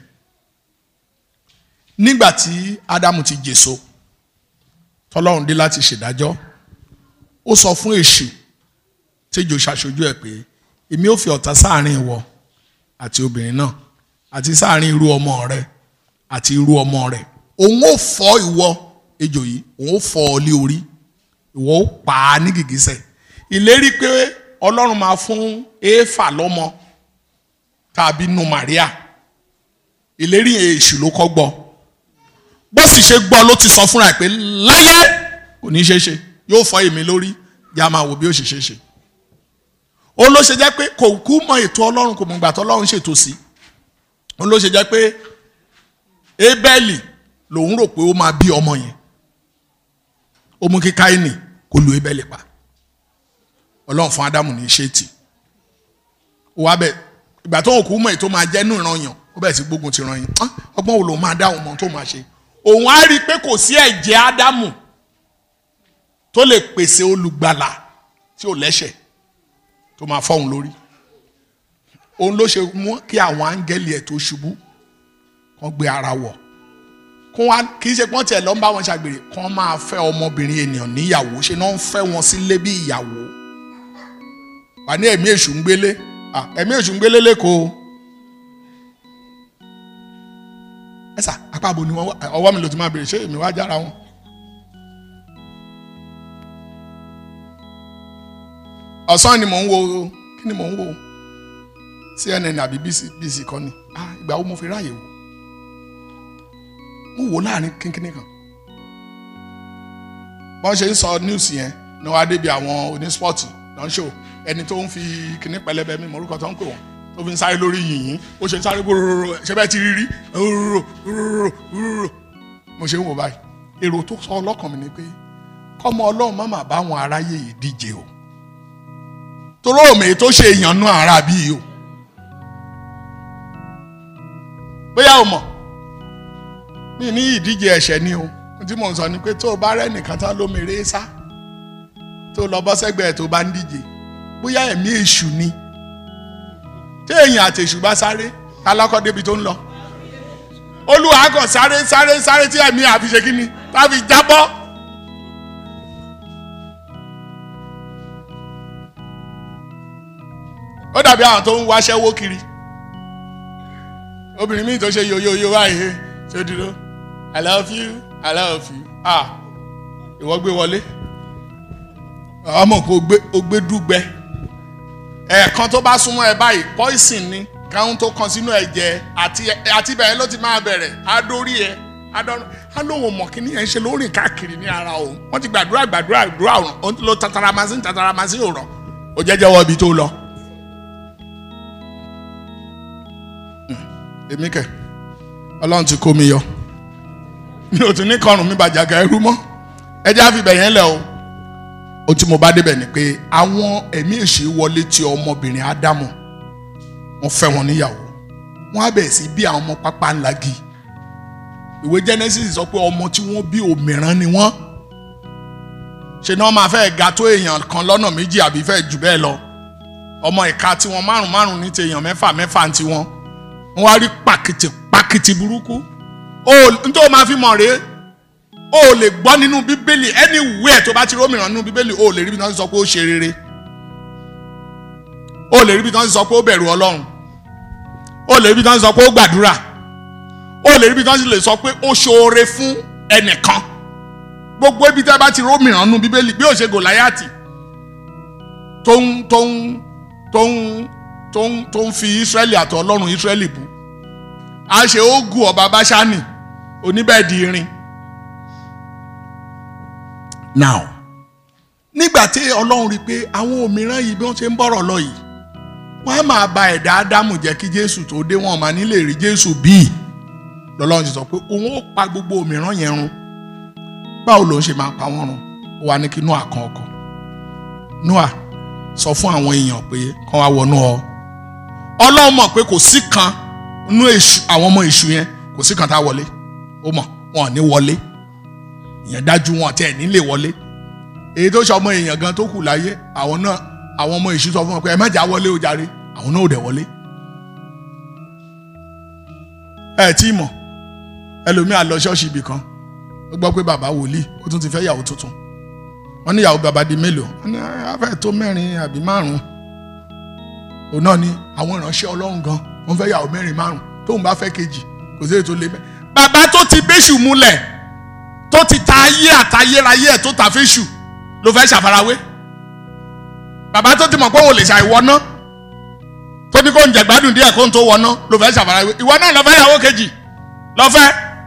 nígbà tí Ádámù ti jèso tọ́lọ́run dé láti ṣèdájọ́ ó sọ fún èṣù tẹ́jọ́ ṣàṣojú ẹ̀ pé èmi ò fi ọ̀tá sáàrin ìwọ àti obìnrin náà àti sáàrin irú ọmọ rẹ àti irú ọmọ rẹ òun ò fọ́ ìwọ ejò yìí òun ò fọ́ ọ lé orí ìwọ ó pa á ní gìgísẹ̀ ìlérí pé Ọlọ́run máa fún Éfà lọ́mọ tàbí nu Màríà ìlérí èṣù ló kọ́ gbọ́ bó sì ṣe gbọ́ ló ti sọ fúnra ẹ̀ pé láyé kò ní ṣe ṣe yóò fọ́ èmi lórí yá máa wò bí ó ṣe ṣe ṣe. ó ló ṣe jẹ́ pé kò kú mọ ètò Ọlọ́run kò mọ̀ ìgbà tó Ọlọ́run ṣètò sí. ó ló ṣe jẹ́ pé Ébẹ́lì lòun rò pé ó máa bí ọmọ yẹn ó mú kí Káínì kó lu Ébẹ́lì pa Ọlọ́run fún Ádámù ní ṣéètì ó wá bẹ̀ ìgbà tó kú mọ ètò máa jẹ́ nù ìran yàn ó bẹ̀rẹ̀ sí gbógun ti ran yín ọgbọ́n wo ló máa dá òun mọ tó máa ṣe òun á rí i pé kò sí ẹ̀jẹ̀ Ádámù tó lè pèsè olùgbàlà tí ò lẹ́ṣẹ̀ tó máa fọ́ òun lórí òun ló ṣe mú kí àwọn áńgẹ́lì ẹ̀ tó ṣubú kán gbé ara wọ̀ kì í ṣe pọ́n tiẹ̀ lọ́ ń bá wọn ṣàgbèrè kán máa fẹ́ ọmọbìnrin ènìyàn níyàwó ṣe náà ń fẹ́ wọn sílé bí ìyàwó wà ní ẹ̀mí èṣù ń gbélé ẹ̀mí èṣù ń gbélé lẹ́kọ̀ọ́ ẹ̀sà apábo ni ọwọ́ mi ló ti máa bèrè ṣé èmi wá jára wọn. ọ̀sán ni mò ń wo kí ni mò ń wo CNN àbí BBC kọ́ ni ìgbà wo mo fi ráàyè wò mo wò láàrin kínkínní kan bọ́n ṣe ń sọ news yẹn ní wàá débi àwọn oníspọ́ọ̀tì náà ń ṣò ẹni tó ń fi kíní pẹlẹbẹ mi mọ̀rúkọ tó ń pè wọ́n tó fi ń sáré lórí yìnyín ó ṣe ń sáré gbòòrò ṣe bẹ́ẹ̀ ti rírí mo ṣe ń wò báyìí èrò tó sọ ọlọ́kàn mi ni pé kọ́mọ Ọlọ́run má máa bá àwọn aráyé yìí díje o torí òmè tó ṣe èèyàn nú ara bí o bóyá o mọ̀ mi ní ìdíje ẹ̀ṣẹ̀ ni o tí mò ń sọ ni pé tó o bá rẹ́ nìkan tán ló mèrè sá tó lọ bọ́ sẹ́gbẹ̀ẹ́ tó bá ń díje bóyá ẹ̀mí èṣù ni tí èèyàn àti èṣù bá sáré kálákọ́ débi tó ń lọ Olúwa kàn sáré tí ẹ̀mí àfi ṣe kí ni táfi jábọ́. Ó dàbí àwọn tó ń wáṣẹ́wó kiri obìnrin míì tó ṣe yoyoyo báyìí ṣe dúró I love you ìwọ gbé wọlé ọmọ kò gbé dúgbẹ ẹ̀ẹ̀kan tó bá súnmọ́ ẹ báyìí poison ni káwọn tó kan sínú ẹ̀jẹ̀ àti bẹ̀rẹ̀ ló ti máa bẹ̀rẹ̀ adórí ẹ á lóun mọ̀ kí ni ẹ̀ ń ṣe lórí káàkiri ní ara òun wọ́n ti gbàdúrà ọ̀ràn òun ti lo tataramazin òràn ó jẹ́jẹ́ wọ ibi tó lọ. Èmi kẹ̀ Ọlọ́run ti kó mi yọ mi ò tún ní kọrùn mi bàjàgà ẹrú mọ́ ẹ jẹ́ àfi bẹ̀yẹn lẹ̀ o. Ohun tí mo bá débẹ̀ ni pé àwọn ẹ̀mí èṣù wọlé ti ọmọbìnrin Ádámù wọ́n fẹ́ wọn níyàwó wọ́n á bẹ̀rẹ̀ sí bí àwọn ọmọ pápá ńlá gi ìwé Genesis sọ pé ọmọ tí wọ́n bí òmìrán ni wọ́n ṣe ni wọ́n máa fẹ́ ga tó èèyàn kan lọ́nà méjì àbí fẹ́ jù bẹ́ẹ̀ lọ ọmọ ìka tiwọn márùn ní ti èèyàn mẹ́fà ní tiwọn wọ́n wá rí pàkìtì burúkú nítorí wọ́n máa fi mọ̀ rèé o lè gbọ́ nínú bíbélì anywhere tó bá ti rómìrán nínú bíbélì o lè rí bí wọ́n ti sọ pé ó ṣe rere o lè rí bí wọ́n ti sọ pé ó bẹ̀rù Ọlọ́run o lè rí bí wọ́n ti sọ pé ó gbàdúrà o lè rí bí wọ́n ti lè sọ pé ó ṣoore fún ẹnìkan gbogbo ibi tí a bá ti rómìrán nínú bíbélì bí ó ṣe Gòláyátì tó ń fi Ísírẹ́lì àti Ọlọ́run Ísírẹ́lì bú a ṣe Ógù ọba Báṣánì oníbẹ̀ẹ̀dì irin. Now nígbà tí Ọlọ́run rí pé àwọn òmíràn yìí bí wọ́n ṣe ń bọ̀rọ̀ lọ yìí wọ́n á máa ba ẹ̀dá Ádámù jẹ́ kí Jésù tó dé wọn máa nílè rí Jésù bíi lọ́lọ́run ti sọ pé òun ó pa gbogbo òmíràn yẹn run báwo ló ń ṣe máa pa wọ́n run ó wá ní kí Nóà kan ọkọ̀ Nóà sọ fún àwọn èèyàn pé kán wá wọnú ọ Ọlọ́run mọ̀ pé kò sí kan nú èṣù àwọn ọmọ èṣù yẹn kò sí kan tá wọlé ó mọ̀ wọn ò ní wọlé ìyẹn dájú wọn àti ẹ̀ní lè wọlé èyí tó ṣe ọmọ èèyàn gan tó kù láyé àwọn ọmọ èṣù sọ fún wọn pé ẹ má jà wọlé o jàre àwọn náà ò dẹ̀ wọlé. ẹ tí mọ̀ ẹlòmíà lọ ṣọ́ọ̀ṣì ibì kan ó gbọ́ pé bàbá wòlíì ó tún ti fẹ́ yàwó tuntun wọ́n ní ìyàwó bàbá di mélòó wọ́n ní afẹ́ tó 4 àbí 5 òun náà ni àwọn ìránṣẹ́ Ọlọ́run gan wọ́n fẹ́ yàwó 4 5 tóun bá fẹ́ kejì kò sí ètò lé mẹ́. bàbá tó ti bẹ́ṣù múlẹ̀ tó ti ta ayé àtayérayé ẹ̀ tó ta fẹ́ṣù ló fẹ́ ṣàfarawé bàbá tó ti mọ̀ pé òun lè ṣàìwọ́ná tó ní kó ń jẹ̀gbádùn díẹ̀ kó ń tó wọ́ná ló fẹ́ ṣàfarawé ìwọ náà lọ fẹ́ yàwó kejì lọ fẹ́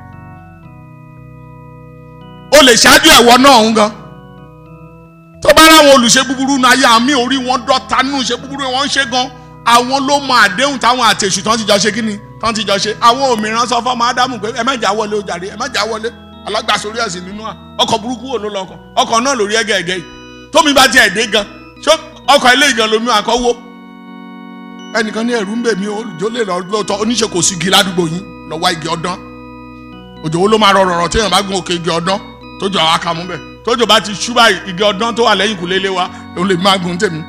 o lè ṣáájú ẹ̀wọ́ náà òun gan tó bá ráwọn olùṣe búburú náà ayé àmì orí wọn dọ́ta nínú ṣe búburú wọn ń ṣe gan àwọn ló mọ àdéhùn táwọn àtẹ̀sù tán ti jọ ṣe kíni tán ti jọ ṣe àwọn òmìrán sọ fọmọ Ádámù pé ẹ má jà wọlé o jàre ẹ má jà wọlé alágbàsórí ẹ̀sìn nínú ọkọ̀ burúkú wò ló lọkọ̀ ọkọ̀ náà lórí ẹgẹẹgẹ yìí tómi bá tiẹ̀ dé gan ṣé ọkọ̀ ilé ìgan lomi àkọ́wó ẹnìkan ní ẹ̀rù ń bè mí òjò lè lọ lóòótọ́ oníṣe kò sí igi ládùúgbò yín lọ wá igi ọdán òjò wo ló máa rọrọ̀ téèyàn bá gun òkè igi ọdán tójò àwọn akamú bẹ̀ tójò bá ti ṣú báyìí igi ọdán tó wà lẹ́yìn kùlé lé wa òun lè máa gun tèmi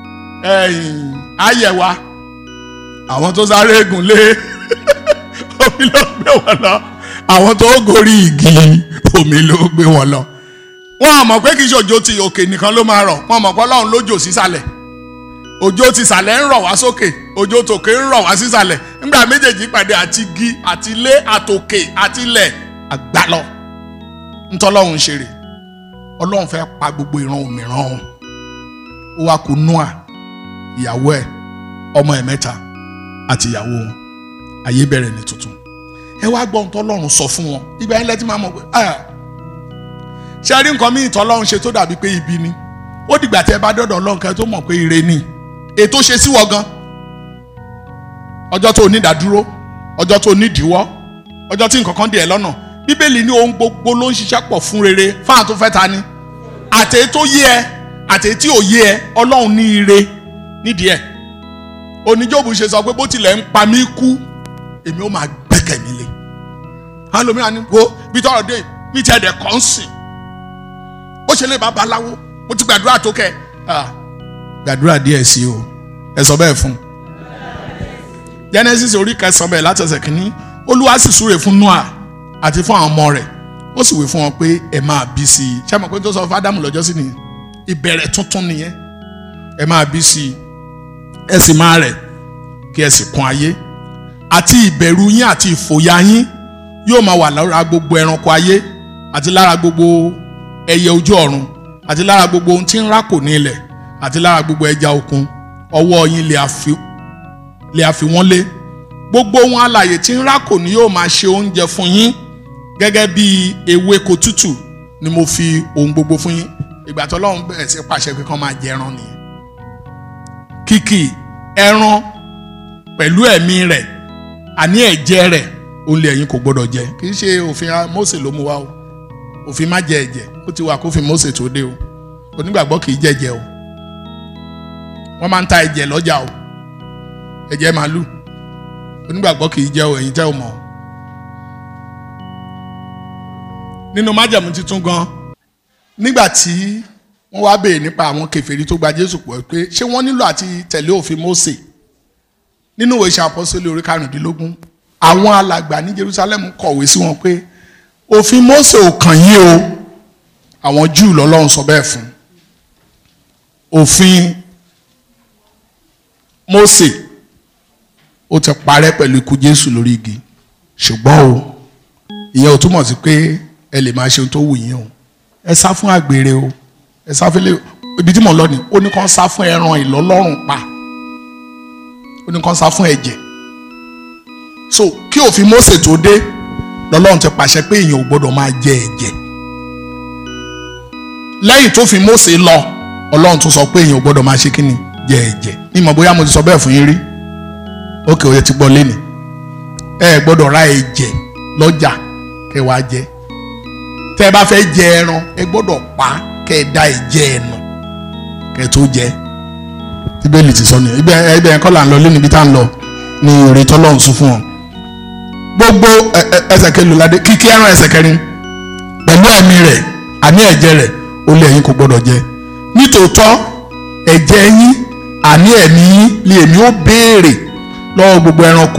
ayẹ̀ wa àwọn tó sáré gùn lé omi ló gbé wọn lọ àwọn tó gorí igi omi ló gbé wọn lọ wọn mọ̀ pé kì í ṣe òjò ti òkè nìkan ló máa rọ̀ wọn mọ̀ pé Ọlọ́run lójò sísàlẹ̀ òjò ti sàlẹ̀ ń rọ̀ wá sókè òjò tòkè ń rọ̀ wá sísàlẹ̀ nígbà méjèèjì pàdé àti igi àti ilé àtòkè àti ilẹ̀ àgbàlọ ntọ́lọ́run ṣeré Ọlọ́run fẹ́ pa gbogbo ìran òmìrán ọ̀hún ó wá kù Nóà ìyàwó ẹ̀ ọmọ ẹ̀ 3 àti ìyàwó wọn ayé bẹ̀rẹ̀ ní tuntun ẹ wá gbọ́ ntọ́lọ́run sọ fún wọn ìgbà yẹn lẹ́tí máa mọ̀ pé ṣe rí nǹkan míì tọ́lọ́run ṣe tó dàbí pé ibi ni ó dìgbà tí ẹ bá dọ̀dọ̀ Ọlọ́run kẹ́ tó mọ̀ pé ire ni ètò ṣe sí wọ gan ọjọ́ tó ní ìdádúró ọjọ́ tó ní ìdíwọ́ ọjọ́ tí nǹkan kan dì ẹ́ lọ́nà Bíbélì ní ohun gbogbo ló ń ṣiṣẹ́ pọ̀ fún rere fáwọn tó fẹ́ ta ni àtẹ̀yí tó yé ẹ àtẹ̀yí tí ò yé ẹ Ọlọ́run ní ire nídìí ẹ̀. Oníjóòbù ṣe sọ pé bó tilẹ̀ ń pa mí kú èmi ó máa gbẹ́kẹ̀ mi lé. àwọn ẹlòmíràn ni wo bí tọrọ dé mi ti ẹ̀dẹ̀ kàn sìn. ó ṣe lè babaláwo mo ti gbàdúrà tó kẹ́ gbàdúrà díẹ̀ sí o ẹ sọ bẹ́ẹ̀ fún. Genesis orí 9 bẹ́ẹ̀ láti ẹsẹ̀ kìíní Olúwa sì súre fún Noah àti fún àwọn ọmọ rẹ̀ ó sì wí fún wọn pé ẹ máa bí sí i. ṣé àmọ́ pé tó sọ fún Ádámù lọ́jọ́ sí ni ìbẹ̀rẹ̀ tuntun nìyẹn. ẹ máa bí sí i ẹ sì máa rẹ̀ kí ẹ sì kún ayé àti ìbẹ̀rù yín àti ìfòyà yín yóò máa wà lára gbogbo ẹranko ayé àti lára gbogbo ẹyẹ ojú ọ̀run àti lára gbogbo ohun tí ń rákò ní ilẹ̀ àti lára gbogbo ẹja òkun ọwọ́ yín lè a fi wọ́n lé gbogbo ohun alààyè tí ń rákò ní yóò máa ṣe oúnjẹ fún yín gẹ́gẹ́ bí ewéko tútù ni mo fi ohun gbogbo fún yín. ìgbà tó Ọlọ́run bẹ̀rẹ̀ sí pàṣẹ pé kán máa jẹ ẹran nìyẹn. kìkì ẹran pẹ̀lú ẹ̀mí rẹ̀ àní ẹ̀jẹ̀ rẹ̀ òun lè ẹ̀yin kò gbọ́dọ̀ jẹ. kì í ṣe òfin Mósè ló mú wá o òfin má jẹ ẹ̀jẹ̀ ó ti wà kófin Mósè tó dé o onígbàgbọ́ kì í jẹ̀jẹ̀ o wọ́n máa ń ta ẹ̀jẹ̀ lọ́jà o ẹ̀jẹ̀ màálù onígbàgbọ́ kì í jẹ o ẹ̀yin tẹ́ o mọ̀. nínú májẹ̀mú titun gan nígbà tí wọ́n wá béèrè nípa àwọn kèfèrí tó gba Jésù pọ̀ pé ṣé wọ́n nílò àti tẹ̀lé òfin Mósè nínú ìwé Iṣẹ́ Àpọ́sítélì orí 15 àwọn alàgbà ní Jerusalem kọ̀wé sí wọn pé òfin Mósè ò kàn yín o àwọn Júù lọ́lọ́run sọ bẹ́ẹ̀ fún. òfin Mósè ó ti parẹ́ pẹ̀lú ikú Jésù lórí igi ṣùgbọ́n o ìyẹn ò túmọ̀ sí pé ẹ lè máa ṣe ohun tó wù yín o ẹ sá fún àgbèrè o ẹ sá fún ibi tí mò ń lọ ni ó ní kàn sá fún ẹran ìlọ́lọ́rùn pa ó ní kàn sá fún ẹ̀jẹ̀. so kí òfin Mósè tó dé lọ́lọ́run ti pàṣẹ pé èèyàn ò gbọ́dọ̀ máa jẹ ẹ̀jẹ̀. lẹ́yìn tó fi Mósè lọ Ọlọ́run tún sọ pé èèyàn ò gbọ́dọ̀ máa ṣe kíni jẹ ẹ̀jẹ̀. ní mọ̀ bóyá mo ti sọ bẹ́ẹ̀ fún yín rí ókè òye ti gbọ́ lẹ́nì ẹ gbọ́dọ̀ ra ẹ̀jẹ̀ lọ́jà kẹ́ wá jẹ. tẹ́ ẹ bá fẹ́ jẹ ẹran ẹ gbọ́dọ̀ pa kẹ́ ẹ da ẹ̀jẹ̀ ẹ̀ nù kẹ́ ẹ tó jẹ. Bíbélì ti sọ nìyẹn ibẹ̀ yẹn kọ́ là ń lọ lẹ́nu ibi tá à ń lọ ní ìrètí Ọlọ́run sún fún wọn. gbogbo ẹsẹ̀ kelòládé kíkí ẹran ẹsẹ̀ kẹrin pẹ̀lú ẹ̀mí rẹ̀ àní ẹ̀jẹ̀ rẹ̀ ó lé ẹ̀yin kò gbọ́dọ̀ jẹ. nítòótọ́ ẹ̀jẹ̀ yín àní ẹ̀mí yín lé èmi ó béèrè lọ́wọ́ gbogbo ẹranko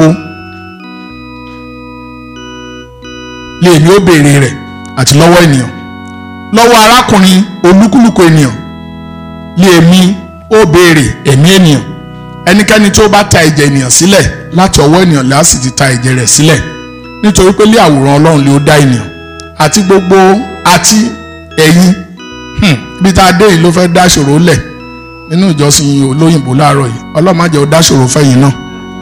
lé èmi ó béèrè rẹ̀ àti lọ́wọ́ ènìyàn lọ́wọ́ arákùnrin olúkúlùkù ènìyàn lé èmi ó béèrè ẹ̀mí ènìyàn ẹnikẹ́ni tó bá ta ẹ̀jẹ̀ ènìyàn sílẹ̀ láti ọwọ́ ènìyàn lè sì ti ta ẹ̀jẹ̀ rẹ̀ sílẹ̀ nítorí pé lé àwòrán Ọlọ́run lè ó dá ènìyàn àti gbogbo àti ẹ̀yin bí tá a dé yìí ló fẹ́ dá ṣòro lẹ̀ nínú ìjọsìn olóyìnbó láàárọ̀ yìí Ọlọ́run má jẹ́ ó dá ṣòro fẹ́yìn náà.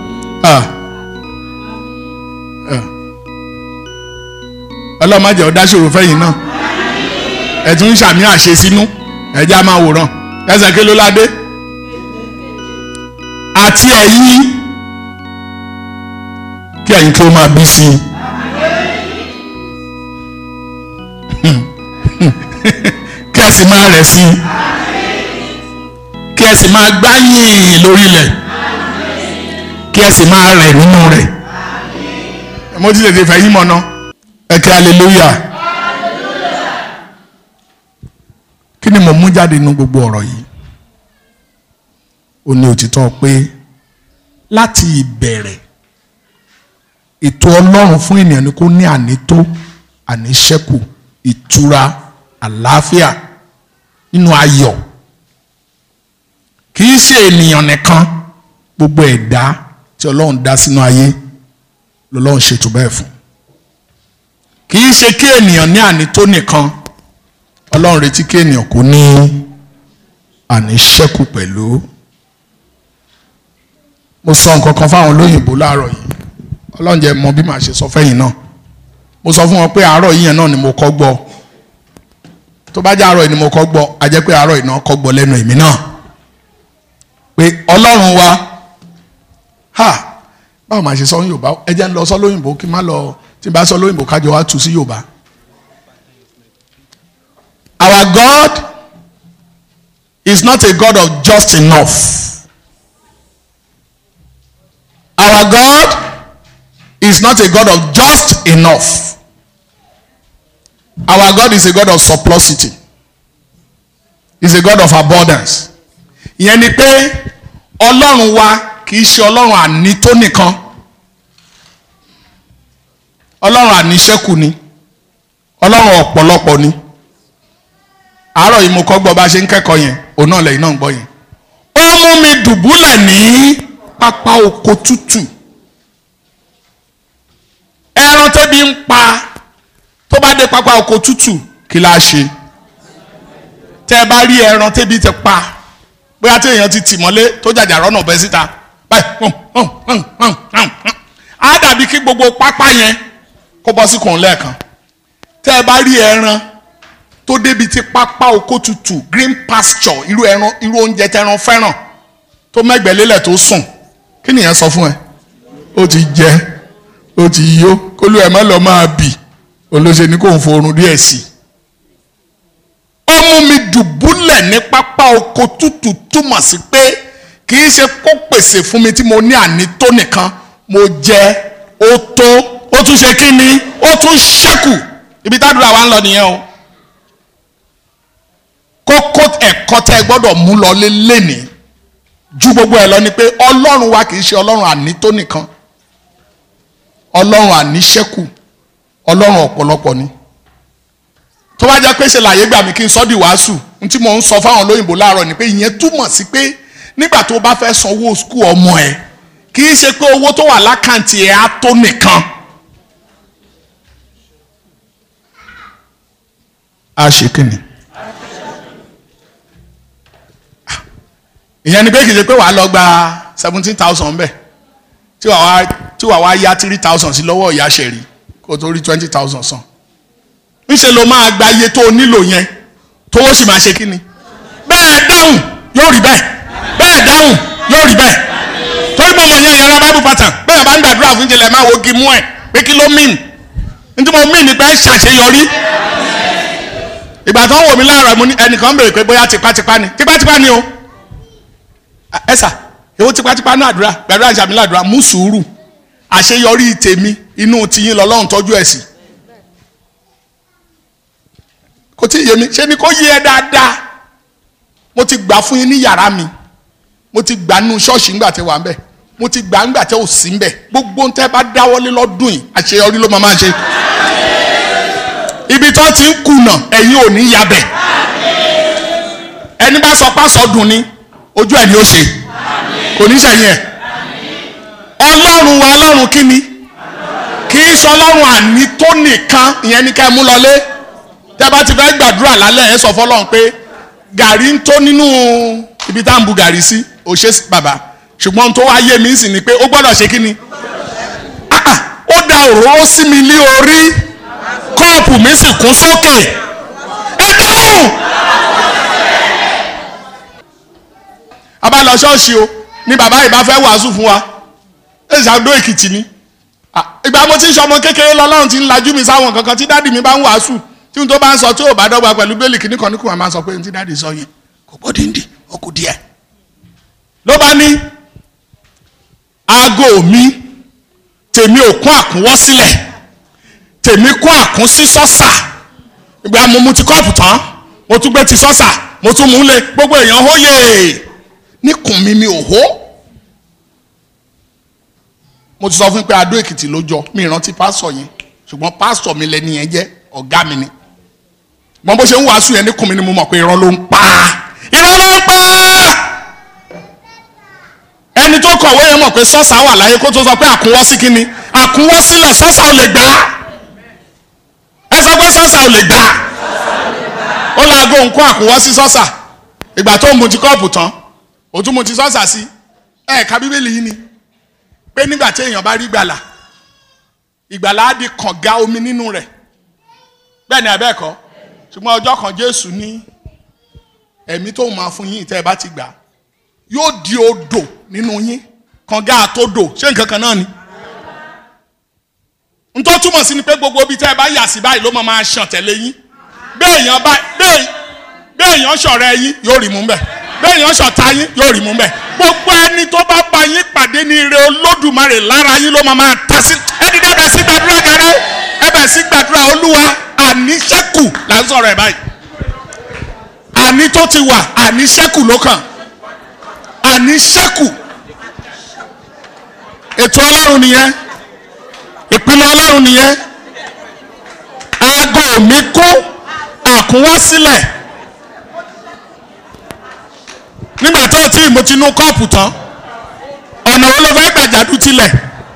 Ọlọ́run má jẹ́ ó dá ṣòro fẹ́yìn náà ẹ tún ń ṣàmì àṣẹ sínú ẹ̀jẹ̀ á máa wòran ẹsẹ̀ kí ló ládé àti ẹ̀yin kí ẹ̀yin kí ó máa bí sí i kí ẹ sì máa rẹ̀ sí i kí ẹ sì máa gbáyìn lórílẹ̀ kí ẹ sì máa rẹ̀ nínú rẹ̀. mo ti tètè fẹ́ yín mọ̀ ná ẹ kí hallelujah. kí ni mo mú jáde nínú gbogbo ọ̀rọ̀ yìí? ó ní òtítọ́ pé láti ìbẹ̀rẹ̀ ètò Ọlọ́run fún ènìyàn ni kó ní ànító àníṣẹ́kù ìtura àlàáfíà nínú ayọ̀ kì í ṣe ènìyàn nìkan gbogbo ẹ̀dá tí Ọlọ́run dá sínú ayé lọ́lọ́run ṣètò bẹ́ẹ̀ fún. kì í ṣe kí ènìyàn ní ànító nìkan Ọlọ́run retí kí ènìyàn kó ní àníṣẹ́kù pẹ̀lú. mo sọ nǹkan kan fáwọn olóyìnbó láàárọ̀ yìí Ọlọ́run jẹ́ mọ̀ bí màá ṣe sọ fẹ́yìn náà. mo sọ fún wọn pé àárọ̀ yìí yẹn náà ni mo kọ́ gbọ́ tó bá jẹ́ àárọ̀ yìí ni mo kọ́ gbọ́ a jẹ́ pé àárọ̀ yìí náà kọ́ gbọ́ lẹ́nu èmi náà pé Ọlọ́run wa báwo màá ṣe sọ Yorùbá ẹ jẹ́ ń lọ sọ lóyìnbó kí n má lọ tí n bá sọ lóyìnbó kájọ wá tú sí Yorùbá. Our God is not a God of just enough. is not a God of just enough. Our God is a God of surplusity. He's a God of abundance. Ìyẹn ni pé Ọlọ́run wa kì í ṣe Ọlọ́run ànító nìkan. Ọlọ́run àníṣẹ́kù ni. Ọlọ́run ọ̀pọ̀lọpọ̀ ni. Àárọ̀ yìí mo kọ́ gbọ́ bá ṣe ń kẹ́kọ̀ọ́ yẹn, òun náà lẹ́yìn náà ń gbọ́ yẹn. Ó mú mi dùbúlẹ̀ ní pápá oko tútù. Ẹran tẹ́bi ń pa tó bá dé pápá oko tútù kí la ṣe? Tẹ́ bá rí ẹran tẹ́bi ti pa bóyá tí èèyàn ti tì mọ́lé tó jàjà rọ́nà bẹ́ síta báyìí á dàbí kí gbogbo pápá yẹn kó bọ́ sí kùn lẹ́ẹ̀kan. Tẹ́ bá rí ẹran tó débi tí pápá oko tútù green pasture irú oúnjẹ tẹran fẹ́ràn tó mẹ́gbẹ̀lélẹ̀ tó sùn kí nìyẹn sọ fún ẹ? Ó ti jẹ ó ti yó kólú ẹ̀ má lọ máa bì olóṣè ní kò ń forun díẹ̀ sí i. Ó mú mi dùbúlẹ̀ ní pápá oko tútù túmọ̀ sí pé kì í ṣe kó pèsè fún mi tí mo ní ànító nìkan mo jẹ ó tó ó tún ṣe kí ni ó tún ṣẹ́kù. Ibi tádùúrà wa ń lọ nìyẹn o. Kókó ẹ̀kọ́ tẹ́ ẹ gbọ́dọ̀ mú lọ lénìí ju gbogbo ẹ̀ lọ ni pé Ọlọ́run wa kì í ṣe Ọlọ́run ànító nìkan. Ọlọ́run àníṣẹ́kù, Ọlọ́run ọ̀pọ̀lọpọ̀ ni. Tó bá jẹ́ pé ṣe làyé gbà mí kí n sọ di wàásù n tí mò ń sọ fáwọn olóyìnbó láàárọ̀ ni pé ìyẹn túmọ̀ sí pé nígbà tó bá fẹ́ sanwó skul ọmọ ẹ̀ kì í ṣe pé owó tó wà lákàntì ẹ̀ á tó nìkan. A ṣe kíni? Ìyẹn ni pé kì í ṣe pé wàá lọ gba 17,000 bẹ́ẹ̀ tí wàá wá yá 3,000 sí lọ́wọ́ ìyá ṣẹ̀rí kó tó rí 20,000 san. Ńṣe ló máa gba iye tó o nílò yẹn tówó sì máa ṣe kí ni? Bẹ́ẹ̀ dáhùn yóò rí bẹ́ẹ̀. Bẹ́ẹ̀ dáhùn yóò rí bẹ́ẹ̀. Torí pé ọmọ yẹn yàrá Bible pattern bẹ́ẹ̀ bá ń gbàdúrà fún ìjìnlẹ̀ máa wo kí mú ẹ̀ pé kí ló mean? Ní tí mo mean ni pé ṣàṣeyọrí. Ìgbà tó ń wò mí láàárọ̀ mo ní ẹnìkan béèrè pé bóyá tipátipá ni. Tipátipá ni o. Ẹ sà èwo tipátipá náà àdúrà gbàdúrà ìṣàmì ládùúrà mú sùúrù àṣeyọrí tèmi inú tiyín lọ́lọ́run tọ́jú ẹ̀ sí. Kò tí ì yé mi ṣé ni kò yé ẹ dáadáa. Mo ti gbà fún yín ní yàrá mi, mo ti gbà nínú ṣọ́ọ̀ṣì ńgbà tẹ́ wà ń bẹ̀, mo ti gbà ńgbà tẹ́ ò sí ń bẹ̀. Gbogbo ń tẹ́ bá dáwọ́lé lọ́dún yìí àṣeyọrí ló máa ṣe. Ibi tó ti ń kùnà ẹ̀yin ò ní yabẹ̀. Ẹni bá sọ pásọ dùn ni ojú ẹ̀ ni ó ṣe kò ní ṣẹ̀yìn ẹ̀. Ọlọ́run wa Ọlọ́run kí ni? Kì í sọ Ọlọ́run ànító nìkan. Ìyẹn ni ká ẹ mú lọlé. Tẹ́ bá ti fẹ́ gbàdúrà lálẹ́ ẹ sọ fọ́lọ́run pé gàrí ń tó nínú ibi tá à ń bu gàrí sí ó ṣe bàbá ṣùgbọ́n tó wá yé mi sì ni pé ó gbọ́dọ̀ ṣe kí ni? Ó da òróró sí mi lé orí kọ́ọ̀pù mi sì kún sókè. Ẹ dáhùn. A bá lọ ṣọ́ọ̀ṣì o ní bàbá yìí bá fẹ́ wàásù fún wa ẹ ṣàdó Èkìtì ni. Ìgbà mo ti ń ṣọmọ kékeré lọ́lọ́run ti ń lajú mi sáwọn kankan tí dáàdì mi bá ń wàásù tí n tó bá ń sọ tí ò bá dọ́gba pẹ̀lú bẹ́ẹ̀lì kìíní kan ní kùn máa ń sọ pé n tí dáàdì sọ yẹn kò gbọ́dọ̀ ń dì ó kù díẹ̀. Ló bá ní aago mi tèmi ò kún àkúnwọ́ sílẹ̀ tèmi kún àkún sí sọ́sà. Ìgbà mo mu ti kọ́ọ̀pù tán mo tún gbé ti sọ́sà mo tún mú lé gbogbo èèyàn hóyè níkùn mi ò hó. Mo ti sọ fún pé Adó Èkìtì ló jọ mi ìrántí pásítọ̀ yẹn ṣùgbọ́n pásítọ̀ mi lẹni yẹn jẹ́ ọ̀gá mi ni. Mọ bó ṣe ń wàásù yẹn níkùn mi ni mo mọ̀ pé irọ́ ló ń pa. Irọ́ ló ń pa. Ẹni tó kọ̀wé yẹn mọ̀ pé sọ́sà wà láyé kó tó sọ pé àkúnwọ́ sí kíni àkúnwọ́ sílẹ̀ sọ́sà ò lè gbà. Ẹ sọ pé sọ́sà ò lè gbà. Ó láago nǹkan àkúnwọ́ sí sọ́sà. Ìgbà tó ń mu ti kọ́ọ̀pù tán ó tún mu ti sọ́sà sí. Ẹ̀ka Bíbélì yìí ni pé nígbà tí èèyàn bá rí gbàlà ìgbàlà á di kànga omi nínú rẹ̀. Bẹ́ẹ̀ ni àbẹ́ẹ̀kọ́ ṣùgbọ́n ọjọ́ kan Jésù ní ẹ̀mí tó máa fún yín tẹ́ ẹ bá ti gbà yóò di odò nínú yín kànga àtodò ṣé nǹkan kan náà ni. n tó túmọ̀ sí ni pé gbogbo ibi tẹ́ ẹ bá yà sí báyìí ló máa ṣàn tẹ̀lé yín. Béèyàn ṣọ̀rẹ́ yín yóò rí mú bẹ́ẹ̀ béèyàn ṣọ̀tá yín yóò rí mú bẹ́ẹ̀ gbogbo ẹni tó bá bá yín pàdé ní ire Olódùmarè lára yín ló máa ta sí. ẹni dẹ́bẹ̀ sí gbàdúrà gẹ́rẹ́ ẹbẹ̀ sí gbàdúrà Olúwa àníṣẹ́kù là ń sọ̀rọ̀ ẹ̀ báyìí. àní tó ti wà àníṣẹ́kù ló kàn. àníṣẹ́kù ètò Ọlọ́run nìyẹn, ìpinnu Ọlọ́run nìyẹn. aago mi kú àkúnwá sílẹ̀ nígbà tó tí mo ti nú kọ́ọ̀pù tán ọ̀nà wo ló fẹ́ gbàjádù tilẹ̀.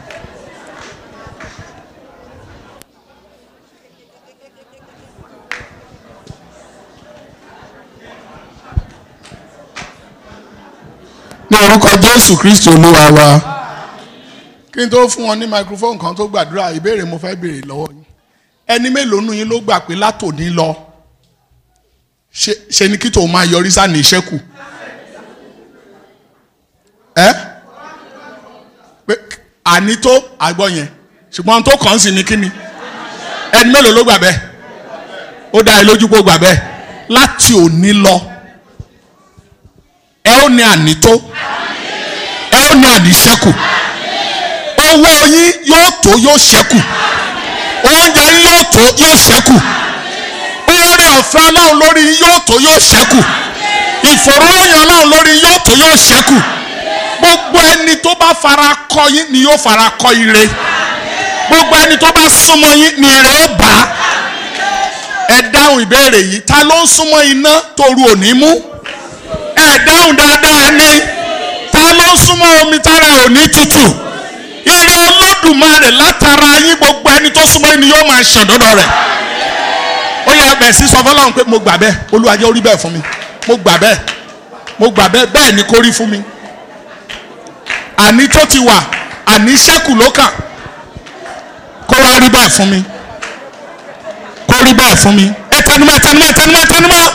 ní orúkọ Jésù Kristi Olúwa wa. kí n tó fún wọn ní microphone kan tó gbàdúrà, ìbéèrè mo fẹ́ béèrè lọ́wọ́ yín. ẹni mélòó nù yín ló gbà pé látòní lọ ṣe ni kí tòun máa yọrí sáà ní ìṣẹ́kù? pé àní tó àgbọ̀ yẹn ṣùgbọ́n tó kàn sí ni kí ni? ẹni mélòó ló gbà bẹ́ẹ̀? ó dá ẹ lójú pé ó gbà bẹ́ẹ̀. láti òní lọ ẹ ó ní àní tó, ẹ ó ní àní ṣẹ́kù. owó yín yóò tó yóò ṣẹ́kù, oúnjẹ yín yóò tó yóò ṣẹ́kù, oore ọ̀fẹ́ Ọlọ́run lórí yín yóò tó yóò ṣẹ́kù, ìfòròyìn Ọlọ́run lórí yín yóò tó yóò ṣẹ́kù. gbogbo ẹni tó bá fara kọ yín ni yóò fara kọ ire, gbogbo ẹni tó bá súnmọ́ yín ni ire ó bá. ẹ dáhùn ìbéèrè yìí, ta ló ń súnmọ́ iná tóru òní mú? ẹ dáhùn dáadáa ni. ta ló ń súnmọ́ omi tára òní tutù? ire Olódùmarè látara yín, gbogbo ẹni tó súnmọ́ yín ni yóò máa ṣàn dọ́dọ̀ rẹ̀. ó yẹ bẹ̀ sí sọ fọlọ́run pé mo gbà bẹ́ẹ̀, Olúwa jẹ́ ó rí bẹ́ẹ̀ fún mi, mo gbà bẹ́ẹ̀, mo gbà bẹ́ẹ̀, bẹ́ẹ̀ ni kó rí fún mi. àní tó ti wà àní ṣẹ́kù ló kàn. kó wá rí bẹ́ẹ̀ fún mi, kó rí bẹ́ẹ̀ fún mi. ẹ tẹnumọ́ tẹnumọ́ tẹnumọ́ tẹnumọ́.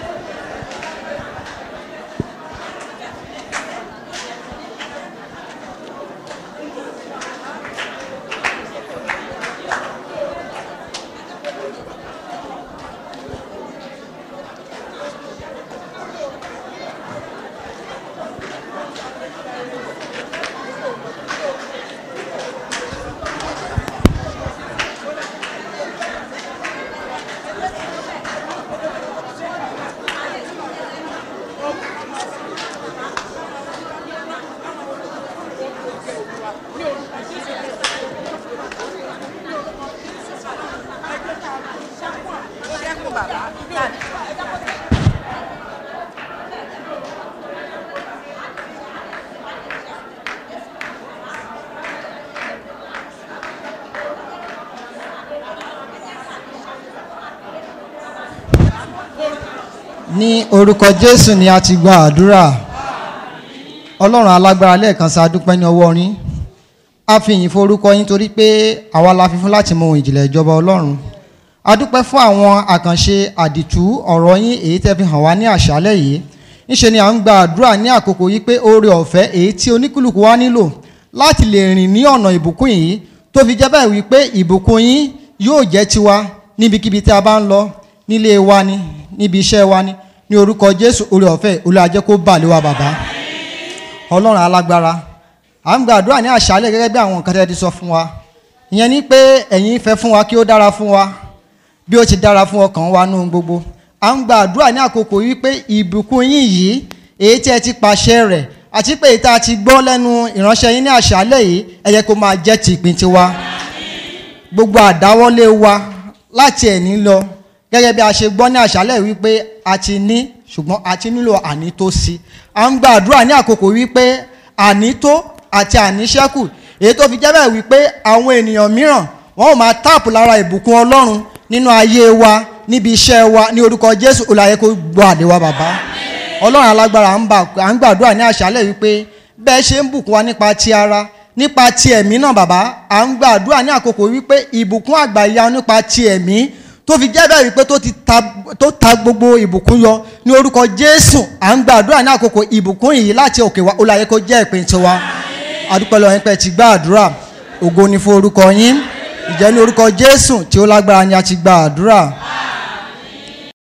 ní orúkọ Jésù ni a ti gba àdúrà. Ọlọ́run alágbára, lẹ́ẹ̀kan sí a dúpẹ́ ní ọwọ́ yín, a fi ìyìn fún orúkọ yín torí pé àwa la fi fún láti mọ ohun ìjìnlẹ̀ ìjọba Ọlọ́run. A dúpẹ́ fún àwọn àkànṣe àdìtú ọ̀rọ̀ yín èyí tẹ́ fi hàn wá ní àṣálẹ́ yìí. Ńṣe ni à ń gba àdúrà ní àkókò yìí pé oore ọ̀fẹ́ èyí tí oníkúlùkù wa nílò láti lè rìn ní ọ̀nà ìbùkún yìí, tó fi jẹ́ báyìí wípé ìbùkún yín yóò jẹ́ tiwa níbikíbi tí a bá ń lọ, nílé wa ni, níbi iṣẹ́ wa ni. Ní orúkọ Jésù, oore ọ̀fẹ́ Olúwa jẹ́ kó bà lé wa bàbá. Ọlọ́run alágbára, à ń gba àdúrà ní àṣálẹ́ gẹ́gẹ́ bí àwọn nǹkan tẹ́ ti sọ fún wa. Ìyẹn ni pé ẹ̀yin fẹ́ fún wa kí ó dára fún wa bí ó ti dára fún ọkàn wa nínú gbogbo. À ń gba àdúrà ní àkókò yìí pé ìbùkún yín yìí èyí tí ẹ ti pàṣẹ rẹ̀ àti pé èyí tá a ti gbọ́ lẹ́nu ìránṣẹ́ yín ní àṣálẹ́ yìí, ẹ jẹ́ kó máa jẹ́ ti ìpín tiwa. Gbogbo àdáwọ́lé wa láti ẹ̀ní lọ, gẹ́gẹ́ bí a ṣe gbọ́ ní àṣálẹ́ wípé a ti ní, ṣùgbọ́n a ti nílò ànító sí. À ń gba àdúrà ní àkókò wípé ànító àti àníṣẹ́kù èyí tó fi jẹ́ bẹ́ẹ̀ wípé àwọn ènìyàn mìíràn wọ́n ò máa táàpù lára ìbùkún Ọlọ́run nínú ayé wa, níbi iṣẹ́ wa. Ní orúkọ Jésù, Olúwa jẹ́ kó gbọ́ àdúrà bàbá. Ọlọ́run alágbára, à ń gbàdúrà ní àṣálẹ́ wípé bẹ́ẹ̀ ṣe ń bùkún wa nípa ti ara, nípa ti ẹ̀mí náà bàbá, à ń gbàdúrà ní àkókò wípé ìbùkún àgbàyà nípa ti ẹ̀mí tó fi jẹ́ bẹ́ẹ̀ wípé tó ta gbogbo ìbùkún yọ. Ní orúkọ Jésù, à ń gbàdúrà ní àkókò ìbùkún yìí láti òkè wá, Olúwa jẹ́ kó jẹ́ ìpín tiwa. Adúpẹ́ lọ́wọ́ yín pé ti gba àdúrà, ògo ni fún orúkọ yín. Ìjẹ́ ní orúkọ Jésù tí ó lágbára ni a ti gba àdúrà.